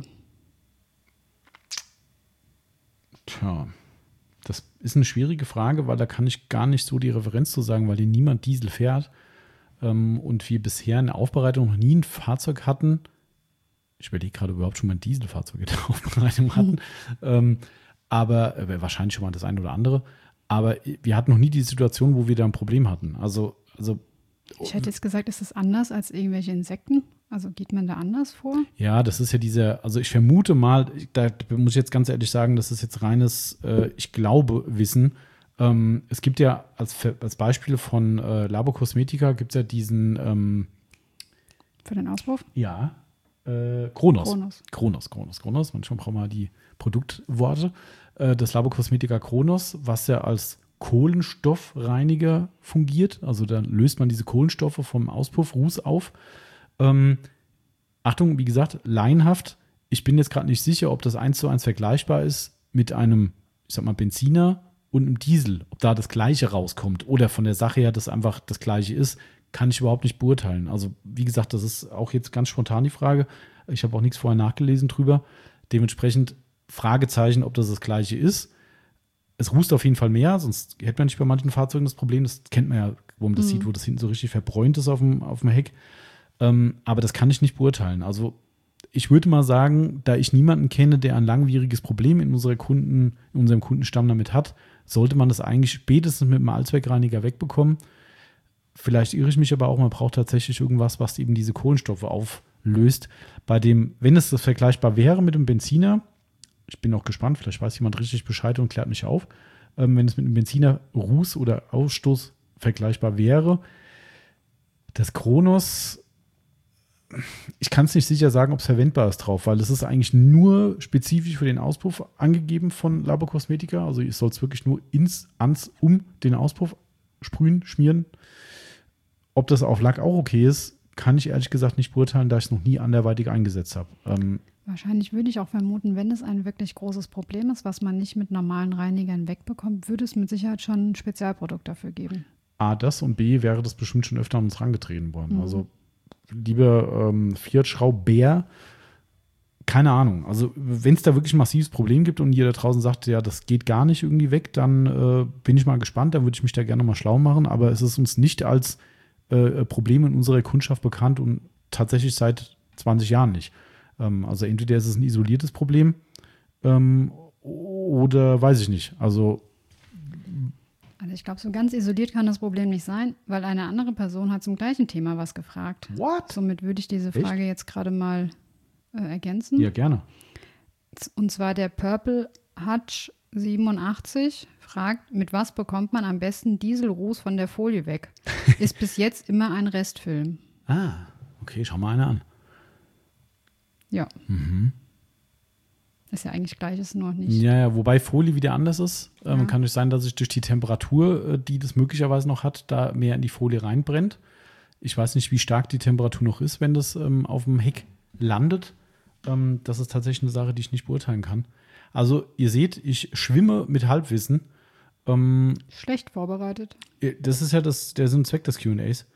Tja, das ist eine schwierige Frage, weil da kann ich gar nicht so die Referenz zu sagen, weil hier niemand Diesel fährt und wir bisher in der Aufbereitung noch nie ein Fahrzeug hatten. Ich überlege gerade, überhaupt schon mal ein Dieselfahrzeug in der Aufbereitung hatten. Aber wahrscheinlich schon mal das eine oder andere. Aber wir hatten noch nie die Situation, wo wir da ein Problem hatten. Also ich hätte jetzt gesagt, ist das anders als irgendwelche Insekten? Also geht man da anders vor? Ja, das ist ja also ich vermute mal, da muss ich jetzt ganz ehrlich sagen, das ist jetzt reines, ich glaube, Wissen. Es gibt ja als Beispiel von Labo Cosmetica gibt es ja diesen für den Auspuff? Ja, Kronos. Manchmal brauchen wir die Produktworte. Das Labo Cosmetica Kronos, was ja als Kohlenstoffreiniger fungiert. Also da löst man diese Kohlenstoffe vom Auspuff Ruß auf. Achtung, wie gesagt, laienhaft. Ich bin jetzt gerade nicht sicher, ob das 1:1 vergleichbar ist mit einem, ich sag mal, Benziner und einem Diesel. Ob da das Gleiche rauskommt oder von der Sache her das einfach das Gleiche ist, kann ich überhaupt nicht beurteilen. Also wie gesagt, das ist auch jetzt ganz spontan die Frage. Ich habe auch nichts vorher nachgelesen drüber. Dementsprechend Fragezeichen, ob das Gleiche ist. Es rußt auf jeden Fall mehr, sonst hätte man nicht bei manchen Fahrzeugen das Problem. Das kennt man ja, wo man das sieht, wo das hinten so richtig verbräunt ist auf dem Heck. Aber das kann ich nicht beurteilen. Also ich würde mal sagen, da ich niemanden kenne, der ein langwieriges Problem in unserem Kundenstamm damit hat, sollte man das eigentlich spätestens mit einem Allzweckreiniger wegbekommen. Vielleicht irre ich mich aber auch, man braucht tatsächlich irgendwas, was eben diese Kohlenstoffe auflöst. Wenn es das vergleichbar wäre mit dem Benziner, ich bin auch gespannt, vielleicht weiß jemand richtig Bescheid und klärt mich auf, wenn es mit einem Benziner Ruß oder Ausstoß vergleichbar wäre. Das Kronos, ich kann es nicht sicher sagen, ob es verwendbar ist drauf, weil es ist eigentlich nur spezifisch für den Auspuff angegeben von Labo Cosmetica. Also ich soll es wirklich nur um den Auspuff sprühen, schmieren. Ob das auf Lack auch okay ist, kann ich ehrlich gesagt nicht beurteilen, da ich es noch nie anderweitig eingesetzt habe. Wahrscheinlich würde ich auch vermuten, wenn es ein wirklich großes Problem ist, was man nicht mit normalen Reinigern wegbekommt, würde es mit Sicherheit schon ein Spezialprodukt dafür geben. A, das und B, wäre das bestimmt schon öfter an uns herangetreten worden. Also lieber Fiat Schrauber, keine Ahnung. Also wenn es da wirklich ein massives Problem gibt und ihr da draußen sagt, ja, das geht gar nicht irgendwie weg, dann bin ich mal gespannt, dann würde ich mich da gerne mal schlau machen. Aber es ist uns nicht als Problem in unserer Kundschaft bekannt und tatsächlich seit 20 Jahren nicht. Also entweder ist es ein isoliertes Problem oder weiß ich nicht. Also ich glaube, so ganz isoliert kann das Problem nicht sein, weil eine andere Person hat zum gleichen Thema was gefragt. What? Somit würde ich diese Frage jetzt gerade mal ergänzen. Ja, gerne. Und zwar der Purple Hutch 87 fragt, mit was bekommt man am besten Dieselruß von der Folie weg? Ist bis jetzt immer ein Restfilm. Ah, okay, schau mal einer an. Ja. Mhm. Ist ja eigentlich gleich, ist nur nicht. Ja, wobei Folie wieder anders ist. Ja. Kann es sein, dass sich durch die Temperatur, die das möglicherweise noch hat, da mehr in die Folie reinbrennt. Ich weiß nicht, wie stark die Temperatur noch ist, wenn das auf dem Heck landet. Das ist tatsächlich eine Sache, die ich nicht beurteilen kann. Also ihr seht, ich schwimme mit Halbwissen. Schlecht vorbereitet. Das ist ja der Sinn und Zweck des Q&As.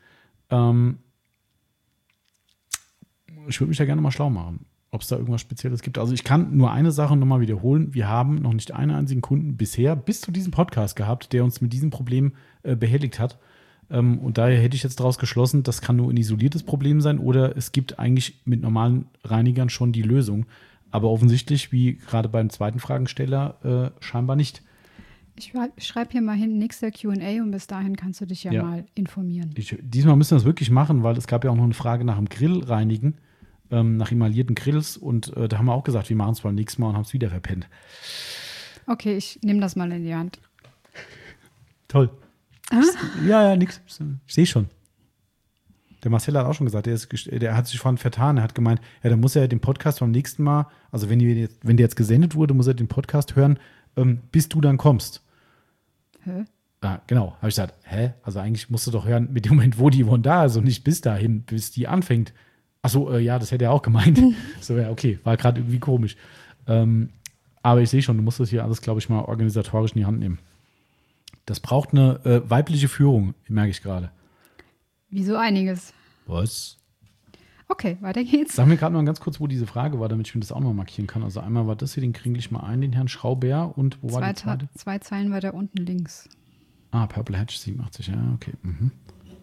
Ich würde mich da gerne mal schlau machen, ob es da irgendwas Spezielles gibt. Also ich kann nur eine Sache nochmal wiederholen. Wir haben noch nicht einen einzigen Kunden bisher bis zu diesem Podcast gehabt, der uns mit diesem Problem behelligt hat. Und daher hätte ich jetzt daraus geschlossen, das kann nur ein isoliertes Problem sein oder es gibt eigentlich mit normalen Reinigern schon die Lösung. Aber offensichtlich, wie gerade beim zweiten Fragensteller, scheinbar nicht. Ich schreibe hier mal hin, nächster Q&A und bis dahin kannst du dich ja mal informieren. Diesmal müssen wir das wirklich machen, weil es gab ja auch noch eine Frage nach dem Grillreinigen, nach emaillierten Grills und da haben wir auch gesagt, wir machen es beim nächsten Mal und haben es wieder verpennt. Okay, ich nehme das mal in die Hand. Toll. Ja, nix. Ich sehe schon. Der Marcel hat auch schon gesagt, der hat sich vorhin vertan. Er hat gemeint, ja, dann muss er den Podcast beim nächsten Mal, also wenn der jetzt gesendet wurde, muss er den Podcast hören, bis du dann kommst. Hä? Ah, genau, habe ich gesagt, also eigentlich musst du doch hören, mit dem Moment, wo die Yvonne da ist und nicht bis dahin, bis die anfängt. Achso, ja, das hätte er auch gemeint. So, ja, okay, war gerade irgendwie komisch. Aber ich sehe schon, du musst das hier alles, glaube ich, mal organisatorisch in die Hand nehmen. Das braucht eine weibliche Führung, merke ich gerade. Wie so einiges. Was? Okay, weiter geht's. Sag mir gerade mal ganz kurz, wo diese Frage war, damit ich mir das auch noch markieren kann. Also einmal war das hier, den kriege ich mal ein, den Herrn Schrauber. Und wo war die zweite? 2 Zeilen weiter unten links. Ah, Purple Hatch 87, ja, okay. Mhm.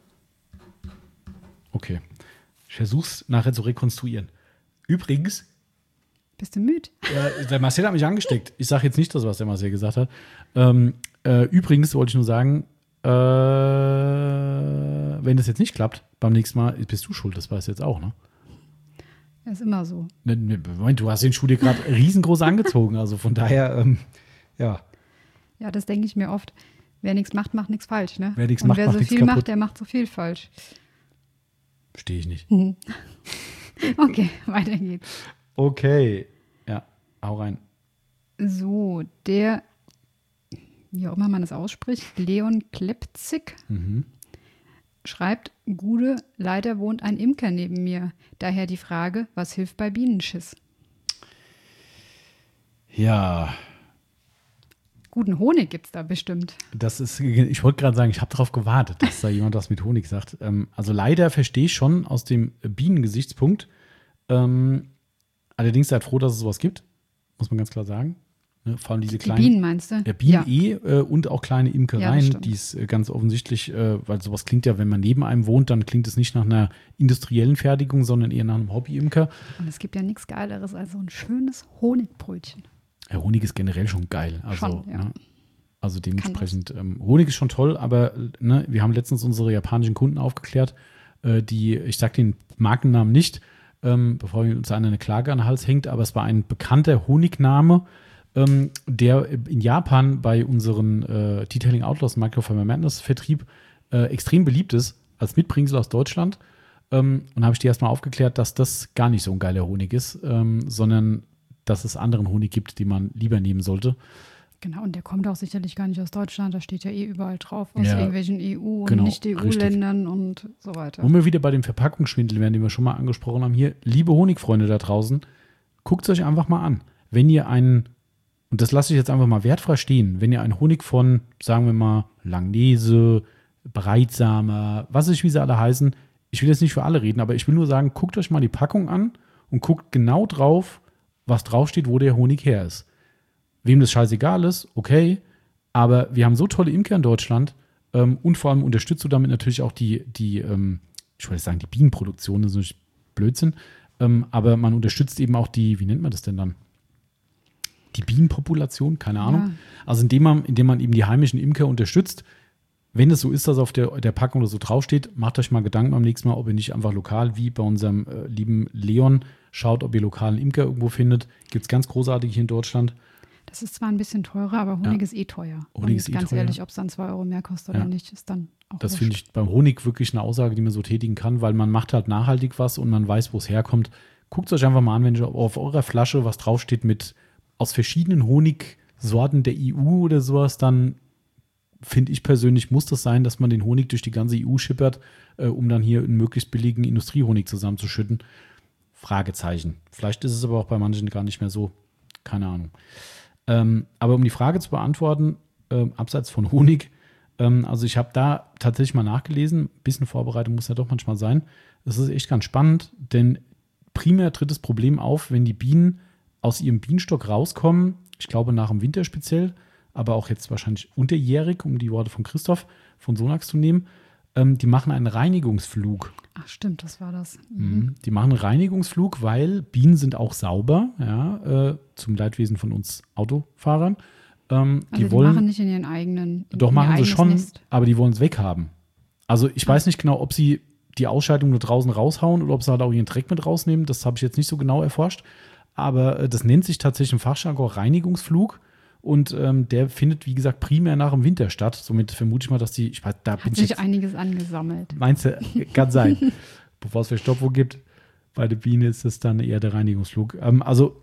Okay. Ich versuche es nachher zu rekonstruieren. Übrigens. Bist du müde? Der Marcel hat mich angesteckt. Ich sage jetzt nicht das, was der Marcel gesagt hat. Übrigens wollte ich nur sagen, wenn das jetzt nicht klappt, beim nächsten Mal bist du schuld, das weißt du jetzt auch, ne? Ja, ist immer so. Moment, du hast den Schuh dir gerade riesengroß angezogen, also von daher, ja. Ja, das denke ich mir oft. Wer nichts macht, macht nichts falsch, ne? Wer nichts Und macht, wer macht so nichts viel kaputt. macht, der macht so viel falsch. Verstehe ich nicht. Okay, weiter geht's. Okay, ja, hau rein. So, der, wie auch immer man das ausspricht, Leon Klepzig schreibt, Gude, leider wohnt ein Imker neben mir. Daher die Frage, was hilft bei Bienenschiss? Ja. Guten Honig gibt's da bestimmt. Das ist, ich wollte gerade sagen, ich habe darauf gewartet, dass da jemand was mit Honig sagt. Also leider verstehe ich schon aus dem Bienengesichtspunkt. Allerdings seid froh, dass es sowas gibt, muss man ganz klar sagen. Ne, vor allem diese kleinen Bienen meinst du? Ja, Bienen und auch kleine Imkereien, Ja, die ist ganz offensichtlich, weil sowas klingt ja, wenn man neben einem wohnt, dann klingt es nicht nach einer industriellen Fertigung, sondern eher nach einem Hobby-Imker. Und es gibt ja nichts Geileres als so ein schönes Honigbrötchen. Ja, Honig ist generell schon geil. Also, Schon, ja. Ne, also dementsprechend, Honig ist schon toll, aber ne, wir haben letztens unsere japanischen Kunden aufgeklärt, ich sage den Markennamen nicht, bevor uns einer eine Klage an den Hals hängt, aber es war ein bekannter Honigname, der in Japan bei unseren Detailing Outlaws Microfiber Madness Vertrieb extrem beliebt ist, als Mitbringsel aus Deutschland. Und habe ich die erstmal aufgeklärt, dass das gar nicht so ein geiler Honig ist, sondern dass es anderen Honig gibt, den man lieber nehmen sollte. Genau, und der kommt auch sicherlich gar nicht aus Deutschland, da steht ja überall drauf, aus Ja, irgendwelchen EU- und genau, Nicht-EU-Ländern und so weiter. Wo wir wieder bei dem Verpackungsschwindel wären, den wir schon mal angesprochen haben, hier, liebe Honigfreunde da draußen, guckt es euch einfach mal an. Wenn ihr einen, und das lasse ich jetzt einfach mal wertfrei stehen, wenn ihr einen Honig von, sagen wir mal, Langnese, Breitsamer, was weiß ich, wie sie alle heißen, ich will jetzt nicht für alle reden, aber ich will nur sagen, guckt euch mal die Packung an und guckt genau drauf, was draufsteht, wo der Honig her ist. Wem das scheißegal ist, okay, aber wir haben so tolle Imker in Deutschland und vor allem unterstützt du damit natürlich auch die ich wollte sagen, die Bienenproduktion, das ist natürlich Blödsinn, aber man unterstützt eben auch die, wie nennt man das denn dann? Die Bienenpopulation, keine Ahnung. Ja. Also indem man eben die heimischen Imker unterstützt. Wenn es so ist, dass auf der Packung oder so draufsteht, macht euch mal Gedanken beim nächsten Mal, ob ihr nicht einfach lokal, wie bei unserem lieben Leon, schaut, ob ihr lokalen Imker irgendwo findet. Gibt es ganz großartig hier in Deutschland. Das ist zwar ein bisschen teurer, aber Honig ist eh teuer. Honig und ist ganz teuer. ehrlich, ob es dann 2 Euro mehr kostet oder nicht, ist dann auch Das wurscht. finde ich beim Honig wirklich eine Aussage, die man so tätigen kann, weil man macht halt nachhaltig was und man weiß, wo es herkommt. guckt es euch einfach mal an, wenn auf eurer Flasche was draufsteht mit aus verschiedenen Honigsorten der EU oder sowas, dann finde ich persönlich, muss das sein, dass man den Honig durch die ganze EU schippert, um dann hier einen möglichst billigen Industriehonig zusammenzuschütten. Fragezeichen. Vielleicht ist es aber auch bei manchen gar nicht mehr so. Keine Ahnung. Aber um die Frage zu beantworten, abseits von Honig, also ich habe da tatsächlich mal nachgelesen, ein bisschen Vorbereitung muss ja doch manchmal sein. Es ist echt ganz spannend, denn primär tritt das Problem auf, wenn die Bienen aus ihrem Bienenstock rauskommen, ich glaube nach dem Winter speziell, aber auch jetzt wahrscheinlich unterjährig, um die Worte von Christoph von Sonax zu nehmen, die machen einen Reinigungsflug. Ach stimmt, das war das. Die machen einen Reinigungsflug, weil Bienen sind auch sauber, ja, zum Leidwesen von uns Autofahrern. Die machen nicht in ihren eigenen Doch, machen sie schon, Nest. aber die wollen es weghaben. Also ich weiß nicht genau, ob sie die Ausscheidung nur draußen raushauen oder ob sie halt auch ihren Dreck mit rausnehmen. Das habe ich jetzt nicht so genau erforscht. Aber das nennt sich tatsächlich im Fachjargon Reinigungsflug. Und der findet, wie gesagt, primär nach dem Winter statt. Somit vermute ich mal, dass die, ich weiß, da bin Hat ich sich jetzt, einiges angesammelt. meinst du, kann sein. Bevor es Verstopfung gibt, bei der Biene ist es dann eher der Reinigungsflug. Also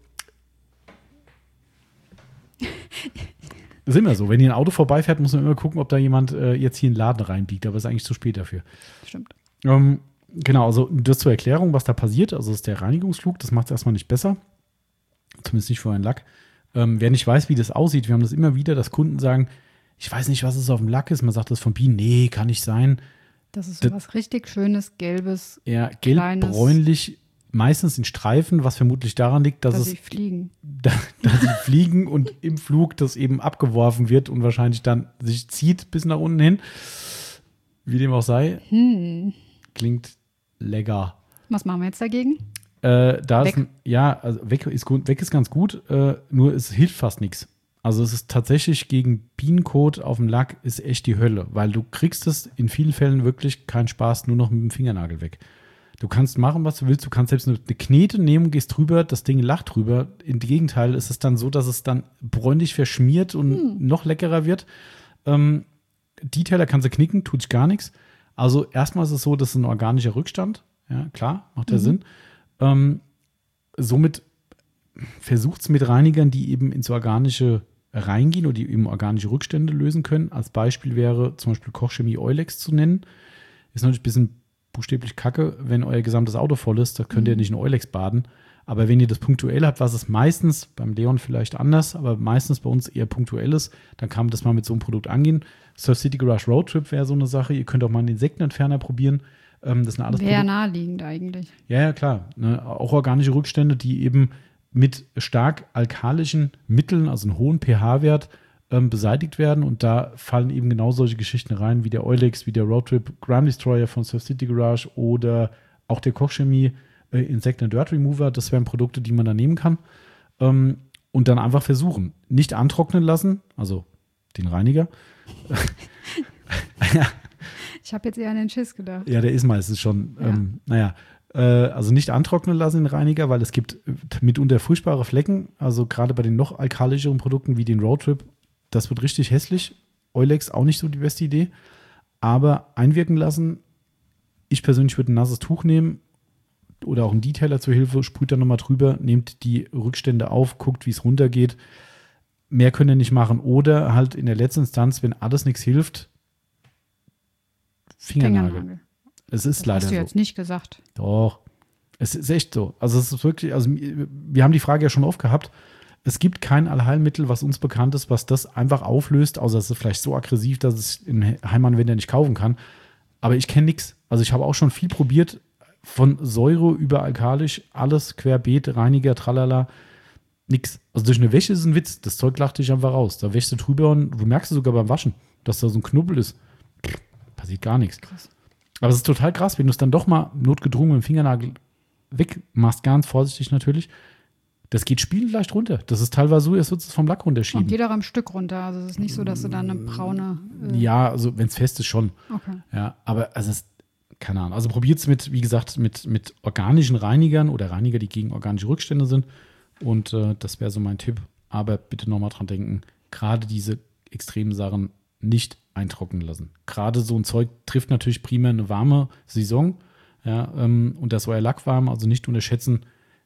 ist immer so. Wenn hier ein Auto vorbeifährt, muss man immer gucken, ob da jemand jetzt hier in den Laden reinbiegt. Aber es ist eigentlich zu spät dafür. Stimmt. Genau, also das zur Erklärung, was da passiert. Also das ist der Reinigungsflug. Das macht es erstmal nicht besser. Zumindest nicht für einen Lack. Wer nicht weiß, wie das aussieht, wir haben das immer wieder, dass Kunden sagen, ich weiß nicht, was es auf dem Lack ist. Man sagt das von Bienen, nee, kann nicht sein. Das ist so was richtig Schönes, Gelbes, Ja, gelb-bräunlich, meistens in Streifen, was vermutlich daran liegt, dass sie fliegen. Dass sie fliegen und im Flug das eben abgeworfen wird und wahrscheinlich dann sich zieht bis nach unten hin. Wie dem auch sei. Klingt lecker. Was machen wir jetzt dagegen? Weg ist ganz gut, nur es hilft fast nichts. Also es ist tatsächlich gegen Bienenkot auf dem Lack ist echt die Hölle, weil du kriegst es in vielen Fällen wirklich keinen Spaß, nur noch mit dem Fingernagel weg. Du kannst machen, was du willst, du kannst selbst eine Knete nehmen, gehst drüber, das Ding lacht drüber. Im Gegenteil ist es dann so, dass es dann bräunlich verschmiert und noch leckerer wird. Die Teller kannst du knicken, tut sich gar nichts. Also erstmal ist es so, das ist ein organischer Rückstand. Ja, klar, macht ja Sinn. Somit versucht es mit Reinigern, die eben ins Organische reingehen oder die eben organische Rückstände lösen können. Als Beispiel wäre zum Beispiel Kochchemie Eulex zu nennen. Ist natürlich ein bisschen buchstäblich kacke, wenn euer gesamtes Auto voll ist, da könnt ihr nicht in Eulex baden. Aber wenn ihr das punktuell habt, was es meistens, beim Leon vielleicht anders, aber meistens bei uns eher punktuell ist, dann kann man das mal mit so einem Produkt angehen. Surf City Garage Road Trip wäre so eine Sache. Ihr könnt auch mal einen Insektenentferner probieren. Das sind alles wäre naheliegend eigentlich. Ja, klar. Ne? Auch organische Rückstände, die eben mit stark alkalischen Mitteln, also einen hohen pH-Wert, beseitigt werden. Und da fallen eben genau solche Geschichten rein, wie der Eulex, wie der Roadtrip Grime Destroyer von Surf City Garage oder auch der Kochchemie Insect and Dirt Remover. Das wären Produkte, die man da nehmen kann. Und dann einfach versuchen. Nicht antrocknen lassen, also den Reiniger. Ich habe jetzt eher an den Schiss gedacht. Ja, der ist meistens schon, also nicht antrocknen lassen den Reiniger, weil es gibt mitunter furchtbare Flecken, also gerade bei den noch alkalischeren Produkten wie den Roadtrip, das wird richtig hässlich. Eulex auch nicht so die beste Idee, aber einwirken lassen. Ich persönlich würde ein nasses Tuch nehmen oder auch einen Detailer zur Hilfe, sprüht da nochmal drüber, nehmt die Rückstände auf, guckt, wie es runtergeht. Mehr könnt ihr nicht machen oder halt in der letzten Instanz, wenn alles nichts hilft, Fingernagel. Es ist das leider hast du so. jetzt nicht gesagt. Doch. Es ist echt so. Also es ist wirklich, also wir haben die Frage ja schon oft gehabt. Es gibt kein Allheilmittel, was uns bekannt ist, was das einfach auflöst, außer es ist vielleicht so aggressiv, dass es in Heimanwender nicht kaufen kann. Aber ich kenne nichts. Also ich habe auch schon viel probiert, von Säure über alkalisch, alles querbeet, Reiniger, tralala, nix. Also durch eine Wäsche ist ein Witz. Das Zeug lacht dich einfach raus. Da wäschst du drüber und du merkst es sogar beim Waschen, dass da so ein Knubbel ist. Passiert gar nichts. Krass. Aber es ist total krass, wenn du es dann doch mal notgedrungen mit dem Fingernagel wegmachst, ganz vorsichtig natürlich. Das geht spielend leicht runter. Das ist teilweise so, als würdest du es vom Lack runterschieben. Und geht auch am Stück runter. Also es ist nicht so, dass du dann eine braune. Ja, also wenn es fest ist, schon. Okay. Ja, aber also es, keine Ahnung. Also probiert es mit, wie gesagt, mit organischen Reinigern oder Reiniger, die gegen organische Rückstände sind. Und das wäre so mein Tipp. Aber bitte nochmal dran denken, gerade diese extremen Sachen nicht eintrocknen lassen. Gerade so ein Zeug trifft natürlich primär eine warme Saison. Ja, und das war ja Lack warm, also nicht unterschätzen,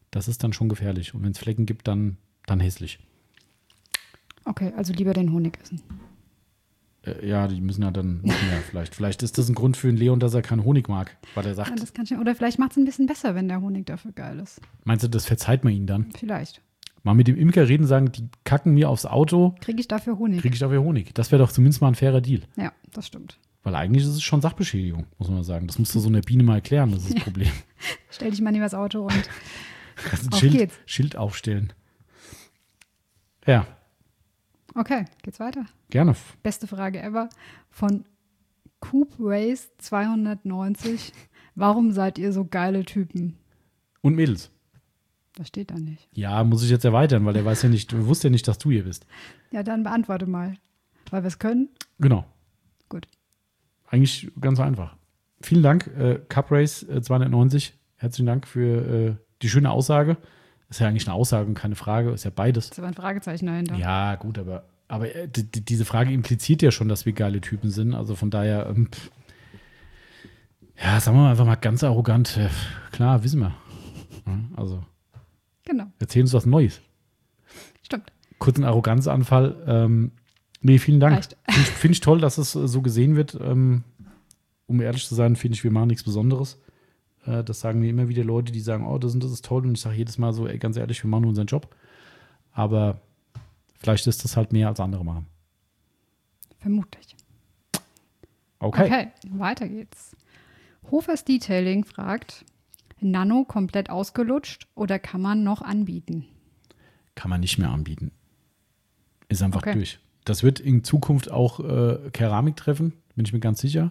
Das ist dann schon gefährlich. Und wenn es Flecken gibt, dann hässlich. Okay, also lieber den Honig essen. Ja, die müssen ja dann noch mehr vielleicht. Vielleicht ist das ein Grund für den Leon, dass er keinen Honig mag, weil er sagt. Ja, das kann ich, oder vielleicht macht es ein bisschen besser, wenn der Honig dafür geil ist. Meinst du, das verzeiht man ihnen dann? Vielleicht. Mal mit dem Imker reden, sagen, die kacken mir aufs Auto. Kriege ich dafür Honig? Kriege ich dafür Honig. Das wäre doch zumindest mal ein fairer Deal. Ja, das stimmt. Weil eigentlich ist es schon Sachbeschädigung, muss man sagen. Das musst du so einer Biene mal erklären, das ist das Problem. Stell dich mal neben das Auto und Kannst auf ein geht's. Schild aufstellen. Ja, Okay, geht's weiter. gerne. Beste Frage ever von Coop Race 290. Warum seid ihr so geile Typen? Und Mädels. Das steht da nicht. Ja, muss ich jetzt erweitern, weil der wusste ja nicht, dass du hier bist. Ja, dann beantworte mal. Weil wir es können. Genau. Gut. Eigentlich ganz einfach. Vielen Dank, Cup Race 290. Herzlichen Dank für die schöne Aussage. Ist ja eigentlich eine Aussage und keine Frage, ist ja beides. Ist aber ein Fragezeichen dahinter. Ja, gut, aber diese Frage impliziert ja schon, dass wir geile Typen sind. Also von daher, ja, sagen wir mal einfach mal ganz arrogant. Klar, wissen wir. Ja, also, Genau, erzählen uns was Neues. stimmt. Kurzen Arroganzanfall. Nee, vielen Dank. Reicht. Finde ich toll, dass es so gesehen wird. Um ehrlich zu sein, finde ich, wir machen nichts Besonderes. Das sagen mir immer wieder Leute, die sagen, oh, das ist toll. Und ich sage jedes Mal so, ey, ganz ehrlich, wir machen nur unseren Job. Aber vielleicht ist das halt mehr als andere machen. Vermutlich. Okay. Weiter geht's. Hofers Detailing fragt, Nano komplett ausgelutscht oder kann man noch anbieten? Kann man nicht mehr anbieten. Ist einfach Okay. durch. Das wird in Zukunft auch Keramik treffen, bin ich mir ganz sicher.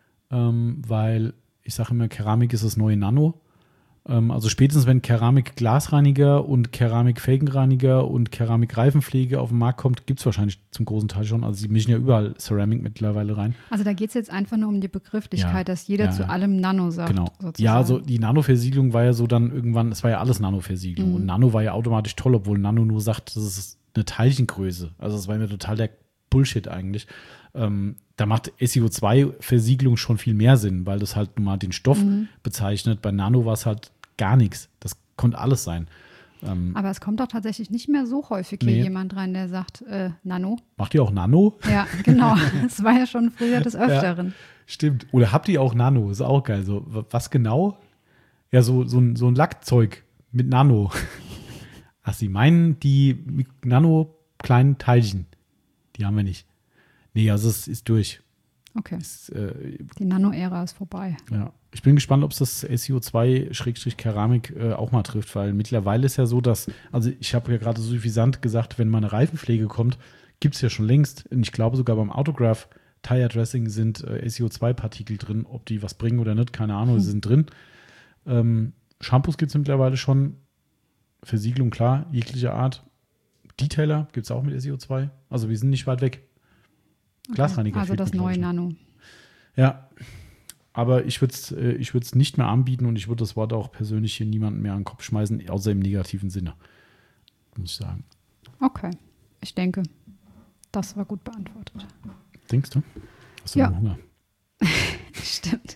Weil ich sage immer, Keramik ist das neue Nano. Also spätestens, wenn Keramik-Glasreiniger und Keramik-Felgenreiniger und Keramik-Reifenpflege auf den Markt kommt, gibt es wahrscheinlich zum großen Teil schon. Also sie mischen ja überall Ceramic mittlerweile rein. Also da geht es jetzt einfach nur um die Begrifflichkeit, Ja, dass jeder ja, zu ja. allem Nano sagt. Genau. Sozusagen. Ja, also die Nano-Versiegelung war ja so dann irgendwann, es war ja alles Nano-Versiegelung. Und Nano war ja automatisch toll, obwohl Nano nur sagt, das ist eine Teilchengröße. Also das war mir total der Bullshit eigentlich. Da macht SiO2-Versiegelung schon viel mehr Sinn, weil das halt nun mal den Stoff bezeichnet. Bei Nano war es halt gar nichts. Das konnte alles sein. Aber es kommt doch tatsächlich nicht mehr so häufig Nee. hier jemand rein, der sagt Nano. Macht ihr auch Nano? Ja, genau. Das war ja schon früher des Öfteren. Stimmt. Oder habt ihr auch Nano? Ist auch geil. So, was genau? Ja, so ein Lackzeug mit Nano. Ach, Sie meinen die Nano-kleinen Teilchen? Die haben wir nicht. Nee, also es ist durch. Okay. Es, Die Nano-Ära ist vorbei. ja. Ich bin gespannt, ob es das SiO2-Keramik auch mal trifft, weil mittlerweile ist ja so, dass, also ich habe ja gerade so suffisant gesagt, wenn mal eine Reifenpflege kommt, gibt es ja schon längst, und ich glaube sogar beim Autograph Tire Dressing sind SiO2-Partikel drin, ob die was bringen oder nicht, keine Ahnung, sie sind drin. Shampoos gibt es mittlerweile schon, Versiegelung klar, jeglicher Art. Detailer gibt es auch mit SiO2, also wir sind nicht weit weg. Glasreiniger Also fehlt das mir, glaub neue ich, noch. Nano. Ja, aber ich würde es nicht mehr anbieten und ich würde das Wort auch persönlich hier niemandem mehr an den Kopf schmeißen, außer im negativen Sinne, muss ich sagen. Okay. Ich denke, das war gut beantwortet. Denkst du? Hast du Ja. noch Hunger? Stimmt.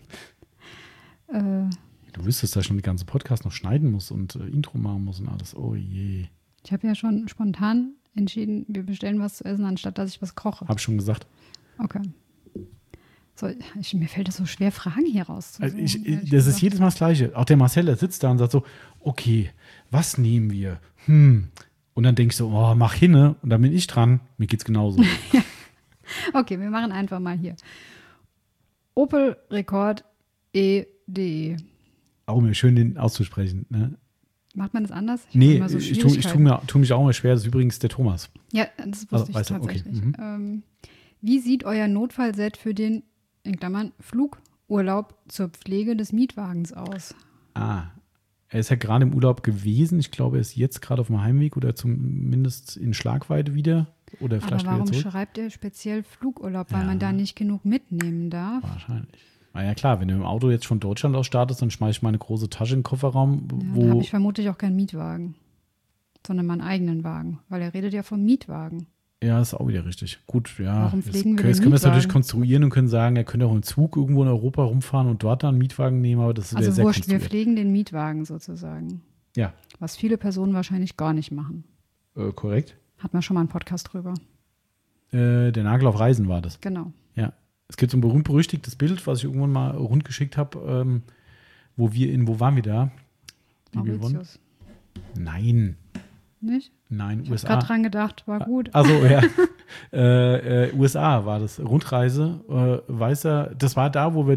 Du wüsstest, dass ich schon den ganzen Podcast noch schneiden muss und Intro machen muss und alles. Oh je. Ich habe ja schon spontan entschieden, wir bestellen was zu essen, anstatt dass ich was koche. Hab ich schon gesagt. Okay. So, mir fällt es so schwer, Fragen hier rauszusuchen. Also ehrlich das ist gesagt. jedes Mal das Gleiche. Auch der Marcel, der sitzt da und sagt so, okay, was nehmen wir? Und dann denke ich so, oh, mach hin, ne? Und dann bin ich dran. Mir geht's genauso. Okay, wir machen einfach mal hier. Opel Rekord EDE. Auch immer schön, den auszusprechen. Ne? Macht man das anders? Ich Nee, hab immer so ich tu mich auch immer schwer. Das ist übrigens der Thomas. Ja, das wusste Also, ich weißt du, okay. tatsächlich. Wie sieht euer Notfallset für den, in Klammern, Flugurlaub zur Pflege des Mietwagens aus? Er ist ja gerade im Urlaub gewesen. Ich glaube, er ist jetzt gerade auf dem Heimweg oder zumindest in Schlagweite wieder. Oder Aber vielleicht warum wieder zurück. schreibt ihr speziell Flugurlaub? Weil Ja. man da nicht genug mitnehmen darf? Wahrscheinlich. Na ja, klar, wenn du im Auto jetzt von Deutschland aus startest, dann schmeiß ich meine große Tasche in den Kofferraum, Ja, dann wo. habe ich vermutlich auch keinen Mietwagen, sondern meinen eigenen Wagen. Weil er redet ja vom Mietwagen. Ja, ist auch wieder richtig. Gut, ja. Warum pflegen wir den jetzt können wir es natürlich Mietwagen? konstruieren und können sagen, er könnte auch im Zug irgendwo in Europa rumfahren und dort dann einen Mietwagen nehmen, aber das wäre Also sehr wurscht, wir konstruiert. pflegen den Mietwagen sozusagen. Ja. Was viele Personen wahrscheinlich gar nicht machen. Korrekt. Hat man schon mal einen Podcast drüber. Der Nagel auf Reisen war das. Genau. Ja. Es gibt so ein berühmt-berüchtigtes Bild, was ich irgendwann mal rundgeschickt habe, wo waren wir da? Die wir gewonnen? Mauritius. Nein. Nicht? Nein, Ich habe USA. gerade dran gedacht, war gut. Also ja. USA war das. Rundreise. Weißer, das war da, wo wir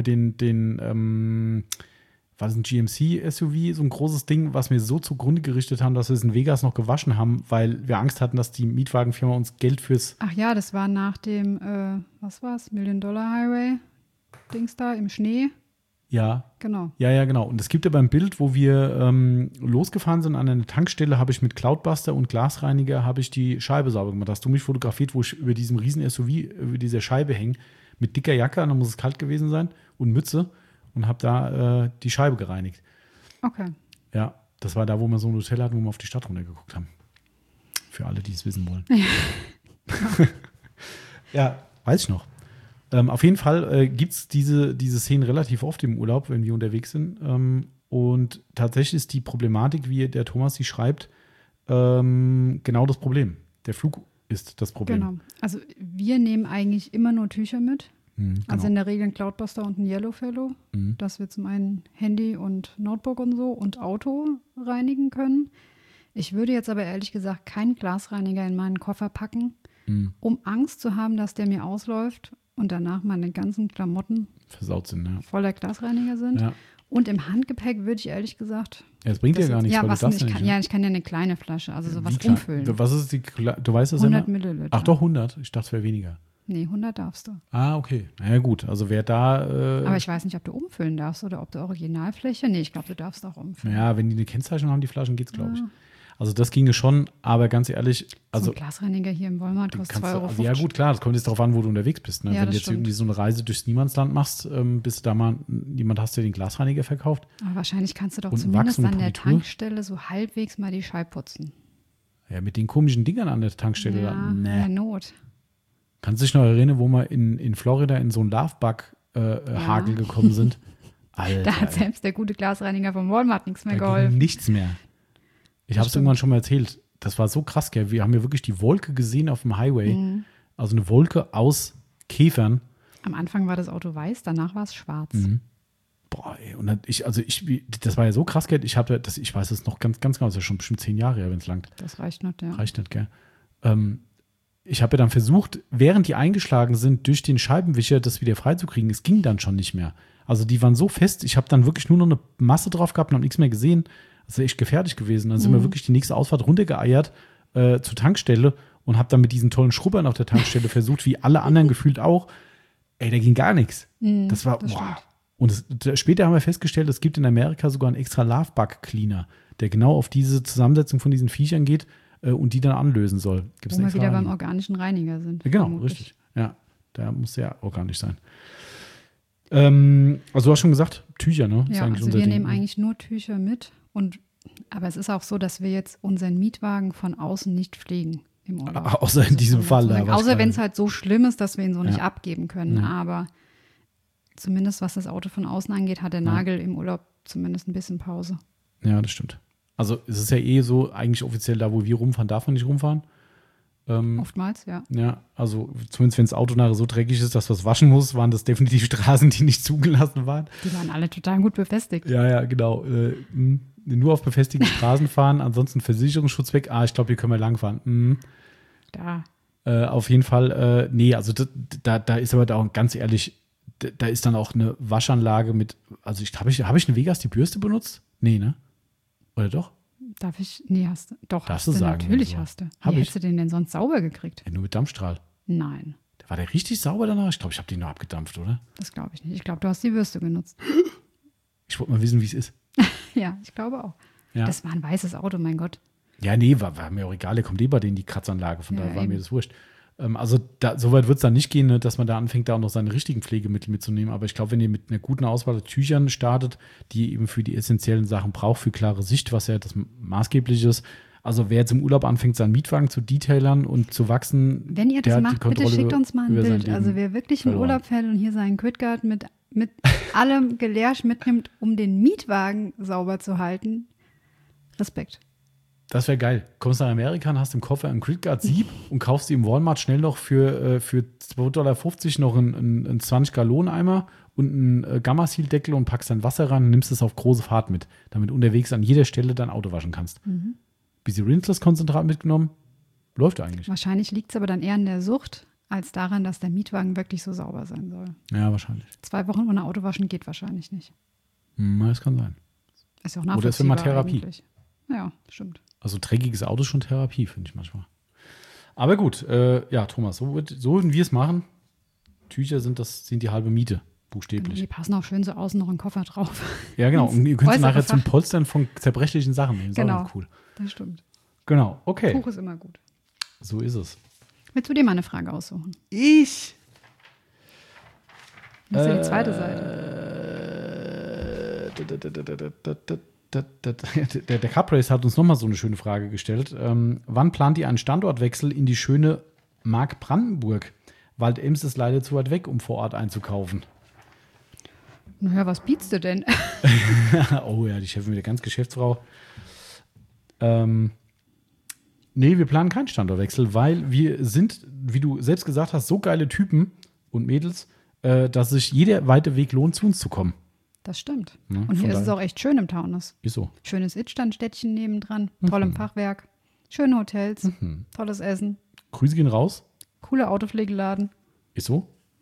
den war das ein GMC-SUV, so ein großes Ding, was wir so zugrunde gerichtet haben, dass wir es in Vegas noch gewaschen haben, weil wir Angst hatten, dass die Mietwagenfirma uns Geld fürs. Ach ja, das war nach dem, was war's, Million-Dollar-Highway-Dings da im Schnee. Ja. Genau. Ja, genau. Und es gibt aber ein Bild, wo wir losgefahren sind an einer Tankstelle, habe ich mit Cloudbuster und Glasreiniger habe ich die Scheibe sauber gemacht. Hast du mich fotografiert, wo ich über diesem riesen SUV, über dieser Scheibe hänge, mit dicker Jacke, dann muss es kalt gewesen sein, und Mütze, und habe da die Scheibe gereinigt. Okay. Ja, das war da, wo wir so ein Hotel hatten, wo wir auf die Stadt runtergeguckt haben. Für alle, die es wissen wollen. Ja, weiß ich noch. Auf jeden Fall gibt es diese Szenen relativ oft im Urlaub, wenn wir unterwegs sind. Und tatsächlich ist die Problematik, wie der Thomas sie schreibt, genau das Problem. Der Flug ist das Problem. Genau. Also wir nehmen eigentlich immer nur Tücher mit. Genau. Also in der Regel ein Cloudbuster und ein Yellowfellow, dass wir zum einen Handy und Notebook und so und Auto reinigen können. Ich würde jetzt aber ehrlich gesagt keinen Glasreiniger in meinen Koffer packen, um Angst zu haben, dass der mir ausläuft und danach meine ganzen Klamotten versaut sind, ja. voller Glasreiniger sind. Ja. Und im Handgepäck würde ich ehrlich gesagt. Ja, das bringt dir gar nichts, ja, weil was du darfst ich kann, nicht. ja, ich kann ja eine kleine Flasche, also sowas Wie klein? umfüllen. Was ist du weißt das 100 immer? Milliliter. Ach doch, 100. Ich dachte, es wäre weniger. Nee, 100 darfst du. Ah, okay. Na ja, gut. Also wer da. Aber ich weiß nicht, ob du umfüllen darfst oder ob du Originalfläche. Nee, ich glaube, du darfst auch umfüllen. Ja, wenn die eine Kennzeichnung haben, die Flaschen, geht's, glaube ich. Also das ginge schon, aber ganz ehrlich, So also ein Glasreiniger hier im Walmart kostet 2,50 Euro. also, ja gut, klar, das kommt jetzt darauf an, wo du unterwegs bist. Ne? Ja, Wenn das du jetzt stimmt. irgendwie so eine Reise durchs Niemandsland machst, bis du da mal jemand hast, der den Glasreiniger verkauft. Aber wahrscheinlich kannst du doch Und zumindest Wachs und an der Politur? Tankstelle so halbwegs mal die Scheibe putzen. Ja, mit den komischen Dingern an der Tankstelle. Ja, da, in nee. der Not. Kannst du dich noch erinnern, wo wir in Florida in so einen Lovebug-Hagel gekommen sind? Alter, Da hat selbst der gute Glasreiniger vom Walmart nichts mehr da geholfen. ging nichts mehr. Ich habe es irgendwann schon mal erzählt. Das war so krass, gell? Wir haben ja wirklich die Wolke gesehen auf dem Highway. Also eine Wolke aus Käfern. Am Anfang war das Auto weiß, danach war es schwarz. Boah, ey. Und dann das war ja so krass, gell? Ich weiß es noch ganz, ganz genau, das ist ja schon bestimmt 10 Jahre her, wenn es langt. Das reicht nicht, ja. Reicht nicht, gell? Ich habe ja dann versucht, während die eingeschlagen sind, durch den Scheibenwischer das wieder freizukriegen. Es ging dann schon nicht mehr. Also die waren so fest, ich habe dann wirklich nur noch eine Masse drauf gehabt und habe nichts mehr gesehen. Das ist echt gefährlich gewesen. Dann sind wir wirklich die nächste Ausfahrt runtergeeiert zur Tankstelle und habe dann mit diesen tollen Schrubbern auf der Tankstelle versucht, wie alle anderen gefühlt auch. Ey, da ging gar nichts. Das war, das boah. Und später haben wir festgestellt, es gibt in Amerika sogar einen extra Love-Bug-Cleaner, der genau auf diese Zusammensetzung von diesen Viechern geht und die dann anlösen soll. Gibt's Wo einen wir extra wieder beim Reiniger. organischen Reiniger sind. Ja, genau, vermutlich. richtig. Ja, der muss ja organisch sein. Also du hast schon gesagt, Tücher, ne? Ist Ja, eigentlich also unser wir Ding, nehmen ne? eigentlich nur Tücher mit. Aber es ist auch so, dass wir jetzt unseren Mietwagen von außen nicht pflegen im Urlaub. Außer in diesem Fall. Da, was Außer gerade- wenn es halt so schlimm ist, dass wir ihn so nicht Ja. abgeben können. Ja. Aber zumindest was das Auto von außen angeht, hat der Nagel im Urlaub zumindest ein bisschen Pause. Ja, das stimmt. Also es ist ja eh so, eigentlich offiziell da, wo wir rumfahren, darf man nicht rumfahren. Oftmals, ja. Ja, also zumindest wenn das Auto nachher so dreckig ist, dass was waschen muss, waren das definitiv Straßen, die nicht zugelassen waren. Die waren alle total gut befestigt. Ja, genau. Nur auf befestigten Straßen fahren, ansonsten Versicherungsschutz weg. Ich glaube, hier können wir langfahren. Da. Auf jeden Fall, nee, also da ist aber da auch ganz ehrlich, da ist dann auch eine Waschanlage mit, also habe ich eine Vegas die Bürste benutzt? Nee, ne? Oder doch? Darf ich? Nee, hast du. Doch, Darfst hast du sagen, Natürlich wenn du hast du. Hab Wie ich. hättest du den denn sonst sauber gekriegt? Ja, nur mit Dampfstrahl. Nein, War der richtig sauber danach? Ich glaube, ich habe den nur abgedampft, oder? das glaube ich nicht. Ich glaube, du hast die Bürste genutzt. Ich wollte mal wissen, wie es ist. Ja, ich glaube auch. Ja. Das war ein weißes Auto, mein Gott. Ja, nee, war mir auch egal. Der kommt eh bei denen die Kratzanlage. Von Ja, daher war eben. mir das wurscht. Also so weit wird es dann nicht gehen, ne, dass man da anfängt, da auch noch seine richtigen Pflegemittel mitzunehmen. Aber ich glaube, wenn ihr mit einer guten Auswahl der Tüchern startet, die ihr eben für die essentiellen Sachen braucht, für klare Sicht, was ja das Maßgebliche ist. Also wer jetzt im Urlaub anfängt, seinen Mietwagen zu detailern und zu wachsen, Wenn ihr der das hat die macht, bitte Kontrolle schickt uns mal ein über sein Bild. Leben Also wer wirklich in verloren. Urlaub fährt und hier seinen Quidguard mit allem Gelärsch mitnimmt, um den Mietwagen sauber zu halten, Respekt. Das wäre geil. Kommst nach Amerika und hast im Koffer ein Gridguard-Sieb und kaufst dir im Walmart schnell noch für 2,50 $ noch einen 20-Gallon-Eimer und einen Gamma-Seal-Deckel und packst dann Wasser ran und nimmst es auf große Fahrt mit, damit unterwegs an jeder Stelle dein Auto waschen kannst. Bisschen Rinseless-Konzentrat mitgenommen, läuft eigentlich. Wahrscheinlich liegt es aber dann eher an der Sucht, als daran, dass der Mietwagen wirklich so sauber sein soll. Ja, wahrscheinlich. 2 Wochen ohne Autowaschen geht wahrscheinlich nicht. Das kann sein. Ist ja auch Oder ist immer nachvollziehbar Therapie. eigentlich. Ja, stimmt. Also dreckiges Auto ist schon Therapie, finde ich manchmal. Aber gut, ja, Thomas, so würden wir es machen. Tücher sind die halbe Miete, buchstäblich. Die passen auch schön so außen noch in den Koffer drauf. Ja, genau. Und ihr könnt sie Äußere nachher zum Fach. Polstern von zerbrechlichen Sachen nehmen. Ist Genau. auch cool. Das stimmt. Genau, okay. Tuch ist immer gut. So ist es. Willst du dir mal eine Frage aussuchen? Ich? Das ist ja die zweite Seite. Der Caprace hat uns nochmal so eine schöne Frage gestellt. Wann plant ihr einen Standortwechsel in die schöne Mark Brandenburg? Wald-Ems ist leider zu weit weg, um vor Ort einzukaufen. Na ja, was bietst du denn? Oh ja, die Chefin wieder ganz Geschäftsfrau. Nee, wir planen keinen Standortwechsel, weil wir sind, wie du selbst gesagt hast, so geile Typen und Mädels, dass sich jeder weite Weg lohnt, zu uns zu kommen. Das stimmt. Ja, Und hier von ist es daher. auch echt schön im Taunus. Ist so. Schönes Itzstandstädtchen nebendran, tollem Fachwerk, schöne Hotels, tolles Essen, Grüße gehen raus. coole Autopflegeladen. Ist so.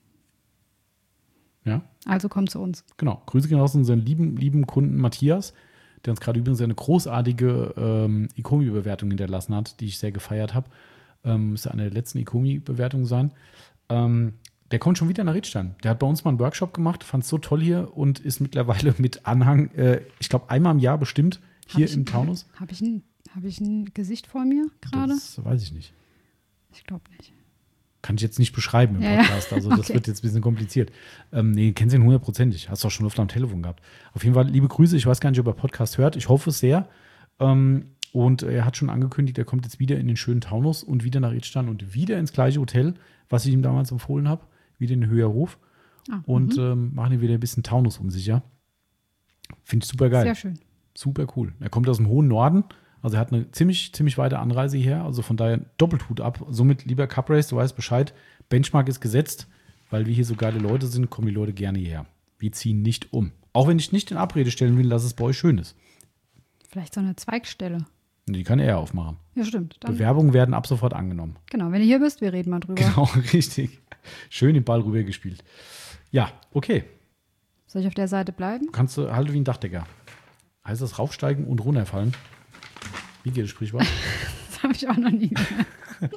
Ja, Also komm zu uns. genau. Grüße gehen raus an unseren lieben Kunden Matthias, der uns gerade übrigens eine großartige Ecomi-Bewertung hinterlassen hat, die ich sehr gefeiert habe. Müsste eine der letzten Ecomi-Bewertungen sein. Der kommt schon wieder nach Riedstein. Der hat bei uns mal einen Workshop gemacht, fand es so toll hier und ist mittlerweile mit Anhang, ich glaube, einmal im Jahr bestimmt hier im Taunus. Habe ich ein Gesicht vor mir gerade? Das weiß ich nicht. Ich glaube nicht. Kann ich jetzt nicht beschreiben im Ja, ja. Podcast. Also das Okay. wird jetzt ein bisschen kompliziert. Nee, kennst du ihn hundertprozentig. Hast du auch schon oft am Telefon gehabt. Auf jeden Fall liebe Grüße. Ich weiß gar nicht, ob er Podcast hört. Ich hoffe es sehr. Und er hat schon angekündigt, er kommt jetzt wieder in den schönen Taunus und wieder nach Riedstein und wieder ins gleiche Hotel, was ich ihm damals empfohlen habe. Wieder in den Höherhof. Und machen ihn wieder ein bisschen Taunus unsicher. Finde ich super geil. Sehr schön. Super cool. Er kommt aus dem hohen Norden. Also er hat eine ziemlich weite Anreise hierher. Also von daher Doppelhut ab. Somit, lieber Cuprace, du weißt Bescheid. Benchmark ist gesetzt. Weil wir hier so geile Leute sind, kommen die Leute gerne hierher. Wir ziehen nicht um. Auch wenn ich nicht in Abrede stellen will, dass es bei euch schön ist. Vielleicht so eine Zweigstelle. Die kann er aufmachen. Ja, stimmt. Dann, Bewerbungen werden ab sofort angenommen. genau, wenn du hier bist, wir reden mal drüber. Genau, richtig. Schön den Ball rübergespielt. Ja, okay. Soll ich auf der Seite bleiben? Kannst du halt wie ein Dachdecker. Heißt das raufsteigen und runterfallen? Wie geht das Sprichwort? Das habe ich auch noch nie gehört.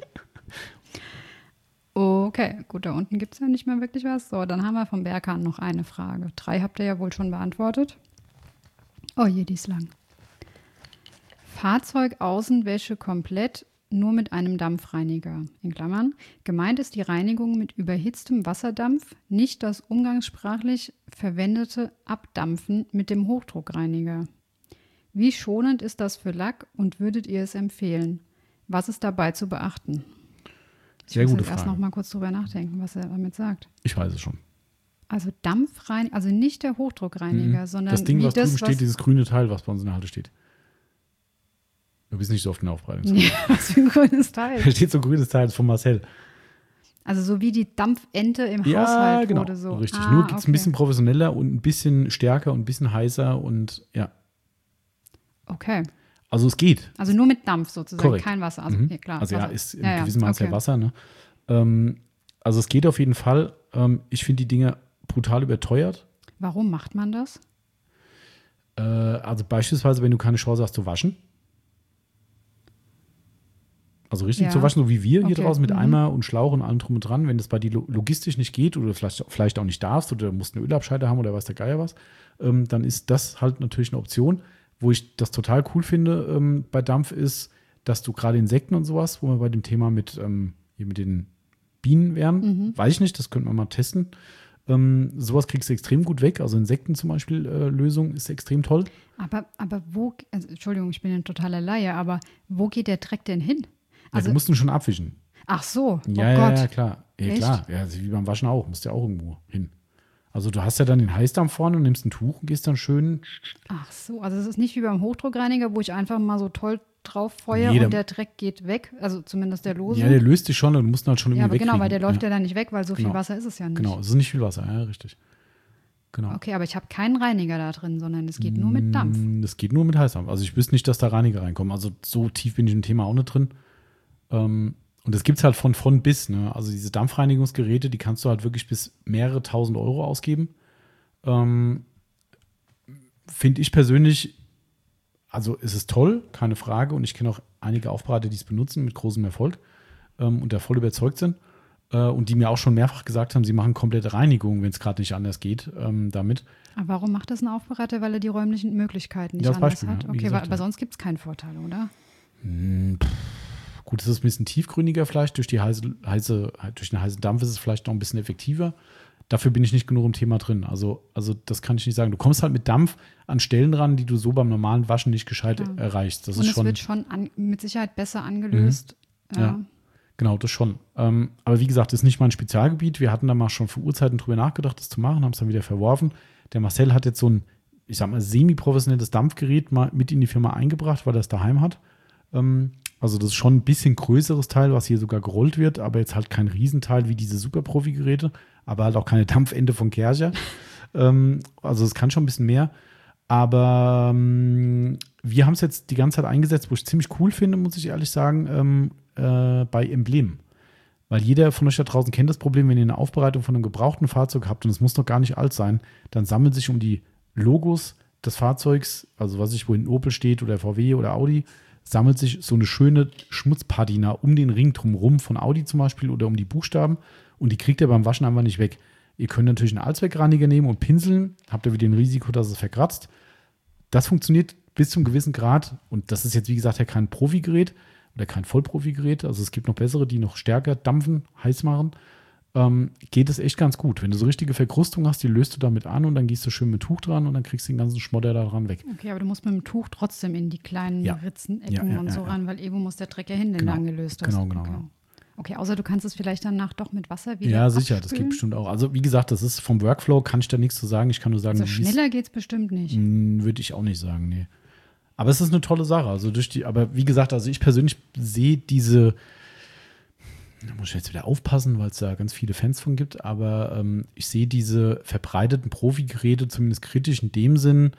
Okay, gut, da unten gibt es ja nicht mehr wirklich was. So, dann haben wir vom Berghahn noch eine Frage. 3 habt ihr ja wohl schon beantwortet. Oh je, die ist lang. Fahrzeugaußenwäsche komplett nur mit einem Dampfreiniger. In Klammern. Gemeint ist die Reinigung mit überhitztem Wasserdampf, nicht das umgangssprachlich verwendete Abdampfen mit dem Hochdruckreiniger. Wie schonend ist das für Lack und würdet ihr es empfehlen? Was ist dabei zu beachten? Sehr Ich muss gute jetzt erst Frage. noch mal kurz drüber nachdenken, was er damit sagt. Ich weiß es schon. Also Dampfreiniger, also nicht der Hochdruckreiniger, sondern Das Ding, wie was drüben das, steht, dieses grüne Teil, was bei uns in der Halle steht. Du bist nicht so oft in der Aufbereitung. Nee, was für ein grünes Teil. Da steht so ein grünes Teil, das ist von Marcel. Also so wie die Dampfente im Ja, Haushalt genau. wurde so. Richtig. Ah, Nur geht es ein okay. bisschen professioneller und ein bisschen stärker und ein bisschen heißer und ja. Okay. Also es geht. Also nur mit Dampf sozusagen, Korrekt. kein Wasser. Also, ja, klar. Also ja, Wasser. ist in Ja, ja, gewissem Maße okay. ja Wasser. Ne? Also es geht auf jeden Fall. Ich finde die Dinge brutal überteuert. Warum macht man das? Also beispielsweise, wenn du keine Chance hast zu waschen. Also richtig Ja. zu waschen, so wie wir hier Okay. draußen mit Eimer und Schlauch und allem drum und dran. Wenn das bei dir logistisch nicht geht oder vielleicht auch nicht darfst oder musst eine Ölabscheide haben oder weiß der Geier was, dann ist das halt natürlich eine Option. Wo ich das total cool finde bei Dampf ist, dass du gerade Insekten und sowas, wo wir bei dem Thema mit den Bienen wären, weiß ich nicht, das könnte man mal testen. Sowas kriegst du extrem gut weg. Also Insekten zum Beispiel, Lösung ist extrem toll. Aber wo, also, Entschuldigung, ich bin ein totaler Laie, aber wo geht der Dreck denn hin? Ja, du musst ihn schon abwischen. Ach so, Ja, oh Gott. ja, klar. Ja, Echt? klar. Ja, also wie beim Waschen auch. Musst ja auch irgendwo hin. Also du hast ja dann den Heißdampf vorne und nimmst ein Tuch und gehst dann schön. Ach so, also es ist nicht wie beim Hochdruckreiniger, wo ich einfach mal so toll drauf feuer Nee, und der Dreck geht weg. Also zumindest der lose. Ja, der löst sich schon und du musst ihn halt schon Ja, irgendwie aber genau, wegkriegen. weil der läuft ja dann nicht weg, weil so viel Wasser ist es ja nicht. Genau, es ist nicht viel Wasser, ja, richtig. Genau. Okay, aber ich habe keinen Reiniger da drin, sondern es geht nur mit Dampf. Das geht nur mit Heißdampf. Also ich wüsste nicht, dass da Reiniger reinkommen. Also so tief bin ich im Thema auch nicht drin. Und das gibt es halt von bis. Ne? Also diese Dampfreinigungsgeräte, die kannst du halt wirklich bis mehrere tausend Euro ausgeben. Finde ich persönlich, also es ist toll, keine Frage. Und ich kenne auch einige Aufbereiter, die es benutzen mit großem Erfolg und da voll überzeugt sind. Und die mir auch schon mehrfach gesagt haben, sie machen komplette Reinigung, wenn es gerade nicht anders geht damit. Aber warum macht das ein Aufbereiter? Weil er die räumlichen Möglichkeiten nicht Ja, als anders Beispiel, hat? ja, wie Okay, gesagt, aber sonst gibt es keinen Vorteil, oder? Gut, es ist ein bisschen tiefgründiger vielleicht. Durch den heißen Dampf ist es vielleicht noch ein bisschen effektiver. Dafür bin ich nicht genug im Thema drin. Also das kann ich nicht sagen. Du kommst halt mit Dampf an Stellen ran, die du so beim normalen Waschen nicht gescheit erreichst. Das und ist es wird schon mit Sicherheit besser angelöst. Ja. Genau, das schon. Aber wie gesagt, das ist nicht mein Spezialgebiet. Wir hatten da mal schon vor Urzeiten drüber nachgedacht, das zu machen, haben es dann wieder verworfen. Der Marcel hat jetzt so ein, ich sag mal, semi-professionelles Dampfgerät mal mit in die Firma eingebracht, weil er es daheim hat. Also das ist schon ein bisschen größeres Teil, was hier sogar gerollt wird, aber jetzt halt kein Riesenteil wie diese Super-Profi-Geräte, aber halt auch keine Dampfente von Kärcher. Also es kann schon ein bisschen mehr. Aber wir haben es jetzt die ganze Zeit eingesetzt, wo ich ziemlich cool finde, muss ich ehrlich sagen, bei Emblemen. Weil jeder von euch da draußen kennt das Problem, wenn ihr eine Aufbereitung von einem gebrauchten Fahrzeug habt und es muss noch gar nicht alt sein, dann sammelt sich um die Logos des Fahrzeugs, also was ich, wo in Opel steht oder VW oder Audi, sammelt sich so eine schöne Schmutzpatina um den Ring drumherum von Audi zum Beispiel oder um die Buchstaben und die kriegt ihr beim Waschen einfach nicht weg. Ihr könnt natürlich einen Allzweckreiniger nehmen und pinseln, habt ihr wieder ein Risiko, dass es verkratzt. Das funktioniert bis zum gewissen Grad und das ist jetzt wie gesagt ja kein Profigerät oder kein Vollprofigerät, also es gibt noch bessere, die noch stärker dampfen, heiß machen, geht es echt ganz gut. Wenn du so richtige Verkrustung hast, die löst du damit an und dann gehst du schön mit Tuch dran und dann kriegst du den ganzen Schmodder da dran weg. Okay, aber du musst mit dem Tuch trotzdem in die kleinen Ritzen, Ecken und so ran, weil irgendwo muss der Dreck ja hin, den du angelöst hast. Genau. Okay, außer du kannst es vielleicht danach doch mit Wasser wieder Ja, sicher, abspülen. das geht bestimmt auch. Also wie gesagt, das ist vom Workflow, kann ich da nichts zu sagen. Ich kann nur sagen, also schneller geht es bestimmt nicht. Würde ich auch nicht sagen, nee. Aber es ist eine tolle Sache. Also aber wie gesagt, also ich persönlich sehe diese, da muss ich jetzt wieder aufpassen, weil es da ganz viele Fans von gibt, aber ich sehe diese verbreiteten Profi-Geräte zumindest kritisch in dem Sinn,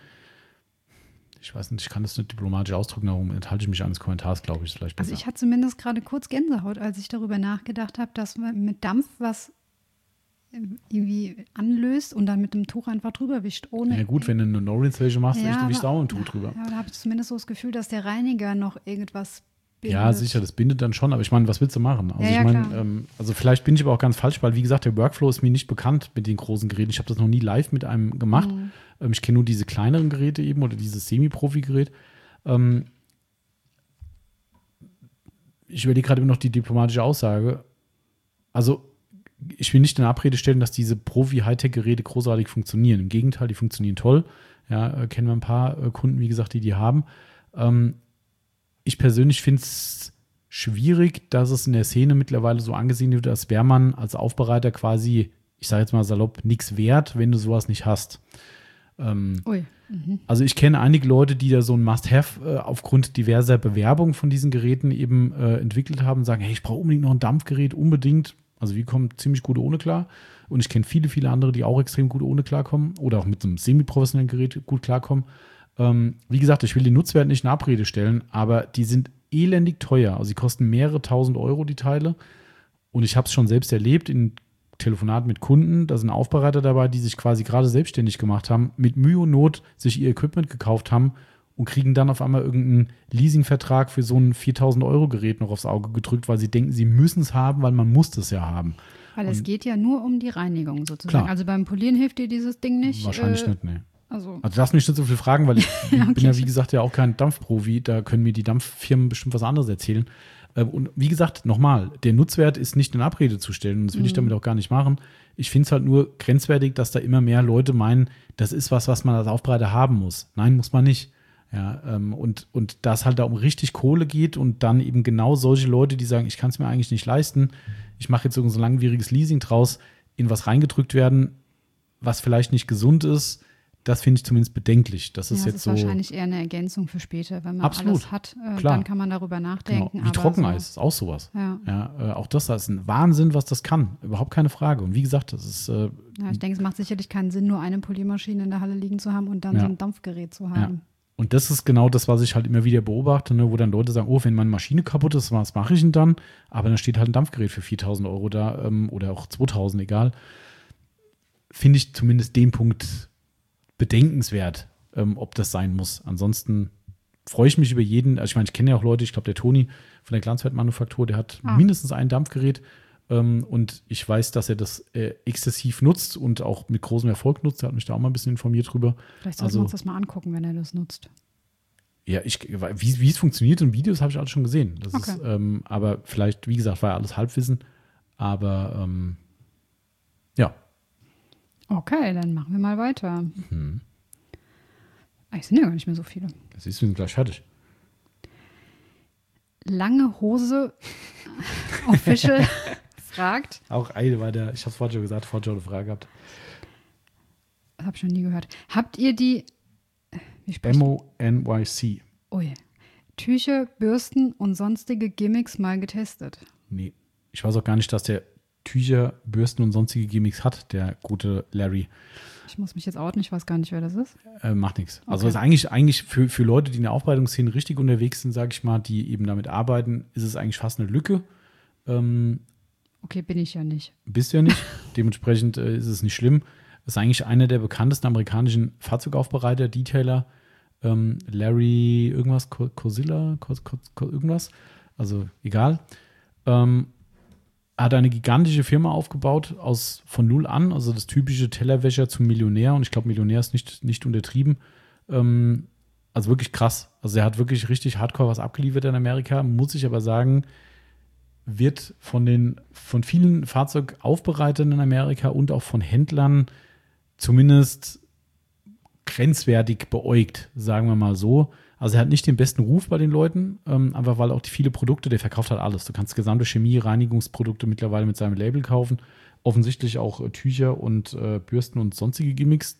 ich weiß nicht, ich kann das nicht diplomatisch ausdrücken, darum enthalte ich mich eines Kommentars, glaube ich, vielleicht besser. Also ich hatte zumindest gerade kurz Gänsehaut, als ich darüber nachgedacht habe, dass man mit Dampf was irgendwie anlöst und dann mit dem Tuch einfach drüber wischt. Ohne ja gut, wenn du eine No-Rinse-Wäsche machst, wischst du auch ein Tuch drüber. Ja, da habe ich zumindest so das Gefühl, dass der Reiniger noch irgendwas bindet. Ja, sicher, das bindet dann schon, aber ich meine, was willst du machen? Also ich meine, also vielleicht bin ich aber auch ganz falsch, weil wie gesagt, der Workflow ist mir nicht bekannt mit den großen Geräten. Ich habe das noch nie live mit einem gemacht. Ich kenne nur diese kleineren Geräte eben oder dieses Semi-Profi-Gerät. Ich überlege gerade immer noch die diplomatische Aussage. Also ich will nicht in Abrede stellen, dass diese Profi-Hightech-Geräte großartig funktionieren. Im Gegenteil, die funktionieren toll. Ja, kennen wir ein paar Kunden, wie gesagt, die haben. Ich persönlich finde es schwierig, dass es in der Szene mittlerweile so angesehen wird, als wäre man als Aufbereiter quasi, ich sage jetzt mal salopp, nichts wert, wenn du sowas nicht hast. Also ich kenne einige Leute, die da so ein Must-Have aufgrund diverser Bewerbungen von diesen Geräten eben entwickelt haben und sagen, hey, ich brauche unbedingt noch ein Dampfgerät, unbedingt. Also wir kommen ziemlich gut ohne klar. Und ich kenne viele, viele andere, die auch extrem gut ohne klarkommen oder auch mit einem semi-professionellen Gerät gut klarkommen. Wie gesagt, ich will den Nutzwert nicht in Abrede stellen, aber die sind elendig teuer. Also sie kosten mehrere tausend Euro, die Teile. Und ich habe es schon selbst erlebt in Telefonaten mit Kunden. Da sind Aufbereiter dabei, die sich quasi gerade selbstständig gemacht haben, mit Mühe und Not sich ihr Equipment gekauft haben und kriegen dann auf einmal irgendeinen Leasingvertrag für so ein 4.000 Euro Gerät noch aufs Auge gedrückt, weil sie denken, sie müssen es haben, weil man muss es ja haben. Weil es geht ja nur um die Reinigung sozusagen. Klar. Also beim Polieren hilft dir dieses Ding nicht. Wahrscheinlich nicht, nee. Also du darfst mich nicht so viel fragen, weil ich bin ja, wie gesagt, ja auch kein Dampfprofi. Da können mir die Dampffirmen bestimmt was anderes erzählen. Und wie gesagt, nochmal, der Nutzwert ist nicht in Abrede zu stellen. Und das will ich damit auch gar nicht machen. Ich finde es halt nur grenzwertig, dass da immer mehr Leute meinen, das ist was man als Aufbereiter haben muss. Nein, muss man nicht. Ja, und da es halt da um richtig Kohle geht und dann eben genau solche Leute, die sagen, ich kann es mir eigentlich nicht leisten, ich mache jetzt so ein langwieriges Leasing draus, in was reingedrückt werden, was vielleicht nicht gesund ist, das finde ich zumindest bedenklich. Das ist das jetzt ist so. wahrscheinlich eher eine Ergänzung für später. Wenn man Absolut, alles hat, klar. dann kann man darüber nachdenken. Genau. Wie aber Trockeneis so, ist auch sowas. Ja. Auch das ist ein Wahnsinn, was das kann. Überhaupt keine Frage. Und wie gesagt, das ist. Ja, ich denke, es macht sicherlich keinen Sinn, nur eine Poliermaschine in der Halle liegen zu haben und dann so ein Dampfgerät zu haben. Ja. Und das ist genau das, was ich halt immer wieder beobachte, ne, wo dann Leute sagen, oh, wenn meine Maschine kaputt ist, was mache ich denn dann? Aber dann steht halt ein Dampfgerät für 4.000 Euro da oder auch 2.000, egal. Finde ich zumindest den Punkt bedenkenswert, ob das sein muss. Ansonsten freue ich mich über jeden, also ich meine, ich kenne ja auch Leute, ich glaube, der Toni von der Glanzwertmanufaktur, der hat mindestens ein Dampfgerät und ich weiß, dass er das exzessiv nutzt und auch mit großem Erfolg nutzt. Er hat mich da auch mal ein bisschen informiert drüber. Vielleicht sollten wir uns das mal angucken, wenn er das nutzt. Ja, wie es funktioniert in Videos, habe ich alles schon gesehen. Das Okay. ist, aber vielleicht, wie gesagt, war ja alles Halbwissen. Aber ja. Okay, dann machen wir mal weiter. Es sind ja gar nicht mehr so viele. Siehst du, wir sind gleich fertig. Lange Hose Official fragt. Auch eine weiter, ich habe es vorhin schon gesagt, vorhin schon eine Frage gehabt. Das habe ich noch nie gehört. Habt ihr die MONYC. Ui. Tücher, Bürsten und sonstige Gimmicks mal getestet? Nee, ich weiß auch gar nicht, dass der Tücher, Bürsten und sonstige Gimmicks hat, der gute Larry. Ich muss mich jetzt outen, ich weiß gar nicht, wer das ist. Macht nichts. Also Okay. ist eigentlich für Leute, die in der Aufbereitungsszene richtig unterwegs sind, sage ich mal, die eben damit arbeiten, ist es eigentlich fast eine Lücke. Okay, bin ich ja nicht. Bist du ja nicht. Dementsprechend ist es nicht schlimm. Das ist eigentlich einer der bekanntesten amerikanischen Fahrzeugaufbereiter, Detailer. Larry irgendwas, Cosilla, irgendwas. Also egal. Hat eine gigantische Firma aufgebaut, von null an. Also das typische Tellerwäscher zum Millionär. Und ich glaube, Millionär ist nicht untertrieben. Also wirklich krass. Also er hat wirklich richtig hardcore was abgeliefert in Amerika. Muss ich aber sagen, wird von vielen Fahrzeugaufbereitern in Amerika und auch von Händlern zumindest grenzwertig beäugt, sagen wir mal so. Also er hat nicht den besten Ruf bei den Leuten, einfach weil auch die viele Produkte, der verkauft halt alles. Du kannst gesamte Chemie, Reinigungsprodukte mittlerweile mit seinem Label kaufen. Offensichtlich auch Tücher und Bürsten und sonstige Gimmicks.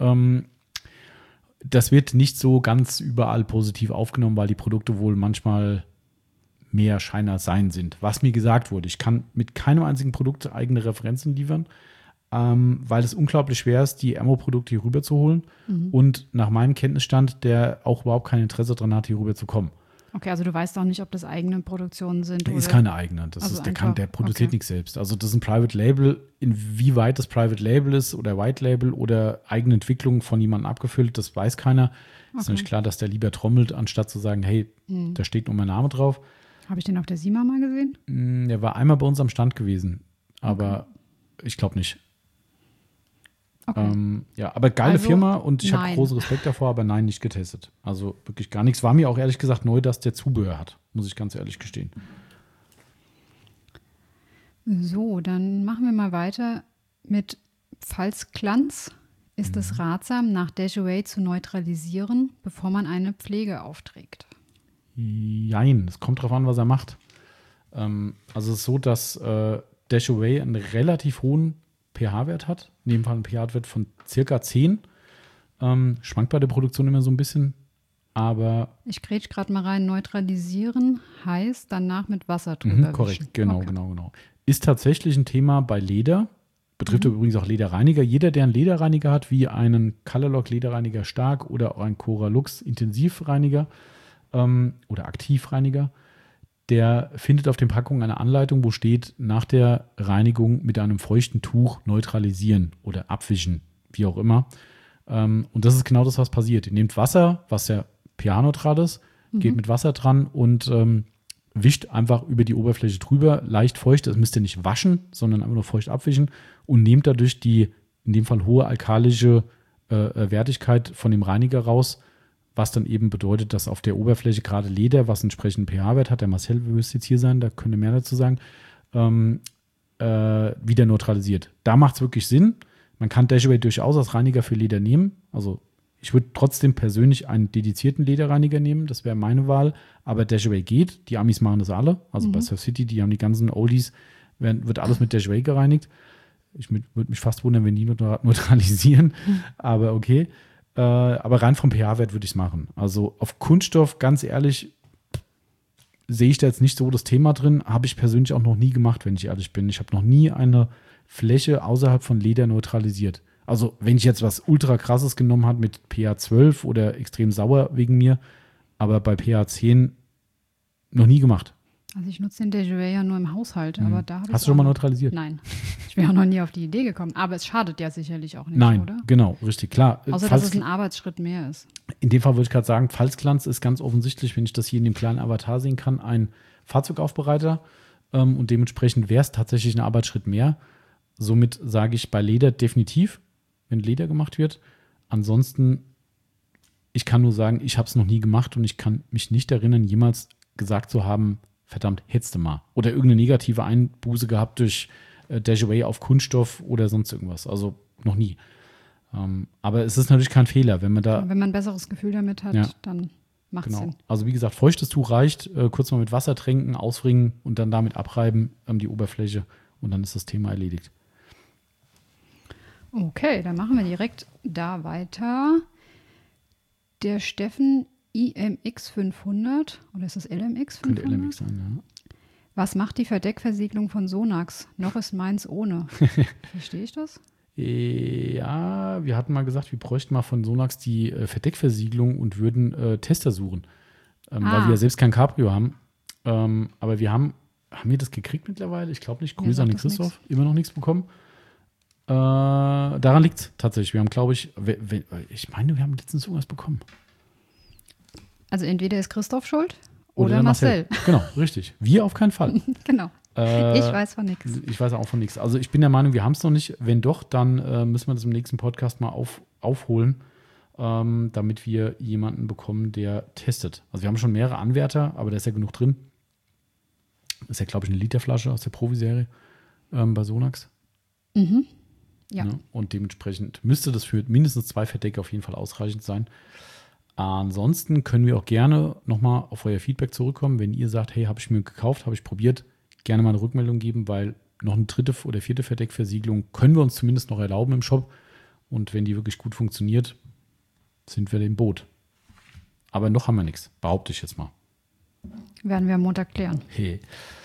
Das wird nicht so ganz überall positiv aufgenommen, weil die Produkte wohl manchmal mehr Schein als Sein sind. Was mir gesagt wurde, ich kann mit keinem einzigen Produkt eigene Referenzen liefern, weil es unglaublich schwer ist, die Ammo-Produkte hier rüber zu holen. Und nach meinem Kenntnisstand, der auch überhaupt kein Interesse daran hat, hier rüber zu kommen. Okay, also du weißt auch nicht, ob das eigene Produktionen sind. Ist keine eigene. Der produziert nichts selbst. Also das ist ein Private Label. Inwieweit das Private Label ist oder White Label oder eigene Entwicklung von jemandem abgefüllt, das weiß keiner. Ist nämlich klar, dass der lieber trommelt, anstatt zu sagen, hey, da steht nur mein Name drauf. Habe ich den auf der SIMA mal gesehen? Der war einmal bei uns am Stand gewesen, aber ich glaube nicht. Okay. Aber geile Also, Firma und ich habe nein. großen Respekt davor, aber nein, nicht getestet. Also wirklich gar nichts. War mir auch ehrlich gesagt neu, dass der Zubehör hat, muss ich ganz ehrlich gestehen. So, dann machen wir mal weiter mit Pfalzglanz. Ist es ratsam, nach Dashaway zu neutralisieren, bevor man eine Pflege aufträgt? Jein, es kommt drauf an, was er macht. Also es ist so, dass Dashaway einen relativ hohen pH-Wert hat. In dem Fall einen pH-Wert von circa 10. Schwankt bei der Produktion immer so ein bisschen, aber Ich grätsch gerade mal rein. Neutralisieren heißt danach mit Wasser drüber wischen. korrekt, genau, Okay. genau. Ist tatsächlich ein Thema bei Leder. Betrifft übrigens auch Lederreiniger. Jeder, der einen Lederreiniger hat, wie einen Colorlock Lederreiniger Stark oder auch einen Coralux Intensivreiniger oder Aktivreiniger, der findet auf den Packungen eine Anleitung, wo steht, nach der Reinigung mit einem feuchten Tuch neutralisieren oder abwischen, wie auch immer. Und das ist genau das, was passiert. Ihr nehmt Wasser, was ja pH-neutral ist, geht mit Wasser dran und wischt einfach über die Oberfläche drüber, leicht feucht. Das müsst ihr nicht waschen, sondern einfach nur feucht abwischen und nehmt dadurch die, in dem Fall hohe alkalische Wertigkeit von dem Reiniger raus, was dann eben bedeutet, dass auf der Oberfläche gerade Leder, was entsprechend pH-Wert hat, der Marcel müsste jetzt hier sein, da könnte mehr dazu sagen, wieder neutralisiert. Da macht es wirklich Sinn. Man kann Dashaway durchaus als Reiniger für Leder nehmen. Also ich würde trotzdem persönlich einen dedizierten Lederreiniger nehmen, das wäre meine Wahl, aber Dashaway geht. Die Amis machen das alle. Also bei Surf City, die haben die ganzen Oldies, wird alles mit Dashaway gereinigt. Ich würde mich fast wundern, wenn die neutralisieren, aber okay. Aber rein vom pH-Wert würde ich es machen. Also auf Kunststoff, ganz ehrlich, sehe ich da jetzt nicht so das Thema drin. Habe ich persönlich auch noch nie gemacht, wenn ich ehrlich bin. Ich habe noch nie eine Fläche außerhalb von Leder neutralisiert. Also wenn ich jetzt was ultra krasses genommen habe mit pH 12 oder extrem sauer wegen mir, aber bei pH 10 noch nie gemacht. Also ich nutze den Dejouet ja nur im Haushalt, aber da habe ich Hast du schon mal neutralisiert? Nein, ich wäre auch noch nie auf die Idee gekommen. Aber es schadet ja sicherlich auch nicht, Nein, oder? genau, richtig, klar. Außer, dass es ein Arbeitsschritt mehr ist. In dem Fall würde ich gerade sagen, Falzglanz ist ganz offensichtlich, wenn ich das hier in dem kleinen Avatar sehen kann, ein Fahrzeugaufbereiter. Und dementsprechend wäre es tatsächlich ein Arbeitsschritt mehr. Somit sage ich bei Leder definitiv, wenn Leder gemacht wird. Ansonsten, ich kann nur sagen, ich habe es noch nie gemacht und ich kann mich nicht erinnern, jemals gesagt zu haben, verdammt, hättest du mal. Oder irgendeine negative Einbuße gehabt durch Dejouet auf Kunststoff oder sonst irgendwas. Also noch nie. Aber es ist natürlich kein Fehler, wenn man da. Wenn man ein besseres Gefühl damit hat, Ja. dann macht es Genau. Sinn. Also wie gesagt, feuchtes Tuch reicht, kurz mal mit Wasser tränken, auswringen und dann damit abreiben, die Oberfläche und dann ist das Thema erledigt. Okay, dann machen wir direkt da weiter. Der Steffen IMX 500, oder ist das LMX 500? Könnte LMX sein, ja. Was macht die Verdeckversiegelung von Sonax? Noch ist meins ohne. Verstehe ich das? Ja, wir hatten mal gesagt, wir bräuchten mal von Sonax die Verdeckversiegelung und würden Tester suchen. Weil wir ja selbst kein Cabrio haben. Aber haben wir das gekriegt mittlerweile? Ich glaube nicht. Grüße an den Christoph. Immer noch nichts bekommen. Daran liegt es tatsächlich. Wir haben, glaube ich, ich meine, wir haben letztens irgendwas bekommen. Also entweder ist Christoph schuld oder Marcel. Genau, richtig. Wir auf keinen Fall. Genau. Ich weiß von nichts. Ich weiß auch von nichts. Also ich bin der Meinung, wir haben es noch nicht. Wenn doch, dann müssen wir das im nächsten Podcast mal aufholen, damit wir jemanden bekommen, der testet. Also wir haben schon mehrere Anwärter, aber da ist ja genug drin. Das ist ja, glaube ich, eine Literflasche aus der Profi-Serie bei Sonax. Mhm. Ja. Und dementsprechend müsste das für mindestens 2 Verdecke auf jeden Fall ausreichend sein. Ansonsten können wir auch gerne nochmal auf euer Feedback zurückkommen. Wenn ihr sagt, hey, habe ich mir gekauft, habe ich probiert, gerne mal eine Rückmeldung geben, weil noch eine 3. oder 4. Verdeckversiegelung können wir uns zumindest noch erlauben im Shop. Und wenn die wirklich gut funktioniert, sind wir im Boot. Aber noch haben wir nichts, behaupte ich jetzt mal. Werden wir am Montag klären. Hey.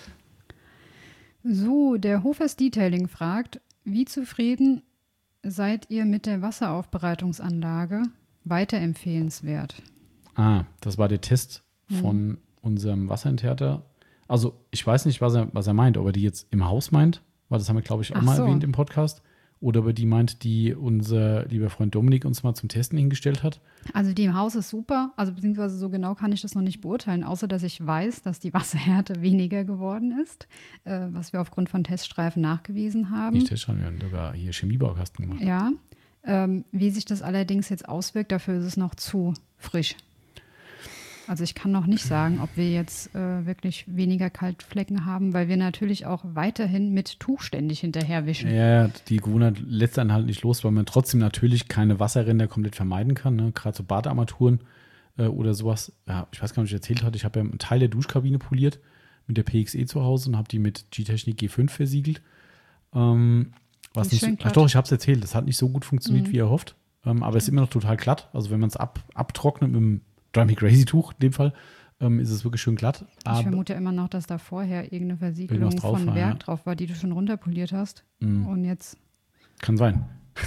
So, der Hofers Detailing fragt, wie zufrieden seid ihr mit der Wasseraufbereitungsanlage? Weiterempfehlenswert. Das war der Test von unserem Wasserenthärter. Also ich weiß nicht, was er meint, ob er die jetzt im Haus meint, weil das haben wir, glaube ich, auch mal erwähnt im Podcast. Oder ob er die meint, die unser lieber Freund Dominik uns mal zum Testen hingestellt hat. Also die im Haus ist super, also beziehungsweise so genau kann ich das noch nicht beurteilen, außer dass ich weiß, dass die Wasserhärte weniger geworden ist, was wir aufgrund von Teststreifen nachgewiesen haben. Nicht Teststreifen, wir haben sogar hier Chemiebaukasten gemacht. Ja, wie sich das allerdings jetzt auswirkt, dafür ist es noch zu frisch. Also ich kann noch nicht sagen, ob wir jetzt wirklich weniger Kaltflecken haben, weil wir natürlich auch weiterhin mit Tuch ständig hinterherwischen. Ja, die Gewohnheit lässt einen halt nicht los, weil man trotzdem natürlich keine Wasserränder komplett vermeiden kann. Ne? Gerade so Badearmaturen oder sowas. Ja, ich weiß gar nicht, ob ich erzählt hatte, ich habe ja einen Teil der Duschkabine poliert mit der PXE zu Hause und habe die mit G-Technik G5 versiegelt. Was nicht, doch, ich habe es erzählt, das hat nicht so gut funktioniert, wie er hofft. Aber es ist immer noch total glatt. Also wenn man es abtrocknet mit dem Drive Me Crazy Tuch, in dem Fall, ist es wirklich schön glatt. Ich vermute immer noch, dass da vorher irgendeine Versiegelung von Werk drauf war, die du schon runterpoliert hast. Und jetzt. Kann sein.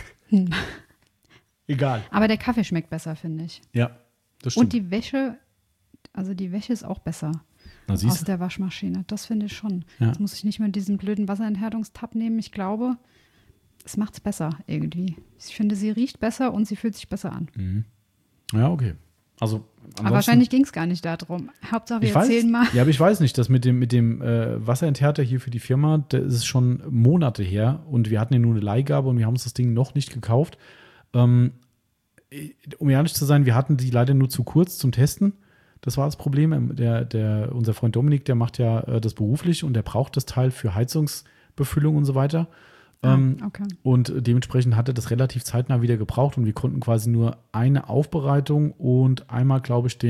Egal. Aber der Kaffee schmeckt besser, finde ich. Ja, das stimmt. Und die Wäsche ist auch besser. Aus der Waschmaschine. Das finde ich schon. Ja. Jetzt muss ich nicht mehr diesen blöden Wasserenthärtungstab nehmen. Ich glaube, es macht es besser irgendwie. Ich finde, sie riecht besser und sie fühlt sich besser an. Mhm. Ja, okay. Also, aber wahrscheinlich ging es gar nicht darum. Hauptsache, wir erzählen mal. Ja, aber ich weiß nicht, dass mit dem Wasserenthärter hier für die Firma, das ist schon Monate her und wir hatten ja nur eine Leihgabe und wir haben uns das Ding noch nicht gekauft. Um ehrlich zu sein, wir hatten die leider nur zu kurz zum Testen. Das war das Problem. Unser Freund Dominik, der macht ja das beruflich und der braucht das Teil für Heizungsbefüllung und so weiter. Okay. Und dementsprechend hat er das relativ zeitnah wieder gebraucht und wir konnten quasi nur eine Aufbereitung und einmal, glaube ich,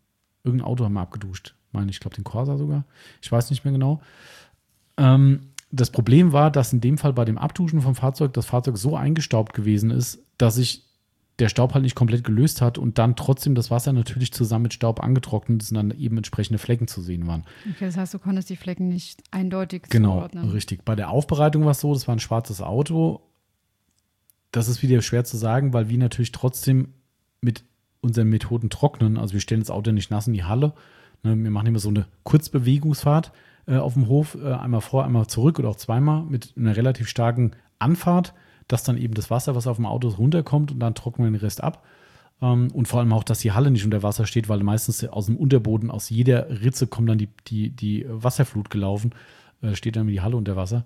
irgendein Auto haben wir abgeduscht. Ich glaube, den Corsa sogar. Ich weiß nicht mehr genau. das Problem war, dass in dem Fall bei dem Abduschen vom Fahrzeug das Fahrzeug so eingestaubt gewesen ist, dass sich der Staub halt nicht komplett gelöst hat und dann trotzdem das Wasser natürlich zusammen mit Staub angetrocknet ist und dann eben entsprechende Flecken zu sehen waren. Okay, das heißt, du konntest die Flecken nicht eindeutig zuordnen. Genau, richtig. Bei der Aufbereitung war es so, das war ein schwarzes Auto. Das ist wieder schwer zu sagen, weil wir natürlich trotzdem mit unseren Methoden trocknen. Also wir stellen das Auto nicht nass in die Halle. Ne, wir machen immer so eine Kurzbewegungsfahrt auf dem Hof, einmal vor, einmal zurück oder auch zweimal mit einer relativ starken Anfahrt, dass dann eben das Wasser, was auf dem Auto runterkommt und dann trocknen wir den Rest ab. Und vor allem auch, dass die Halle nicht unter Wasser steht, weil meistens aus dem Unterboden, aus jeder Ritze kommt dann die Wasserflut gelaufen, steht dann die Halle unter Wasser.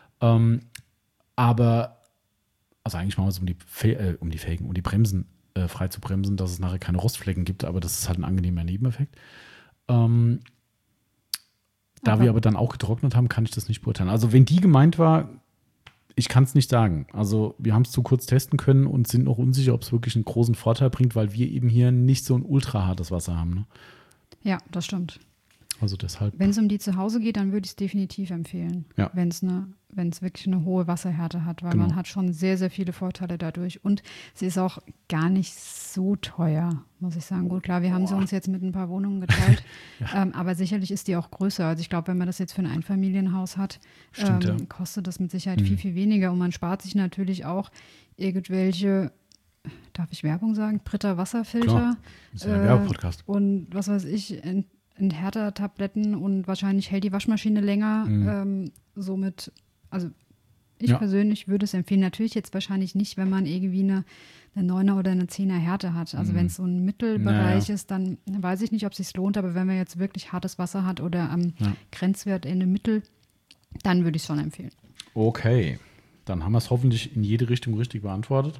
Aber, also eigentlich machen wir es um die Bremsen frei zu bremsen, dass es nachher keine Rostflecken gibt, aber das ist halt ein angenehmer Nebeneffekt. Da wir aber dann auch getrocknet haben, kann ich das nicht beurteilen. Also wenn die gemeint war, ich kann es nicht sagen. Also wir haben es zu kurz testen können und sind noch unsicher, ob es wirklich einen großen Vorteil bringt, weil wir eben hier nicht so ein ultra hartes Wasser haben. Ne? Ja, das stimmt. Also deshalb. Wenn es um die zu Hause geht, dann würde ich es definitiv empfehlen. Ja. Wenn es wirklich eine hohe Wasserhärte hat, weil man hat schon sehr, sehr viele Vorteile dadurch. Und sie ist auch gar nicht so teuer, muss ich sagen. Gut, klar, wir haben sie uns jetzt mit ein paar Wohnungen geteilt, aber sicherlich ist die auch größer. Also ich glaube, wenn man das jetzt für ein Einfamilienhaus hat, kostet das mit Sicherheit viel, viel weniger. Und man spart sich natürlich auch irgendwelche, darf ich Werbung sagen, Brita Wasserfilter. Klar, das ist ja ein Werbepodcast. Und was weiß ich, Enthärter-Tabletten und wahrscheinlich hält die Waschmaschine länger. Somit, also ich persönlich würde es empfehlen. Natürlich jetzt wahrscheinlich nicht, wenn man irgendwie eine 9er oder eine 10er Härte hat. Also wenn es so ein Mittelbereich ist, dann weiß ich nicht, ob es sich lohnt. Aber wenn man jetzt wirklich hartes Wasser hat oder am Grenzwert in der Mittel, dann würde ich es schon empfehlen. Okay, dann haben wir es hoffentlich in jede Richtung richtig beantwortet.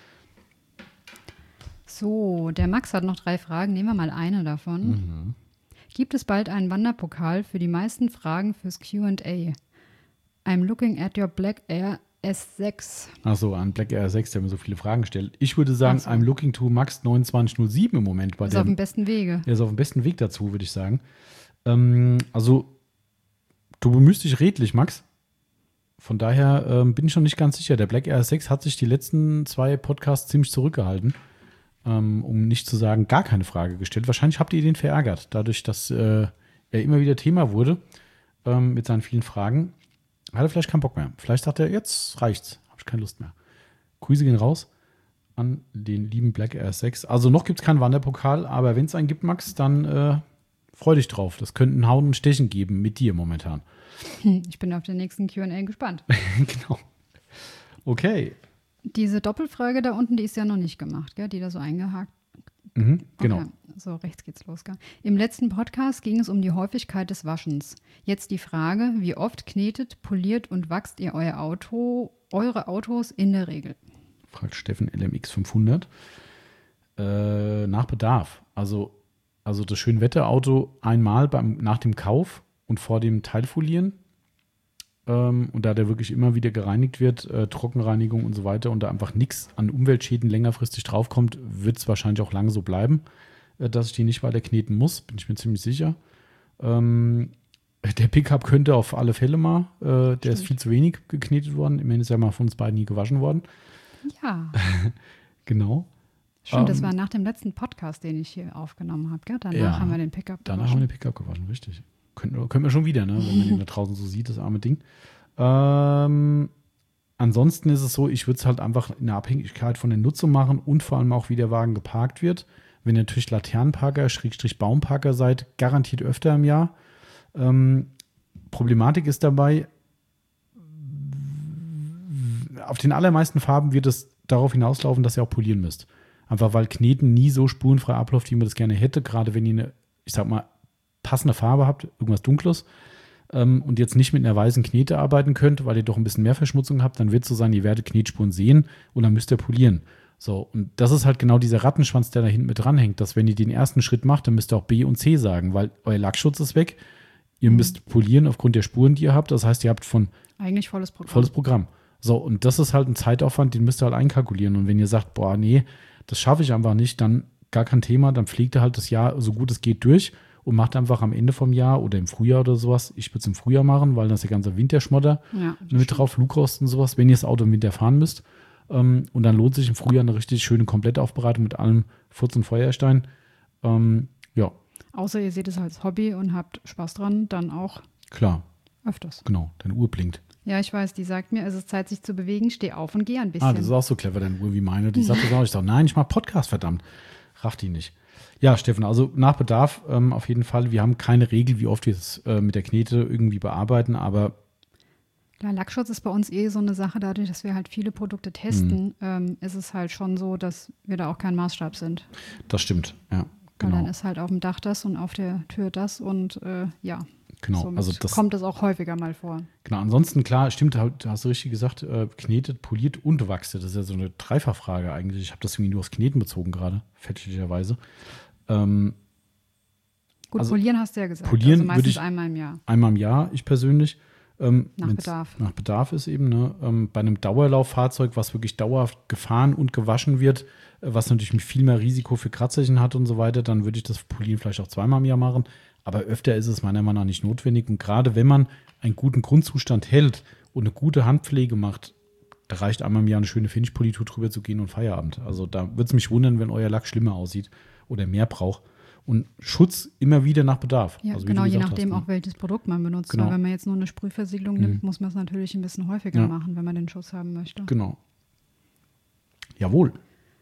So, der Max hat noch 3 Fragen. Nehmen wir mal eine davon. Gibt es bald einen Wanderpokal für die meisten Fragen fürs Q&A? I'm looking at your Black Air S6. Achso, an Black Air S6, der mir so viele Fragen stellt. Ich würde sagen, I'm looking to Max 2907 im Moment. Ist auf dem besten Wege. Er ist auf dem besten Weg dazu, würde ich sagen. Also, du bemühst dich redlich, Max. Von daher bin ich noch nicht ganz sicher. Der Black Air S6 hat sich die letzten 2 Podcasts ziemlich zurückgehalten. Um nicht zu sagen, gar keine Frage gestellt. Wahrscheinlich habt ihr den verärgert, dadurch, dass er immer wieder Thema wurde mit seinen vielen Fragen. Hat er vielleicht keinen Bock mehr. Vielleicht sagt er, jetzt reicht's, habe ich keine Lust mehr. Grüße gehen raus an den lieben Black Air 6. Also noch gibt es keinen Wanderpokal, aber wenn es einen gibt, Max, dann freu dich drauf. Das könnte ein Hauen und Stechen geben mit dir momentan. Ich bin auf den nächsten Q&A gespannt. Genau. Okay. Diese Doppelfrage da unten, die ist ja noch nicht gemacht, gell? Die da so eingehakt. Genau. Okay. So, rechts geht's los. Gell? Im letzten Podcast ging es um die Häufigkeit des Waschens. Jetzt die Frage, wie oft knetet, poliert und wachst ihr eure Autos in der Regel? Fragt Steffen LMX 500. Nach Bedarf. Also das Schönwetterauto einmal nach dem Kauf und vor dem Teilfolieren. Und da der wirklich immer wieder gereinigt wird, Trockenreinigung und so weiter und da einfach nichts an Umweltschäden längerfristig draufkommt, wird es wahrscheinlich auch lange so bleiben, dass ich die nicht weiter kneten muss, bin ich mir ziemlich sicher. Der Pickup könnte auf alle Fälle mal, der ist viel zu wenig geknetet worden, immerhin ist ja mal von uns beiden nie gewaschen worden. Ja. Genau. Stimmt, das war nach dem letzten Podcast, den ich hier aufgenommen habe, gell? Danach haben wir den Pickup gewaschen. Danach haben wir den Pickup gewaschen, richtig. Können wir schon wieder, ne? Wenn man den da draußen so sieht, das arme Ding. Ansonsten ist es so, ich würde es halt einfach in der Abhängigkeit von der Nutzung machen und vor allem auch, wie der Wagen geparkt wird. Wenn ihr natürlich Laternenparker, Baumpacker seid, garantiert öfter im Jahr. Problematik ist dabei, auf den allermeisten Farben wird es darauf hinauslaufen, dass ihr auch polieren müsst. Einfach weil Kneten nie so spurenfrei abläuft, wie man das gerne hätte, gerade wenn ihr eine, ich sag mal, passende Farbe habt, irgendwas Dunkles, und jetzt nicht mit einer weißen Knete arbeiten könnt, weil ihr doch ein bisschen mehr Verschmutzung habt, dann wird es so sein, ihr werdet Knetspuren sehen und dann müsst ihr polieren. So, und das ist halt genau dieser Rattenschwanz, der da hinten mit dranhängt, dass wenn ihr den ersten Schritt macht, dann müsst ihr auch B und C sagen, weil euer Lackschutz ist weg, ihr müsst polieren aufgrund der Spuren, die ihr habt, das heißt, ihr habt eigentlich volles Programm. So, und das ist halt ein Zeitaufwand, den müsst ihr halt einkalkulieren und wenn ihr sagt, boah, nee, das schaffe ich einfach nicht, dann gar kein Thema, dann pflegt ihr halt das Jahr so gut es geht durch und macht einfach am Ende vom Jahr oder im Frühjahr oder sowas. Ich würde es im Frühjahr machen, weil das ist der ganze Winterschmotter mit drauf, Flugkosten und sowas, wenn ihr das Auto im Winter fahren müsst. Und dann lohnt sich im Frühjahr eine richtig schöne Komplettaufbereitung mit allem Furz und Feuerstein. Ja. Außer ihr seht es als Hobby und habt Spaß dran, dann auch Klar. öfters. Genau, deine Uhr blinkt. Ja, ich weiß, die sagt mir, es ist Zeit, sich zu bewegen, steh auf und geh ein bisschen. Ah, das ist auch so clever, deine Uhr wie meine. Die sagt das auch. Ich sage, nein, ich mache Podcast, verdammt. Rafft die nicht. Ja, Steffen, also nach Bedarf auf jeden Fall. Wir haben keine Regel, wie oft wir es mit der Knete irgendwie bearbeiten, aber Ja, Lackschutz ist bei uns so eine Sache, dadurch, dass wir halt viele Produkte testen, ist es halt schon so, dass wir da auch kein Maßstab sind. das stimmt, ja, Weil genau. dann ist halt auf dem Dach das und auf der Tür das und Genau, somit also das kommt es auch häufiger mal vor. Genau, ansonsten klar, stimmt, hast du richtig gesagt, knetet, poliert und wachst. Das ist ja so eine Dreifachfrage eigentlich. Ich habe das irgendwie nur aufs Kneten bezogen gerade, fälschlicherweise. Gut, also polieren hast du ja gesagt. polieren also würde meistens ich einmal im Jahr. einmal im Jahr, ich persönlich. Nach Wenn's Bedarf. Nach Bedarf ist eben, ne? Bei einem Dauerlauffahrzeug, was wirklich dauerhaft gefahren und gewaschen wird, was natürlich viel mehr Risiko für Kratzerchen hat und so weiter, dann würde ich das Polieren vielleicht auch zweimal im Jahr machen. Aber öfter ist es meiner Meinung nach nicht notwendig. Und gerade wenn man einen guten Grundzustand hält und eine gute Handpflege macht, da reicht einmal im Jahr eine schöne Finish-Politur drüber zu gehen und Feierabend. Also da würde es mich wundern, wenn euer Lack schlimmer aussieht oder mehr braucht. Und Schutz immer wieder nach Bedarf. Ja, also, wie genau, du je gesagt nachdem hast, auch, welches Produkt man benutzt. Genau. Weil wenn man jetzt nur eine Sprühversiegelung nimmt, muss man es natürlich ein bisschen häufiger Ja. machen, wenn man den Schutz haben möchte. Genau. Jawohl.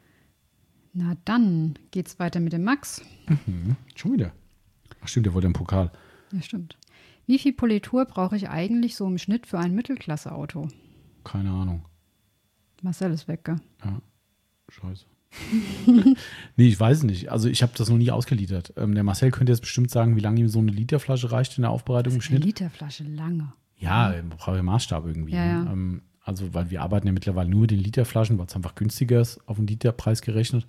Na dann geht's weiter mit dem Max. Schon wieder. Ach stimmt, der wollte einen Pokal. Ja, stimmt. Wie viel Politur brauche ich eigentlich so im Schnitt für ein Mittelklasse-Auto? Keine Ahnung. Marcel ist weg, gell? Ja, scheiße. Nee, ich weiß es nicht. Also ich habe das noch nie ausgeliefert. Der Marcel könnte jetzt bestimmt sagen, wie lange ihm so eine Literflasche reicht in der Aufbereitung im Eine Schnitt. Literflasche lange. Ja, brauche ja Maßstab irgendwie. Ja, ne? ja. Also, weil wir arbeiten ja mittlerweile nur mit den Literflaschen, weil es einfach günstiger ist, auf den Literpreis gerechnet.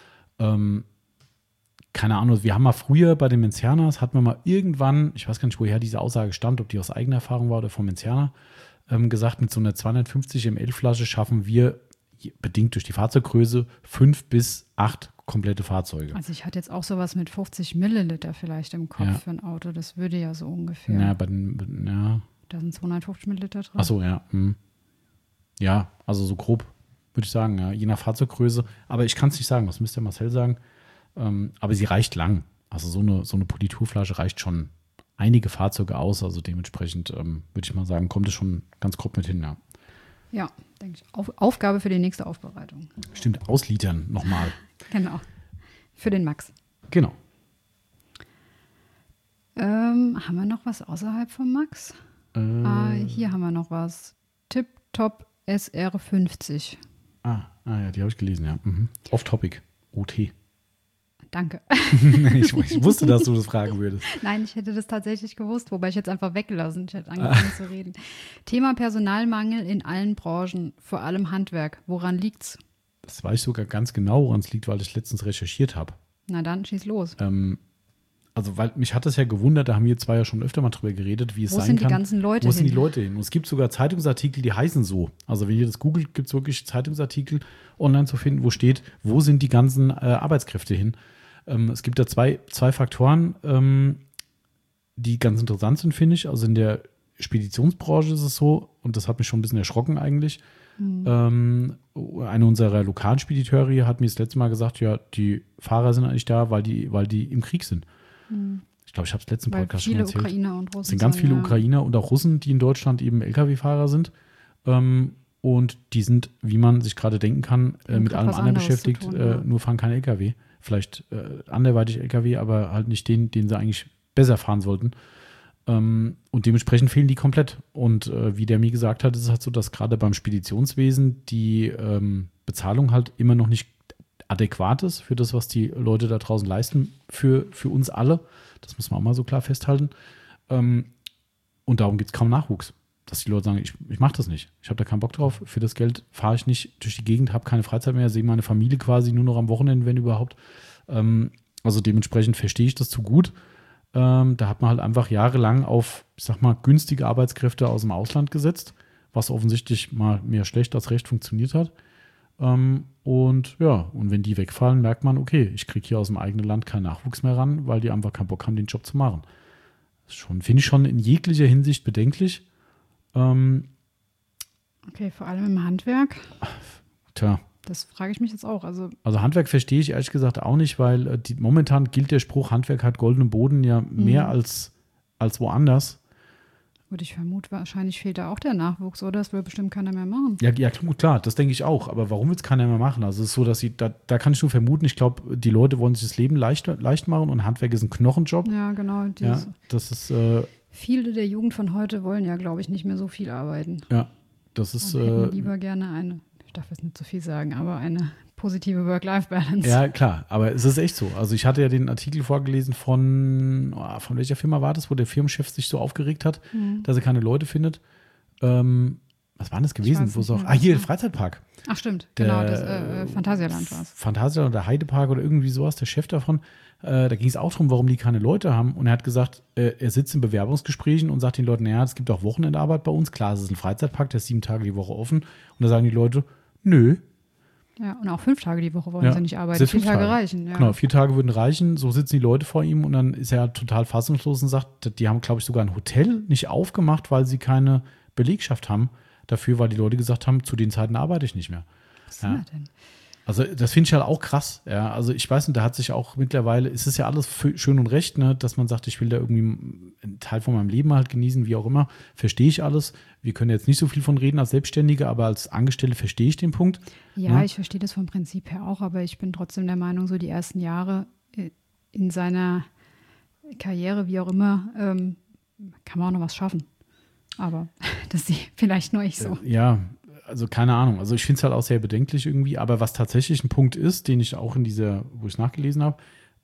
Keine Ahnung, wir haben mal früher bei den Menzianas, hatten wir mal irgendwann, ich weiß gar nicht, woher diese Aussage stammt, ob die aus eigener Erfahrung war oder vom Menzianer, gesagt, mit so einer 250 ml Flasche schaffen wir, bedingt durch die Fahrzeuggröße, 5 bis 8 komplette Fahrzeuge. Also ich hatte jetzt auch sowas mit 50 Milliliter vielleicht im Kopf Ja. für ein Auto. Das würde ja so ungefähr. Ja, bei den, ja. Da sind 250 Milliliter drin. Ach so, ja. Ja, also so grob würde ich sagen, ja, je nach Fahrzeuggröße. Aber ich kann es nicht sagen, das müsste Marcel sagen. Aber sie reicht lang. Also so eine Politurflasche reicht schon einige Fahrzeuge aus. Also dementsprechend würde ich mal sagen, kommt es schon ganz grob mit hin, ja. Ja, denke ich. Aufgabe für die nächste Aufbereitung. Stimmt, auslitern nochmal. Genau. Für den Max. Genau. Haben wir noch was außerhalb von Max? Hier haben wir noch was. Tip-Top SR50. Ja, die habe ich gelesen, ja. Off-Topic. OT. Danke. Ich wusste, dass du das fragen würdest. Nein, ich hätte das tatsächlich gewusst, wobei ich jetzt einfach weggelassen. Ich hätte angefangen zu reden. Thema Personalmangel in allen Branchen, vor allem Handwerk. Woran liegt's? Das weiß ich sogar ganz genau, woran es liegt, weil ich letztens recherchiert habe. Na dann, schieß los. Also, weil mich hat das ja gewundert, da haben wir zwei ja schon öfter mal drüber geredet, wie es Wo sein sind die kann. ganzen Leute Wo sind die hin? Leute hin? Und es gibt sogar Zeitungsartikel, die heißen so. Also, wenn ihr das googelt, gibt es wirklich Zeitungsartikel online zu finden, wo steht, wo sind die ganzen Arbeitskräfte hin? Es gibt da zwei Faktoren, die ganz interessant sind, finde ich. Also in der Speditionsbranche ist es so, und das hat mich schon ein bisschen erschrocken eigentlich. Eine unserer lokalen Spediteure hier hat mir das letzte Mal gesagt, ja, die Fahrer sind eigentlich da, weil die im Krieg sind. Ich glaube, ich habe es letzten Weil Podcast schon viele erzählt. Ukrainer und Russen Es sind ganz viele ja. Ukrainer und auch Russen, die in Deutschland eben Lkw-Fahrer sind. Und die sind, wie man sich gerade denken kann, mit grad allem was anderen anderes beschäftigt, zu tun, ja. nur fahren keine Lkw. Vielleicht anderweitig Lkw, aber halt nicht den sie eigentlich besser fahren sollten. Und dementsprechend fehlen die komplett. Und wie der mir gesagt hat, ist es halt so, dass gerade beim Speditionswesen die Bezahlung halt immer noch nicht adäquat ist für das, was die Leute da draußen leisten, für uns alle. Das muss man auch mal so klar festhalten. Und darum gibt es kaum Nachwuchs. Dass die Leute sagen, ich mache das nicht. Ich habe da keinen Bock drauf. Für das Geld fahre ich nicht durch die Gegend, habe keine Freizeit mehr, sehe meine Familie quasi nur noch am Wochenende, wenn überhaupt. Also dementsprechend verstehe ich das zu gut. Da hat man halt einfach jahrelang auf, ich sag mal, günstige Arbeitskräfte aus dem Ausland gesetzt, was offensichtlich mal mehr schlecht als recht funktioniert hat. Und wenn die wegfallen, merkt man, okay, ich kriege hier aus dem eigenen Land keinen Nachwuchs mehr ran, weil die einfach keinen Bock haben, den Job zu machen. Das finde ich schon in jeglicher Hinsicht bedenklich. Okay, vor allem im Handwerk. Tja. Das frage ich mich jetzt auch. Also Handwerk verstehe ich ehrlich gesagt auch nicht, weil momentan gilt der Spruch, Handwerk hat goldenen Boden ja mehr als woanders. Gut, ich vermute, wahrscheinlich fehlt da auch der Nachwuchs, oder? Das will bestimmt keiner mehr machen. Ja, klar, das denke ich auch. Aber warum will es keiner mehr machen? Also es ist so, dass da kann ich nur vermuten, ich glaube, die Leute wollen sich das Leben leicht machen und Handwerk ist ein Knochenjob. Ja, genau. Ja, das ist viele der Jugend von heute wollen ja, glaube ich, nicht mehr so viel arbeiten. Ja, das ist und hätten lieber gerne eine, ich darf jetzt nicht zu viel sagen, aber eine positive Work-Life-Balance. Ja, klar, aber es ist echt so. Also ich hatte ja den Artikel vorgelesen von welcher Firma war das, wo der Firmenchef sich so aufgeregt hat, dass er keine Leute findet. Was war das gewesen? Wo es auch, hier, Freizeitpark. Ach stimmt, genau, das Phantasialand war es. Phantasialand oder Heidepark oder irgendwie sowas, der Chef davon. Da ging es auch darum, warum die keine Leute haben. Und er hat gesagt, er sitzt in Bewerbungsgesprächen und sagt den Leuten, naja, es gibt auch Wochenendarbeit bei uns. Klar, es ist ein Freizeitpark, der ist 7 Tage die Woche offen. Und da sagen die Leute, nö. Ja, und auch 5 Tage die Woche wollen sie nicht arbeiten. 4 Tage reichen. Ja. Genau, 4 Tage würden reichen. So sitzen die Leute vor ihm und dann ist er total fassungslos und sagt, die haben, glaube ich, sogar ein Hotel nicht aufgemacht, weil sie keine Belegschaft haben dafür, weil die Leute gesagt haben, zu den Zeiten arbeite ich nicht mehr. Was ist denn? Also das finde ich halt auch krass. Ja, also ich weiß nicht, da hat sich auch mittlerweile, es ist ja alles schön und recht, ne, dass man sagt, ich will da irgendwie einen Teil von meinem Leben halt genießen, wie auch immer. Verstehe ich alles. Wir können jetzt nicht so viel von reden als Selbstständige, aber als Angestellte verstehe ich den Punkt. Ja, ich verstehe das vom Prinzip her auch, aber ich bin trotzdem der Meinung, so die ersten Jahre in seiner Karriere, wie auch immer, kann man auch noch was schaffen. Aber das sehe vielleicht nur ich so. Ja, also keine Ahnung. Also ich finde es halt auch sehr bedenklich irgendwie. Aber was tatsächlich ein Punkt ist, den ich auch wo ich es nachgelesen habe,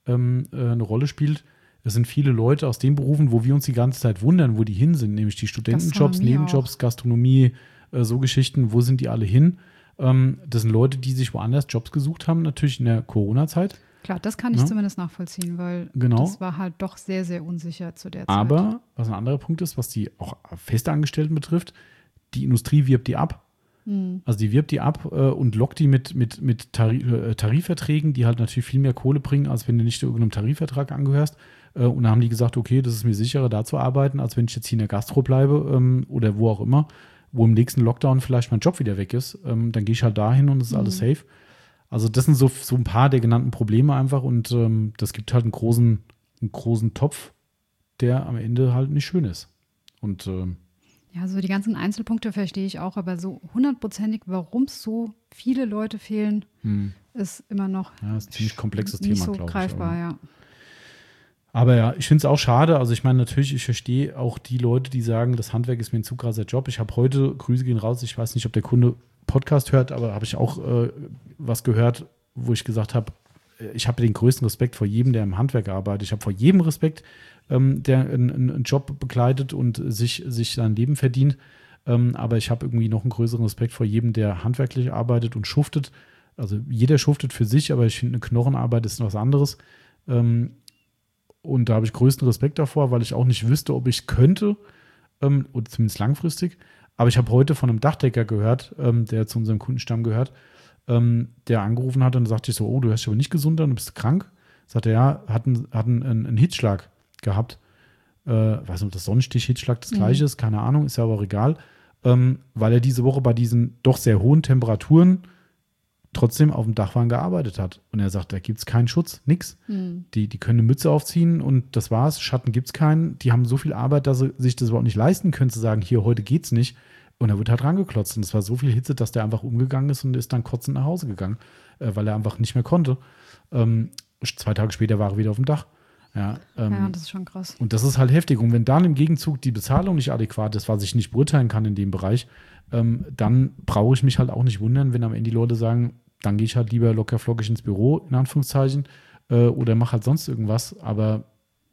eine Rolle spielt, es sind viele Leute aus den Berufen, wo wir uns die ganze Zeit wundern, wo die hin sind, nämlich die Studentenjobs, Nebenjobs, Gastronomie, so Geschichten, wo sind die alle hin? Das sind Leute, die sich woanders Jobs gesucht haben, natürlich in der Corona-Zeit. Klar, das kann ich zumindest nachvollziehen, weil das war halt doch sehr, sehr unsicher zu der Zeit. Aber was ein anderer Punkt ist, was die auch Festangestellten betrifft, die Industrie wirbt die ab. Also die wirbt die ab und lockt die mit Tarifverträgen, die halt natürlich viel mehr Kohle bringen, als wenn du nicht irgendeinem Tarifvertrag angehörst. Und dann haben die gesagt, okay, das ist mir sicherer, da zu arbeiten, als wenn ich jetzt hier in der Gastro bleibe oder wo auch immer, wo im nächsten Lockdown vielleicht mein Job wieder weg ist. Dann gehe ich halt dahin und es ist alles safe. Also das sind so ein paar der genannten Probleme einfach und das gibt halt einen großen Topf, der am Ende halt nicht schön ist. Und ja, so die ganzen Einzelpunkte verstehe ich auch, aber so 100%ig, warum so viele Leute fehlen, ist immer noch ist ein ziemlich komplexes nicht Thema, so glaube ich. greifbar, ja. Aber ja, ich finde es auch schade. Also ich meine natürlich, ich verstehe auch die Leute, die sagen, das Handwerk ist mir ein zu krasser Job. Ich habe heute, Grüße gehen raus, ich weiß nicht, ob der Kunde Podcast hört, aber habe ich auch was gehört, wo ich gesagt habe, ich habe den größten Respekt vor jedem, der im Handwerk arbeitet. Ich habe vor jedem Respekt, der einen Job begleitet und sich sein Leben verdient. Aber ich habe irgendwie noch einen größeren Respekt vor jedem, der handwerklich arbeitet und schuftet. Also jeder schuftet für sich, aber ich finde, eine Knochenarbeit ist was anderes. Und da habe ich größten Respekt davor, weil ich auch nicht wüsste, ob ich könnte, oder zumindest langfristig. Aber ich habe heute von einem Dachdecker gehört, der zu unserem Kundenstamm gehört, der angerufen hat und sagte ich so, oh, du hörst dich aber nicht gesund an, du bist krank. Sagte er, ja, hat einen Hitzschlag gehabt. Weiß nicht, ob das Sonnenstich-Hitzschlag das gleiche ist, keine Ahnung, ist ja aber auch egal. Weil er diese Woche bei diesen doch sehr hohen Temperaturen trotzdem auf dem Dachwagen gearbeitet hat. Und er sagt, da gibt es keinen Schutz, nix. Die können eine Mütze aufziehen und das war's. Schatten gibt es keinen. Die haben so viel Arbeit, dass sie sich das überhaupt nicht leisten können, zu sagen, hier, heute geht's nicht. Und er wird halt rangeklotzt. Und es war so viel Hitze, dass der einfach umgegangen ist und ist dann kotzend nach Hause gegangen, weil er einfach nicht mehr konnte. 2 Tage später war er wieder auf dem Dach. Ja, das ist schon krass. Und das ist halt heftig. Und wenn dann im Gegenzug die Bezahlung nicht adäquat ist, was ich nicht beurteilen kann in dem Bereich, dann brauche ich mich halt auch nicht wundern, wenn am Ende die Leute sagen, dann gehe ich halt lieber locker flockig ins Büro, in Anführungszeichen, oder mache halt sonst irgendwas. Aber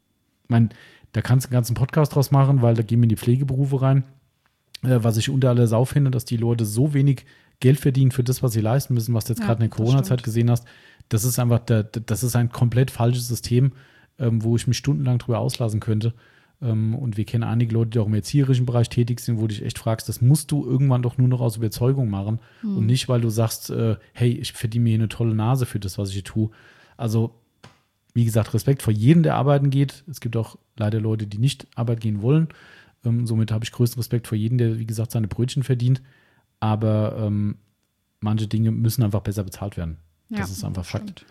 da kannst du einen ganzen Podcast draus machen, weil da gehen wir in die Pflegeberufe rein. Was ich unter aller Sau finde, dass die Leute so wenig Geld verdienen für das, was sie leisten müssen, was du jetzt gerade in der Corona-Zeit gesehen hast. Das ist einfach, das ist ein komplett falsches System, wo ich mich stundenlang drüber auslassen könnte. Und wir kennen einige Leute, die auch im erzieherischen Bereich tätig sind, wo du dich echt fragst, das musst du irgendwann doch nur noch aus Überzeugung machen und nicht, weil du sagst, hey, ich verdiene mir hier eine tolle Nase für das, was ich hier tue. Also, wie gesagt, Respekt vor jedem, der arbeiten geht. Es gibt auch leider Leute, die nicht arbeiten gehen wollen. Somit habe ich größten Respekt vor jedem, der, wie gesagt, seine Brötchen verdient. Aber manche Dinge müssen einfach besser bezahlt werden. Das ist einfach Fakt.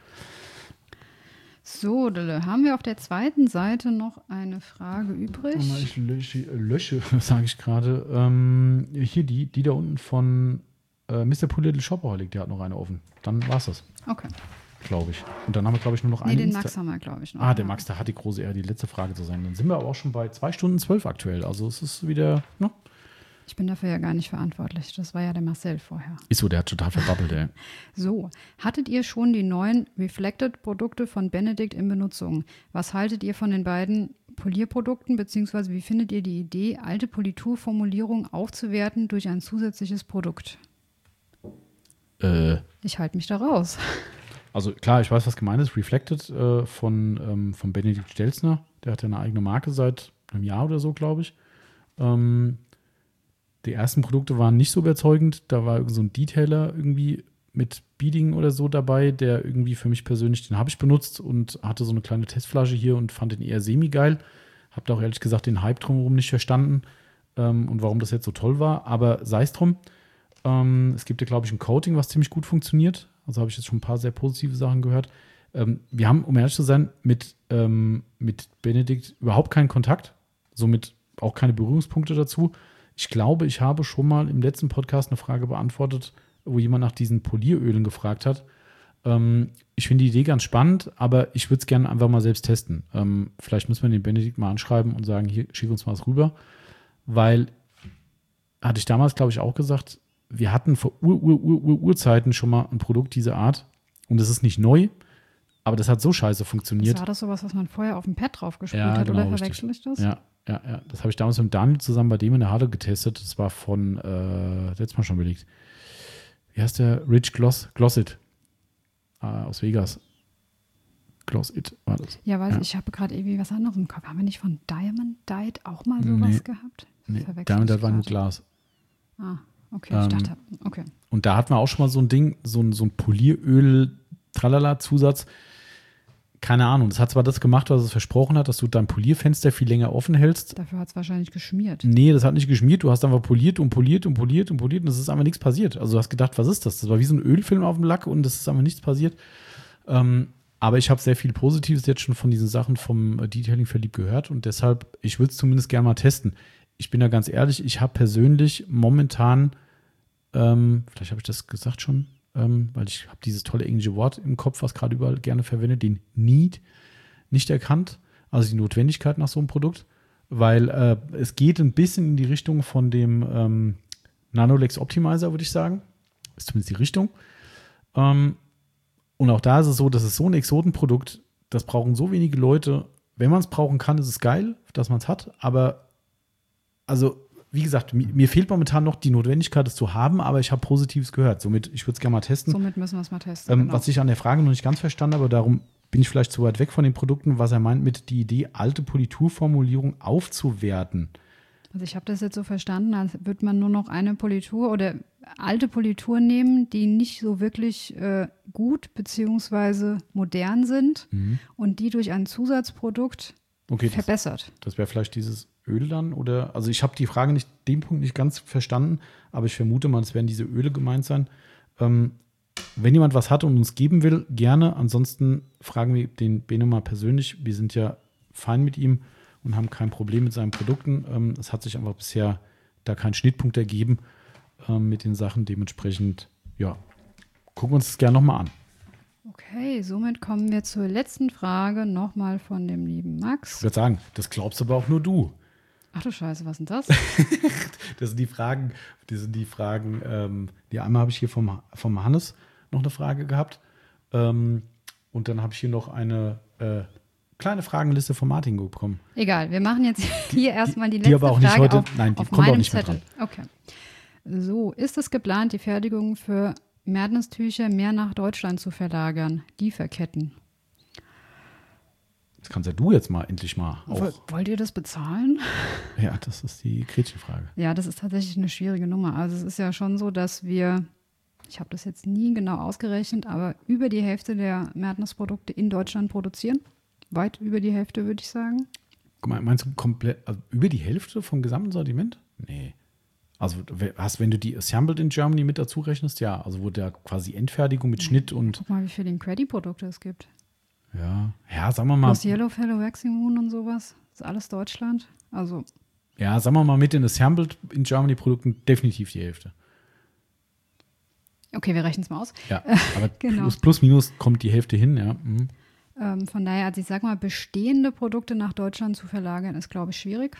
So, Dille, haben wir auf der zweiten Seite noch eine Frage übrig? Ich lösche sage ich gerade. Hier, die da unten von Mr. Pool Shopaholic, der hat noch eine offen. Dann war's das. Okay. Glaube ich. Und dann haben wir, glaube ich, nur noch eine. Den Max haben wir, glaube ich, noch. Der Max, der hat die große Ehre, die letzte Frage zu sein. Dann sind wir aber auch schon bei 2 Stunden 12 aktuell. Also es ist wieder, ne? Ich bin dafür ja gar nicht verantwortlich. Das war ja der Marcel vorher. Ist so, der hat total verbabbelt, ey. So, hattet ihr schon die neuen Reflected-Produkte von Benedikt in Benutzung? Was haltet ihr von den beiden Polierprodukten, beziehungsweise wie findet ihr die Idee, alte Politurformulierungen aufzuwerten durch ein zusätzliches Produkt? Ich halte mich da raus. Also klar, ich weiß, was gemeint ist. Reflected von Benedikt Stelzner. Der hat ja eine eigene Marke seit einem Jahr oder so, glaube ich. Die ersten Produkte waren nicht so überzeugend. Da war so ein Detailer irgendwie mit Beading oder so dabei, der irgendwie für mich persönlich, den habe ich benutzt und hatte so eine kleine Testflasche hier und fand den eher semi-geil. Habe da auch ehrlich gesagt den Hype drumherum nicht verstanden und warum das jetzt so toll war. Aber sei es drum. Es gibt ja, glaube ich, ein Coating, was ziemlich gut funktioniert. Also habe ich jetzt schon ein paar sehr positive Sachen gehört. Wir haben, um ehrlich zu sein, mit Benedikt überhaupt keinen Kontakt. Somit auch keine Berührungspunkte dazu. Ich glaube, ich habe schon mal im letzten Podcast eine Frage beantwortet, wo jemand nach diesen Polierölen gefragt hat. Ich finde die Idee ganz spannend, aber ich würde es gerne einfach mal selbst testen. Vielleicht müssen wir den Benedikt mal anschreiben und sagen, hier, schick uns mal was rüber. Weil, hatte ich damals, glaube ich, auch gesagt, wir hatten vor Urzeiten schon mal ein Produkt dieser Art und es ist nicht neu, aber das hat so scheiße funktioniert. War das sowas, was man vorher auf dem Pad drauf gesprüht Ja, hat, genau, oder verwechsel ich das? Ja. Das habe ich damals mit Daniel zusammen bei dem in der Halle getestet. Das war von, letztes Mal schon belegt. Wie heißt der? Rich Glossit aus Vegas. Glossit war das. Ja, ich habe gerade irgendwie was anderes im Kopf. Haben wir nicht von Diamond Dyed auch mal sowas gehabt? Nee, Diamond Dyed war nur Glas. Okay, ich dachte, okay. Und da hatten wir auch schon mal so ein Ding, so ein Polieröl-Tralala-Zusatz. Keine Ahnung, das hat zwar das gemacht, was es versprochen hat, dass du dein Polierfenster viel länger offen hältst. Dafür hat es wahrscheinlich geschmiert. Nee, das hat nicht geschmiert. Du hast einfach poliert und es ist einfach nichts passiert. Also du hast gedacht, was ist das? Das war wie so ein Ölfilm auf dem Lack und es ist einfach nichts passiert. Aber ich habe sehr viel Positives jetzt schon von diesen Sachen vom Detailing verliebt gehört und deshalb, ich würde es zumindest gerne mal testen. Ich bin da ganz ehrlich, ich habe persönlich momentan, vielleicht habe ich das gesagt schon, weil ich habe dieses tolle englische Wort im Kopf, was gerade überall gerne verwendet, den Need nicht erkannt, also die Notwendigkeit nach so einem Produkt, weil es geht ein bisschen in die Richtung von dem Nanolex Optimizer, würde ich sagen. Ist zumindest die Richtung. Und auch da ist es so, das ist so ein Exotenprodukt, das brauchen so wenige Leute. Wenn man es brauchen kann, ist es geil, dass man es hat, aber also wie gesagt, mir fehlt momentan noch die Notwendigkeit, es zu haben, aber ich habe Positives gehört. Somit, ich würde es gerne mal testen. Somit müssen wir es mal testen. Genau. Was ich an der Frage noch nicht ganz verstanden habe, darum bin ich vielleicht zu weit weg von den Produkten, was er meint mit die Idee, alte Politurformulierung aufzuwerten. Also ich habe das jetzt so verstanden, als würde man nur noch eine Politur oder alte Politur nehmen, die nicht so wirklich gut bzw. modern sind und die durch ein Zusatzprodukt verbessert. Das wäre vielleicht dieses Öl dann oder, also ich habe die Frage den Punkt nicht ganz verstanden, aber ich vermute mal, es werden diese Öle gemeint sein. Wenn jemand was hat und uns geben will, gerne. Ansonsten fragen wir den Beno mal persönlich. Wir sind ja fein mit ihm und haben kein Problem mit seinen Produkten. Es hat sich einfach bisher da kein Schnittpunkt ergeben mit den Sachen. Dementsprechend, ja, gucken wir uns das gerne nochmal an. Okay, somit kommen wir zur letzten Frage nochmal von dem lieben Max. Ich würde sagen, das glaubst aber auch nur du. Ach du Scheiße, was ist denn das? Das sind die Fragen, die einmal habe ich hier vom Hannes noch eine Frage gehabt. Und dann habe ich hier noch eine kleine Fragenliste von Martin bekommen. Egal, wir machen jetzt hier erstmal die letzte die aber auch Frage nicht heute, auf, nein, die auf kommt auch meinem nicht mehr Zettel. dran. Okay. So, ist es geplant, die Fertigung für Madness-Tücher mehr nach Deutschland zu verlagern? Lieferketten. Das kannst ja du jetzt mal endlich mal auch. Wollt ihr das bezahlen? Ja, das ist die Gretchenfrage. Ja, das ist tatsächlich eine schwierige Nummer. Also es ist ja schon so, dass wir, ich habe das jetzt nie genau ausgerechnet, aber über die Hälfte der Mertens-Produkte in Deutschland produzieren. Weit über die Hälfte, würde ich sagen. Meinst du komplett, also über die Hälfte vom gesamten Sortiment? Nee. Also wenn du die Assembled in Germany mit dazu rechnest, ja. Also wo der quasi Endfertigung mit Schnitt und. Guck mal, wie viele Incredi-Produkte es gibt. Ja, sagen wir mal. Plus Yellow Fellow Waxing Moon und sowas. Das ist alles Deutschland. Also. Ja, sagen wir mal mit den Assembled in Germany Produkten definitiv die Hälfte. Okay, wir rechnen es mal aus. Ja, aber Genau. plus minus kommt die Hälfte hin, ja. Mhm. Von daher, also ich sag mal, bestehende Produkte nach Deutschland zu verlagern, ist, glaube ich, schwierig.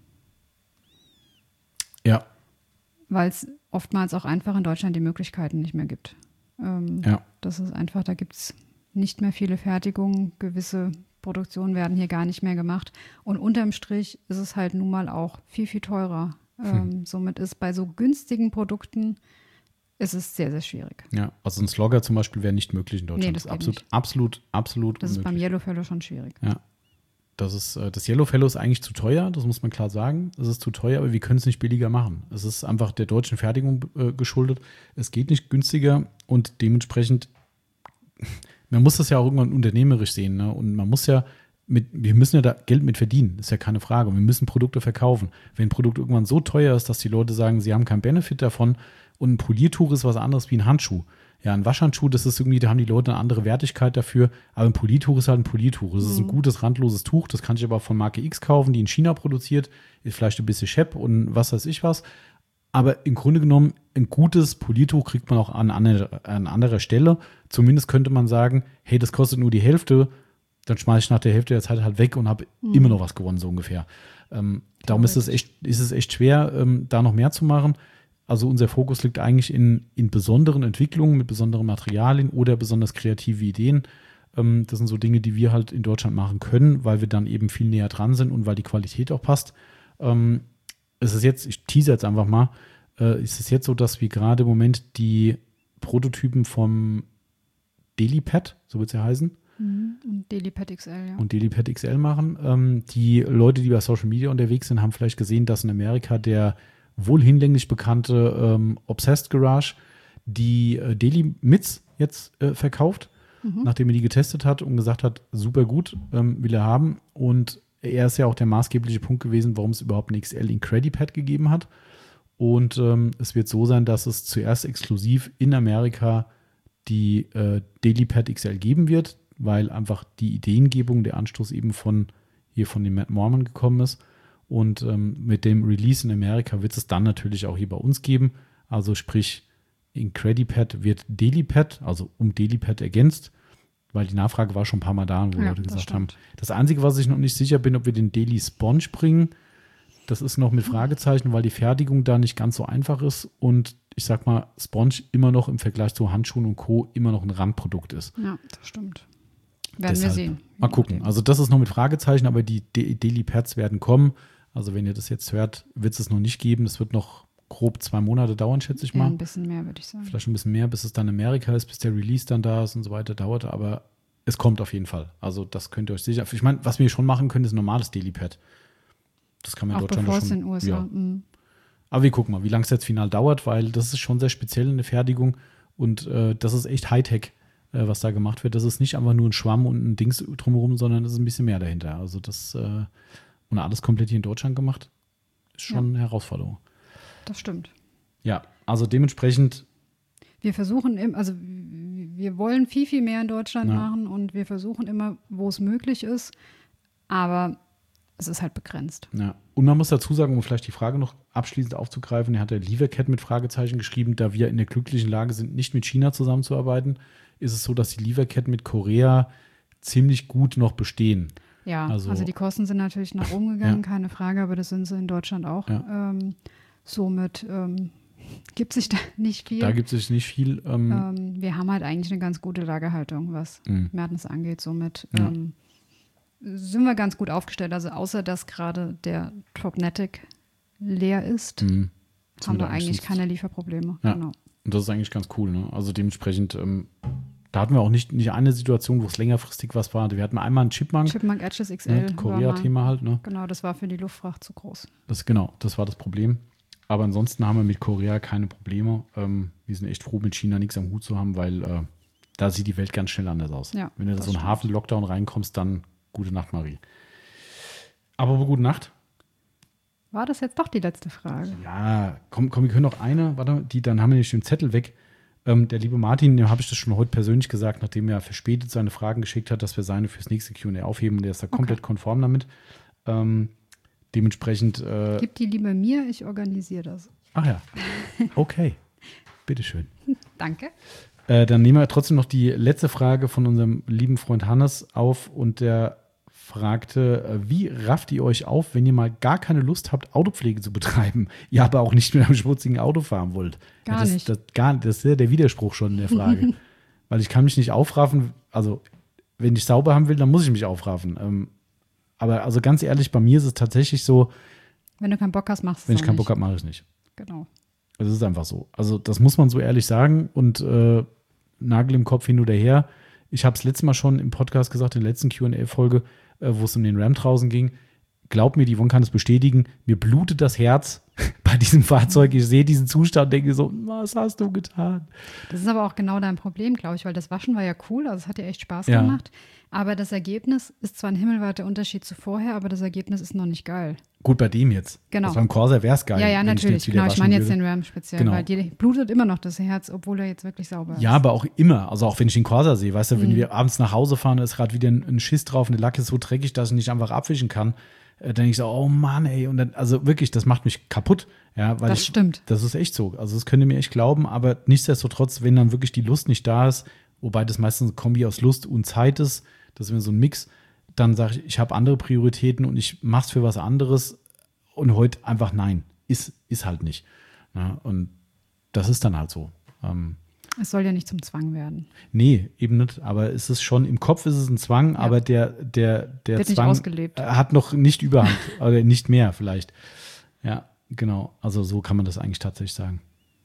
Ja. Weil es oftmals auch einfach in Deutschland die Möglichkeiten nicht mehr gibt. Ja. Das ist einfach, da gibt es nicht mehr viele Fertigungen, gewisse Produktionen werden hier gar nicht mehr gemacht. Und unterm Strich ist es halt nun mal auch viel, viel teurer. Somit ist bei so günstigen Produkten ist es sehr, sehr schwierig. Ja, also ein Slogger zum Beispiel wäre nicht möglich in Deutschland. Nee, das das ist geht absolut Das unmöglich. ist beim Yellow Fellow schon schwierig. Ja. Das Yellow Fellow ist eigentlich zu teuer, das muss man klar sagen. Es ist zu teuer, aber wir können es nicht billiger machen. Es ist einfach der deutschen Fertigung geschuldet. Es geht nicht günstiger und dementsprechend, man muss das ja auch irgendwann unternehmerisch sehen. Ne? Und man muss ja wir müssen ja da Geld mit verdienen, ist ja keine Frage. Und wir müssen Produkte verkaufen. Wenn ein Produkt irgendwann so teuer ist, dass die Leute sagen, sie haben keinen Benefit davon und ein Poliertuch ist was anderes wie ein Handschuh. Ja, ein Waschhandschuh, das ist irgendwie, da haben die Leute eine andere Wertigkeit dafür. Aber ein Poliertuch ist halt ein Poliertuch. Das ist ein gutes, randloses Tuch. Das kann ich aber von Marke X kaufen, die in China produziert. Ist vielleicht ein bisschen schepp und was weiß ich was. Aber im Grunde genommen, ein gutes Poliertuch kriegt man auch an anderer Stelle. Zumindest könnte man sagen, hey, das kostet nur die Hälfte. Dann schmeiße ich nach der Hälfte der Zeit halt weg und habe immer noch was gewonnen, so ungefähr. Darum ist es echt schwer, da noch mehr zu machen. Also unser Fokus liegt eigentlich in besonderen Entwicklungen mit besonderen Materialien oder besonders kreative Ideen. Das sind so Dinge, die wir halt in Deutschland machen können, weil wir dann eben viel näher dran sind und weil die Qualität auch passt. Es ist jetzt, ich teaser jetzt einfach mal, ist es jetzt so, dass wir gerade im Moment die Prototypen vom DeliPad, so wird es ja heißen, Und DeliPad XL, ja. und DeliPad XL machen. Die Leute, die bei Social Media unterwegs sind, haben vielleicht gesehen, dass in Amerika der wohl hinlänglich bekannte Obsessed Garage die Deli-Mits jetzt verkauft, nachdem er die getestet hat und gesagt hat, super gut, will er haben. Und er ist ja auch der maßgebliche Punkt gewesen, warum es überhaupt ein XL Incredipad gegeben hat. Und es wird so sein, dass es zuerst exklusiv in Amerika die DeliPad XL geben wird, weil einfach die Ideengebung, der Anstoß eben von dem Matt Morman gekommen ist. Und mit dem Release in Amerika wird es dann natürlich auch hier bei uns geben. Also sprich, Incredipad wird DeliPad, also um DeliPad ergänzt, weil die Nachfrage war schon ein paar Mal da, wo Leute gesagt haben. Das Einzige, was ich noch nicht sicher bin, ob wir den Deli Sponge bringen, das ist noch mit Fragezeichen, weil die Fertigung da nicht ganz so einfach ist und ich sag mal, Sponge immer noch im Vergleich zu Handschuhen und Co. immer noch ein Randprodukt ist. Ja, das stimmt. Werden wir sehen. Mal gucken. Also das ist noch mit Fragezeichen, aber die DeliPads werden kommen. Also wenn ihr das jetzt hört, wird es noch nicht geben. Das wird noch grob 2 Monate dauern, schätze ich mal. Ja, ein bisschen mehr, würde ich sagen. Vielleicht ein bisschen mehr, bis es dann in Amerika ist, bis der Release dann da ist und so weiter dauert. Aber es kommt auf jeden Fall. Also das könnt ihr euch sicher. Ich meine, was wir schon machen können, ist ein normales DeliPad. Das kann man in auch Deutschland bevor schon. es in den USA. Ja. Aber wir gucken mal, wie lange es jetzt final dauert, weil das ist schon sehr speziell in der Fertigung und das ist echt Hightech, was da gemacht wird. Das ist nicht einfach nur ein Schwamm und ein Dings drumherum, sondern es ist ein bisschen mehr dahinter. Also das und alles komplett hier in Deutschland gemacht, ist schon eine Herausforderung. Das stimmt. Ja, also dementsprechend. Wir versuchen, wir wollen viel, viel mehr in Deutschland machen und wir versuchen immer, wo es möglich ist, aber es ist halt begrenzt. Ja, und man muss dazu sagen, um vielleicht die Frage noch abschließend aufzugreifen, er hat der Lieferkette mit Fragezeichen geschrieben, da wir in der glücklichen Lage sind, nicht mit China zusammenzuarbeiten, ist es so, dass die Lieferketten mit Korea ziemlich gut noch bestehen. Ja, also die Kosten sind natürlich nach oben gegangen, keine Frage, aber das sind sie in Deutschland auch. Ja. Somit gibt sich da nicht viel. Da gibt es nicht viel. Wir haben halt eigentlich eine ganz gute Lagerhaltung, was Mertens angeht. Somit sind wir ganz gut aufgestellt. Also außer, dass gerade der Tropnetic leer ist, haben wir eigentlich keine Lieferprobleme. Ja. Genau. Und das ist eigentlich ganz cool. Ne? Also dementsprechend, Da hatten wir auch nicht eine Situation, wo es längerfristig was war. Wir hatten einmal einen Chipmunk Edges XL. Ne, Korea-Thema halt, ne? Genau, das war für die Luftfracht zu groß. Das war das Problem. Aber ansonsten haben wir mit Korea keine Probleme. Wir sind echt froh, mit China nichts am Hut zu haben, weil da sieht die Welt ganz schnell anders aus. Ja, wenn du in so einen stimmt. Hafen-Lockdown reinkommst, dann gute Nacht, Marie. Aber gute Nacht. War das jetzt doch die letzte Frage? Ja, komm, wir können noch eine, dann haben wir nicht den Zettel weg. Der liebe Martin, dem habe ich das schon heute persönlich gesagt, nachdem er verspätet seine Fragen geschickt hat, dass wir seine fürs nächste Q&A aufheben und er ist da komplett konform damit. Dementsprechend. Gib die lieber mir, ich organisiere das. Ach ja, okay. Bitteschön. Danke. Dann nehmen wir trotzdem noch die letzte Frage von unserem lieben Freund Hannes auf und der fragte, wie rafft ihr euch auf, wenn ihr mal gar keine Lust habt, Autopflege zu betreiben, ihr aber auch nicht mit einem schmutzigen Auto fahren wollt? Gar nicht. Das ist ja der Widerspruch schon in der Frage. Weil ich kann mich nicht aufraffen, also wenn ich sauber haben will, dann muss ich mich aufraffen. Aber also ganz ehrlich, bei mir ist es tatsächlich so, wenn du keinen Bock hast, machst du es wenn ich keinen nicht. Bock habe, mache ich es nicht. Genau. Also es ist einfach so. Also das muss man so ehrlich sagen und Nagel im Kopf hin oder her. Ich habe es letztes Mal schon im Podcast gesagt, in der letzten Q&A-Folge, wo es um den Ram draußen ging. Glaub mir, die Yvonne kann es bestätigen, mir blutet das Herz bei diesem Fahrzeug. Ich sehe diesen Zustand und denke so, was hast du getan? Das ist aber auch genau dein Problem, glaube ich, weil das Waschen war ja cool, also es hat dir echt Spaß Ja. gemacht. Aber das Ergebnis ist zwar ein himmelweiter Unterschied zu vorher, aber das Ergebnis ist noch nicht geil. Gut, bei dem jetzt. Genau. Das beim Corsa wäre es geil. Ja, wenn ich den natürlich. jetzt wieder Genau, ich waschen meine jetzt würde. den Ram speziell, Genau. weil dir blutet immer noch das Herz, obwohl er jetzt wirklich sauber ist. Ja, aber auch immer. Also auch wenn ich den Corsa sehe, weißt du, wenn wir abends nach Hause fahren, da ist gerade wieder ein Schiss drauf und der Lack ist so dreckig, dass ich nicht einfach abwischen kann. Dann denke ich so, oh Mann, ey. Und dann, also wirklich, das macht mich kaputt. Ja, weil Das stimmt. Das ist echt so. Also das könnt ihr mir echt glauben, aber nichtsdestotrotz, wenn dann wirklich die Lust nicht da ist, wobei das meistens ein Kombi aus Lust und Zeit ist, das ist immer so ein Mix, dann sage ich habe andere Prioritäten und ich mache es für was anderes und heute einfach nein. Ist halt nicht. Ja, und das ist dann halt so. Es soll ja nicht zum Zwang werden. Nee, eben nicht. Aber es ist schon, im Kopf ist es ein Zwang, Ja. aber der Wird nicht Zwang ausgelebt. hat noch nicht Überhand oder nicht mehr vielleicht. Ja, genau. Also so kann man das eigentlich tatsächlich sagen.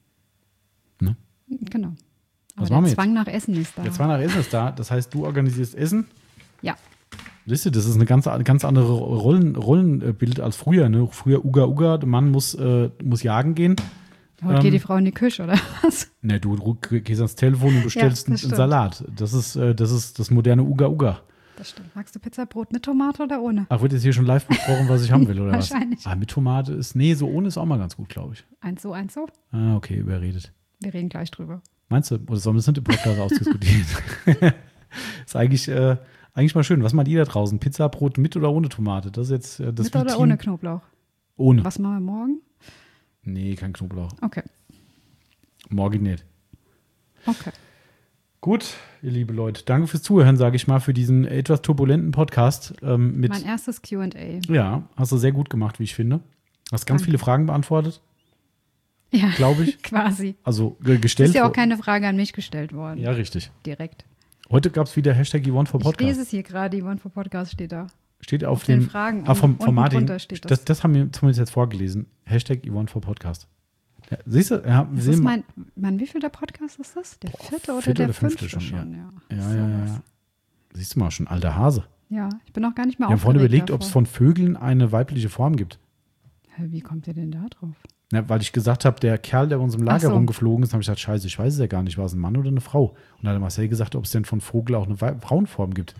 Ne? Genau. Was Aber machen wir der Zwang nach Essen ist da. Der Zwang nach Essen ist da. Das heißt, du organisierst Essen. Ja. Siehst du, das ist eine ganz andere Rollenbild als früher. Ne? Früher Uga, der Mann muss jagen gehen. Heute geht die Frau in die Küche, oder was? Ne, du gehst ans Telefon und bestellst Ja, einen das stimmt. Salat. Das ist das moderne Uga. Das stimmt. Magst du Pizzabrot mit Tomate oder ohne? Ach, wird jetzt hier schon live besprochen, was ich haben will, oder was? Wahrscheinlich. Ah, mit Tomate ist, nee, so ohne ist auch mal ganz gut, glaube ich. Eins so, eins so. Ah, okay, überredet. Wir reden gleich drüber. Meinst du, oder sollen wir das nicht im Podcast ausdiskutieren? Ist eigentlich mal schön. Was meint ihr da draußen? Pizzabrot mit oder ohne Tomate? Das ist jetzt das Mit oder Team- ohne Knoblauch? Ohne. Was machen wir morgen? Nee, kein Knoblauch. Okay. Morgen nicht. Okay. Gut, ihr liebe Leute, danke fürs Zuhören, sage ich mal, für diesen etwas turbulenten Podcast. Mit, Mein erstes Q&A. ja, hast du sehr gut gemacht, wie ich finde. Hast ganz Danke. viele Fragen beantwortet, Ja, glaube ich. quasi. Also Es gestellt. ist ja auch keine Frage an mich gestellt worden. Ja, richtig. Direkt. Heute gab es wieder Hashtag Yvonne for Ich Podcast. lese es hier gerade, Yvonne for Podcast steht da. Steht auf den dem Fragen vom unten Martin. drunter steht das. Das haben wir zumindest jetzt vorgelesen. Hashtag Yvonne for Podcast. Ja, siehst du? Ja, Das ist mein wie viel der Podcast ist das? Der vierte oder vierte der oder fünfte fünfte schon, ja. Ja. Siehst du mal, schon alter Hase. Ja, ich bin auch gar nicht mehr Wir haben vorhin aufgeregt überlegt, ob es davor. von Vögeln eine weibliche Form gibt. Hä, wie kommt ihr denn da drauf? Ja, weil ich gesagt habe, der Kerl, der bei unserem Lager Ach so. rumgeflogen ist, habe ich gesagt, scheiße, ich weiß es ja gar nicht, war es ein Mann oder eine Frau? Und dann hat der Marcel gesagt, ob es denn von Vogel auch eine Frauenform gibt.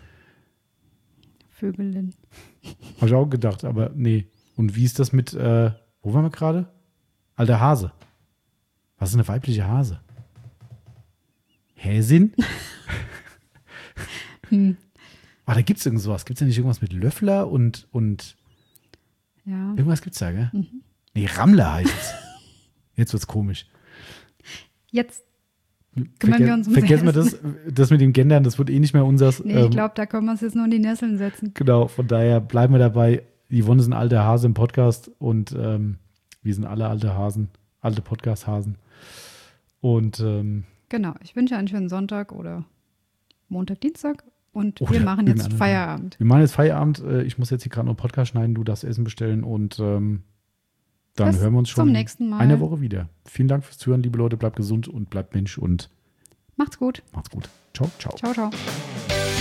Vögelin. Habe ich auch gedacht, aber nee. Und wie ist das mit, wo waren wir gerade? Alter Hase. Was ist eine weibliche Hase? Häsin? Da gibt es irgendwas. Gibt es ja nicht irgendwas mit Löffler und Ja. irgendwas gibt es da, gell? Nee, Rammler heißt es. Jetzt wird's komisch. Jetzt kümmern wir uns ums Vergessen wir Essen. das mit den Gendern, das wird eh nicht mehr unseres. Nee, ich glaube, da können wir uns jetzt nur in die Nesseln setzen. Genau, von daher bleiben wir dabei. Yvonne ist ein alter Hase im Podcast und wir sind alle alte Hasen, alte Podcast-Hasen. Und Genau, ich wünsche einen schönen Sonntag oder Montag, Dienstag und Oder wir machen jetzt irgendeinen Feierabend. wir machen jetzt Feierabend. Ich muss jetzt hier gerade noch einen Podcast schneiden, du darfst Essen bestellen und dann Bis hören wir uns schon zum nächsten Mal. in einer Woche wieder. Vielen Dank fürs Zuhören, liebe Leute. Bleibt gesund und bleibt Mensch und Macht's gut. Macht's gut. Ciao, ciao. Ciao, ciao.